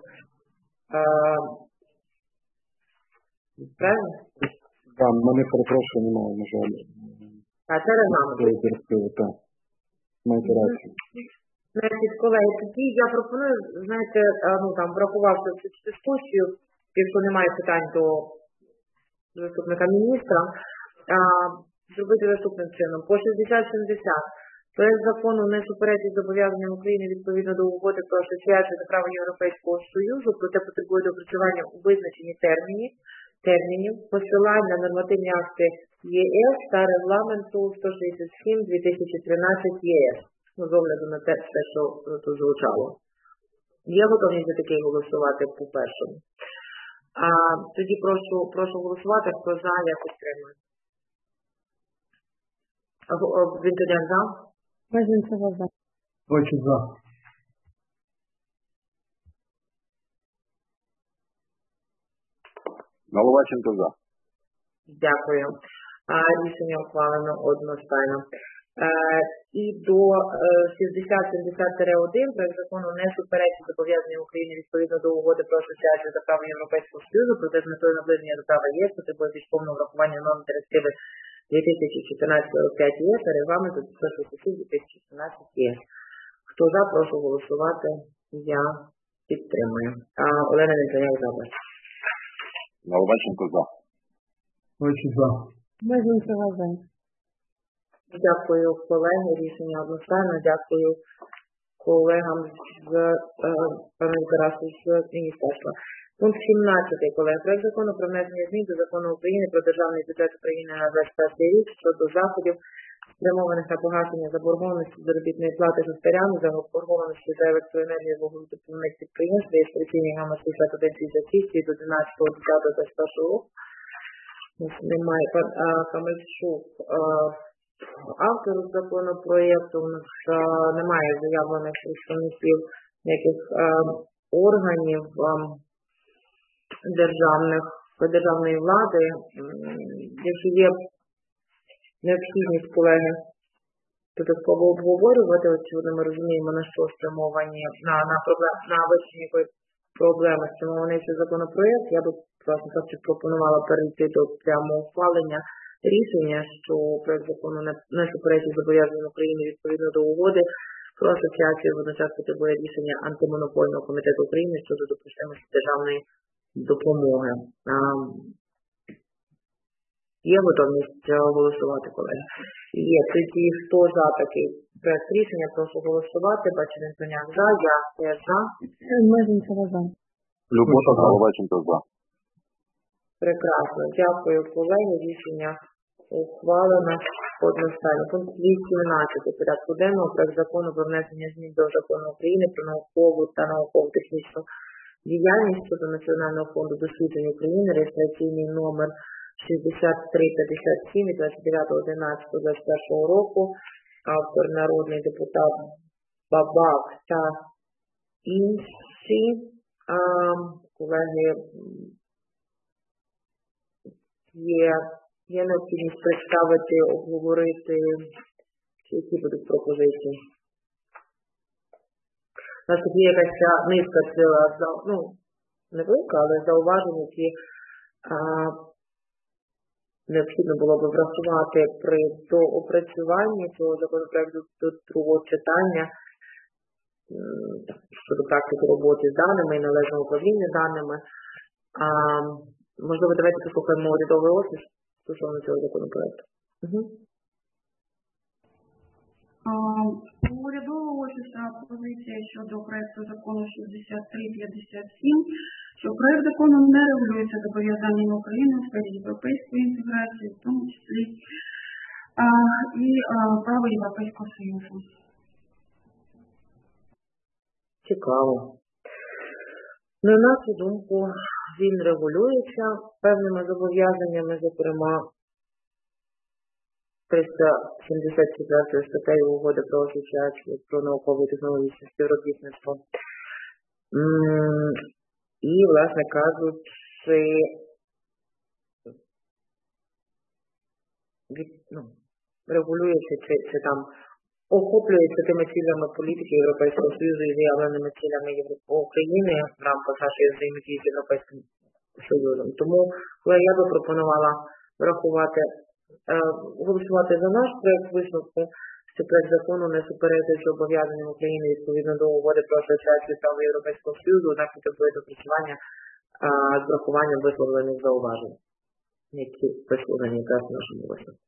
Правильно? Так, мене перепрошую, немає, на жаль. А це регламент. Директиви, так. Маєте рацію. Значить, колеги, тоді я пропоную, знаєте, врахувавши цю дискусію, якщо немає питань до заступника міністра, зробити наступним чином. По 6070 проект закону не суперечить зобов'язанням України відповідно до угоди про асоціацію та право Європейського Союзу, проте потребує доопрацювання у визначенні термінів, посилань на нормативні акти ЄС та регламенту 167/2013 ЄС. З огляду на те, все, що тут звучало. Є готовність за таке голосувати по першому. Тоді прошу голосувати, хто за, я підтримую. Вінтоняк за? Мезенцева за. Бойчук за. Головаченко за. Дякую. Рішення ухвалено одностайно. І до 6070-1 проект закону не суперечить зобов'язанням України відповідно до угоди про асоціацію та право Європейського Союзу, проте з метою наближення до права ЄС потребує більш повного врахування норм директиви 2014/5 ЄС та регламенту 167/2014 ЄС. Хто за, прошу голосувати. Я підтримую. Олена Вінтоняк за. Головаченко за. Бойчук за. Мезенцева за. Дякую, колеги. Рішення одностайно. Дякую колегам з пану Тарасу з міністерства. Пункт 17, колеги. Проект закону про внесення змін до Закону України про Державний бюджет України на 2021 рік щодо заходів, спрямованих на погашення заборгованості заробітної плати шахтарям, заборгованості за електроенергію вугледобувних підприємств, реєстраційний номер 6166 від 11.10.21 року. Немає. Камельчук. Автору законопроєкту у нас немає заявлених представників яких органів державної влади. Якщо є необхідність, колеги, додатково обговорювати, очевидно, ми розуміємо, на що спрямовані, на вирішення якої проблеми спрямований цей законопроєкт, я би, власне, пропонувала перейти до прямого ухвалення рішення, що проект закону не суперечить зобов'язанням України відповідно до угоди про асоціацію, водночас потребує рішення Антимонопольного комітету України щодо допустимості державної допомоги. Є готовність голосувати, колеги? Є. Тоді хто за такий проект рішення, прошу голосувати. Бачу, Вінтоняк за, я теж за. Мезенцева за. Любота, Головаченко за. Прекрасно. Дякую, колеги. Рішення ухвалено одностайно. Пункт 18 порядку денного. Проект закону про внесення змін до Закону України про наукову та науково-технічну діяльність щодо Національного фонду досліджень України, реєстраційний номер 6357 від 29.11.21 року. Автор народний депутат Бабак та інші. Колеги, є необхідність представити, обговорити, які будуть пропозиції. У нас тут є якась низка ціла, невелика, але зауважень, які необхідно було б врахувати при доопрацюванні цього законопроекту до другого читання щодо практики роботи з даними і належного управління даними. Можливо, давайте послухаємо урядовий офіс стосовно цього законопроекту. У урядового офісу позиція щодо проекту закону 6357, що проект закону не регулюється зобов'язаннями України у сфері європейської інтеграції, в тому числі і право Європейського Союзу. Цікаво. На нашу думку, він регулюється певними зобов'язаннями, зокрема 374 статтею Угоди про асоціацію про наукове і технологічне співробітництво. І, власне кажучи, регулюється чи там охоплюється тими цілями політики Європейського Союзу і заявленими цілями України в рамках нашої взаємодії з Європейським Союзом. Тому, коли я би пропонувала голосувати за наш проект висновку, що проект закону не суперечить зобов'язанням України відповідно до угоди про асоціацію права Європейського Союзу, однак потребує допрацювання з врахуванням висловлених зауважень, які висловлені якраз в нашому висновку.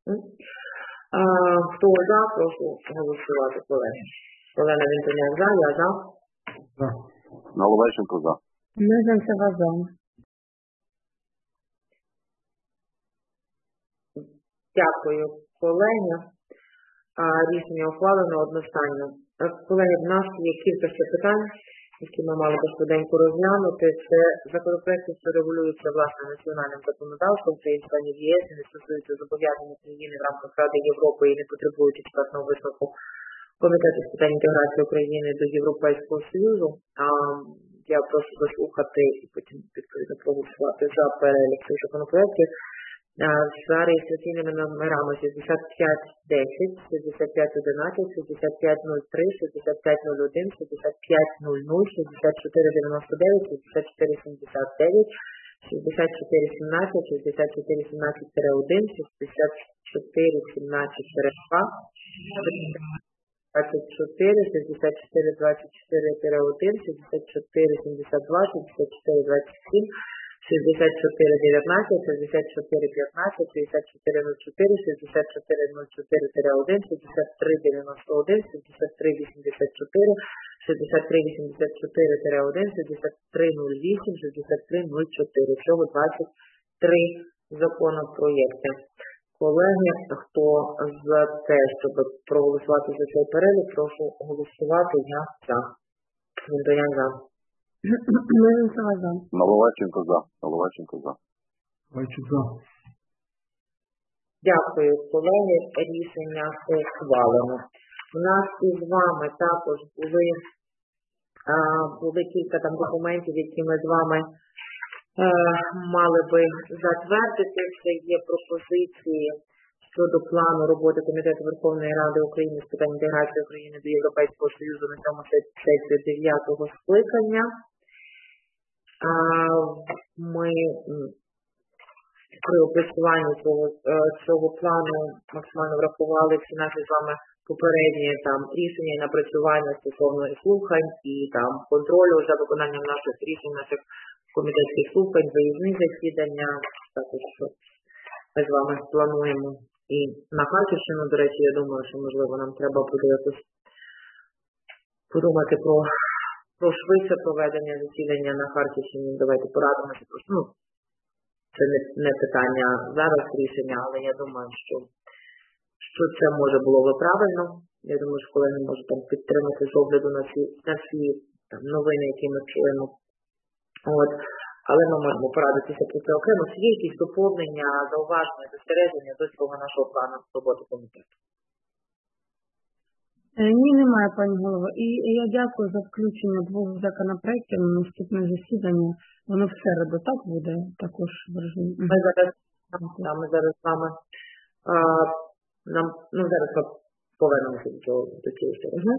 Хто за, прошу голосувати, колеги. Олена Вінтоняк за, я за. Наливайченко за. Мезенцева за. Дякую, колеги. Рішення ухвалено одностайно. Колеги, в нас є кілька ще питань, які ми мали би швиденько розглянути. Це законопроекти, що регулюються власне національним законодавством, це членів ЄС, і не стосуються зобов'язань України в рамках Ради Європи і не потребують експертного висновку Комітету з питань інтеграції України до Європейського Союзу. Я прошу заслухати і потім відповідно проголосувати за перелік цих законопроєктів. За реєстраційними номерами 6510, 6511, 6503, 6501, 6500, 6499, 6479, 6417, 6417-1, 6417-2, 24, 6424-1, 6472, 6427, 6419, 6415, 6404, 6404-1, 6391, 6384, 6384-1, 6308, 6304. Всього 23 законопроєкти. Колеги, хто за те, щоб проголосувати за цей перелік, прошу голосувати. Я за. Вінтоняк за. Наливайченко за. Наливайченко за. Дякую, колеги. Рішення ухвалено. У нас із вами також були кілька там документів, які ми з вами мали би затвердити. Це є пропозиції щодо плану роботи Комітету Верховної Ради України з питань інтеграції України до Європейського Союзу на цьому сесії 9-го скликання. Ми при опрацюванні цього плану максимально врахували всі наші з вами попередні там рішення і напрацювання стосовно слухань і там контролю за виконанням наших рішень, наших комітетських слухань, виїзні засідання. Також що ми з вами плануємо і на Харківщину. До речі, я думаю, що можливо нам треба буде якось подумати про швидше проведення засідання на Харківщині. Давайте порадимося. Це не питання зараз рішення, але я думаю, що це може було би правильно. Я думаю, що колеги можуть там підтримати з огляду на всі там, новини, які ми чуємо. Але ми можемо порадитися про це окремо. Чи є якісь доповнення, зауваження, застереження до цього нашого плану роботи комітету? Ні, немає, пані голово. І я дякую за включення двох законопроєктів на наступне засідання. Воно в середу, так буде? Також враження. Ми зараз з вами зараз ми повернемося до цієї сторони.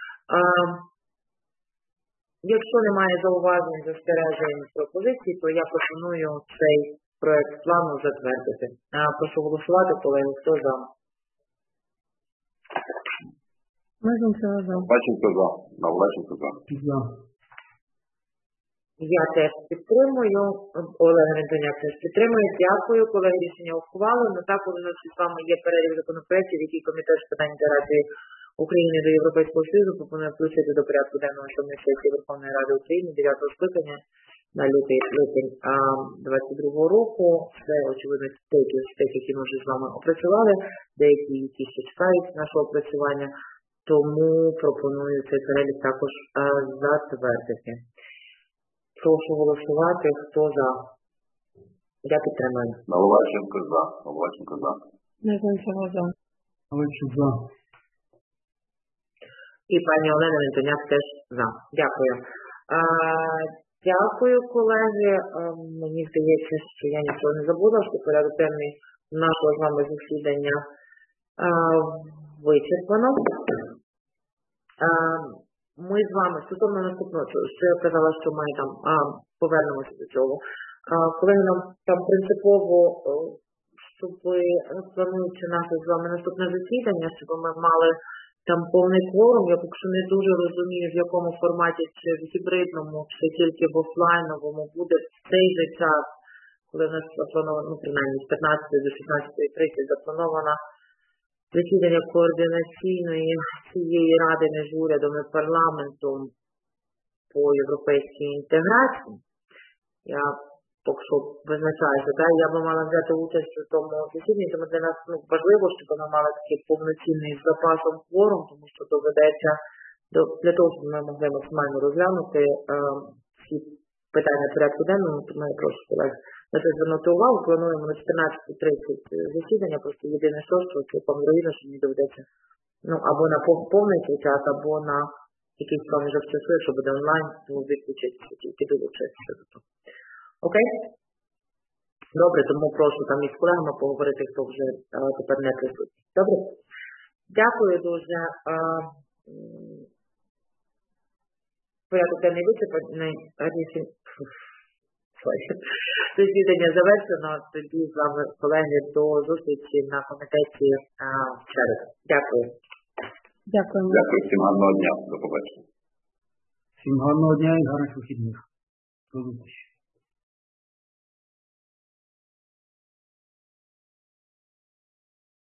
Якщо немає зауважень, застережень, пропозицій, то я пропоную цей проект плану затвердити. Прошу голосувати, колеги, хто за? Наливайченко за. Наливайченко за. Я теж підтримую. Олег Вінтоняк теж підтримує. Дякую, колеги, рішення ухвалено. Також у нас з вами є перелік законопроєктів, які Комітет з питань інтеграції України до Європейського Союзу пропонує включити до порядку денного сесії Верховної Ради України 9-го скликання на лютень 2022 року. Це, очевидно, тих, які ми вже з вами опрацювали, деякі, які ще чекають нашого опрацювання. Тому пропоную цей перелік також затвердити. Прошу голосувати, хто за. Я підтримую. Наливайченко за. Наливайченко за. Незнайцева за. Олексій за. І пані Олена Вінтоняк теж за. Дякую. Дякую, колеги. Мені здається, що я нічого не забула, що порядок денний нашого з вами засідання вичерпано. Ми з вами стосовно наступного, що я казала, що ми там повернемося до цього. Колеги, нам там принципово, щоб плануючи наше з вами наступне засідання, щоб ми мали там повний кворум, я поки що не дуже розумію, в якому форматі, чи в гібридному, чи тільки в офлайновому буде в цей же час, коли в нас заплановано, ну, принаймні з 15 до 16:30 заплановано засідання координаційної цієї ради між урядом і парламентом по європейській інтеграції. Я поки що визначаюся, я би мала взяти участь у тому засіданні, тому для нас важливо, щоб вона мала такий повноцінний з запасом кворум, тому що доведеться для того, щоб ми могли максимально розглянути всі питання порядку денного, тому я прошу колег на це звернути увагу. Плануємо на 14:30 засідання, просто єдине що цілком вірогідно, що мені доведеться або на повний цей час, або на якийсь проміжок часу, якщо буде онлайн, тому відключитися, тільки долучитися до того. Окей? Добре, тому прошу там із колегами поговорити, хто вже тепер не присутній. Добре? Дякую дуже. Порядок денний вичерпаний. Засідання завершено. Тоді з вами, колеги, до зустрічі на комітеті в середу. Дякую. Дякую. Дякую. Всім гарного дня. До побачення. Всім гарного дня і гарних вихідних. До зустрічі.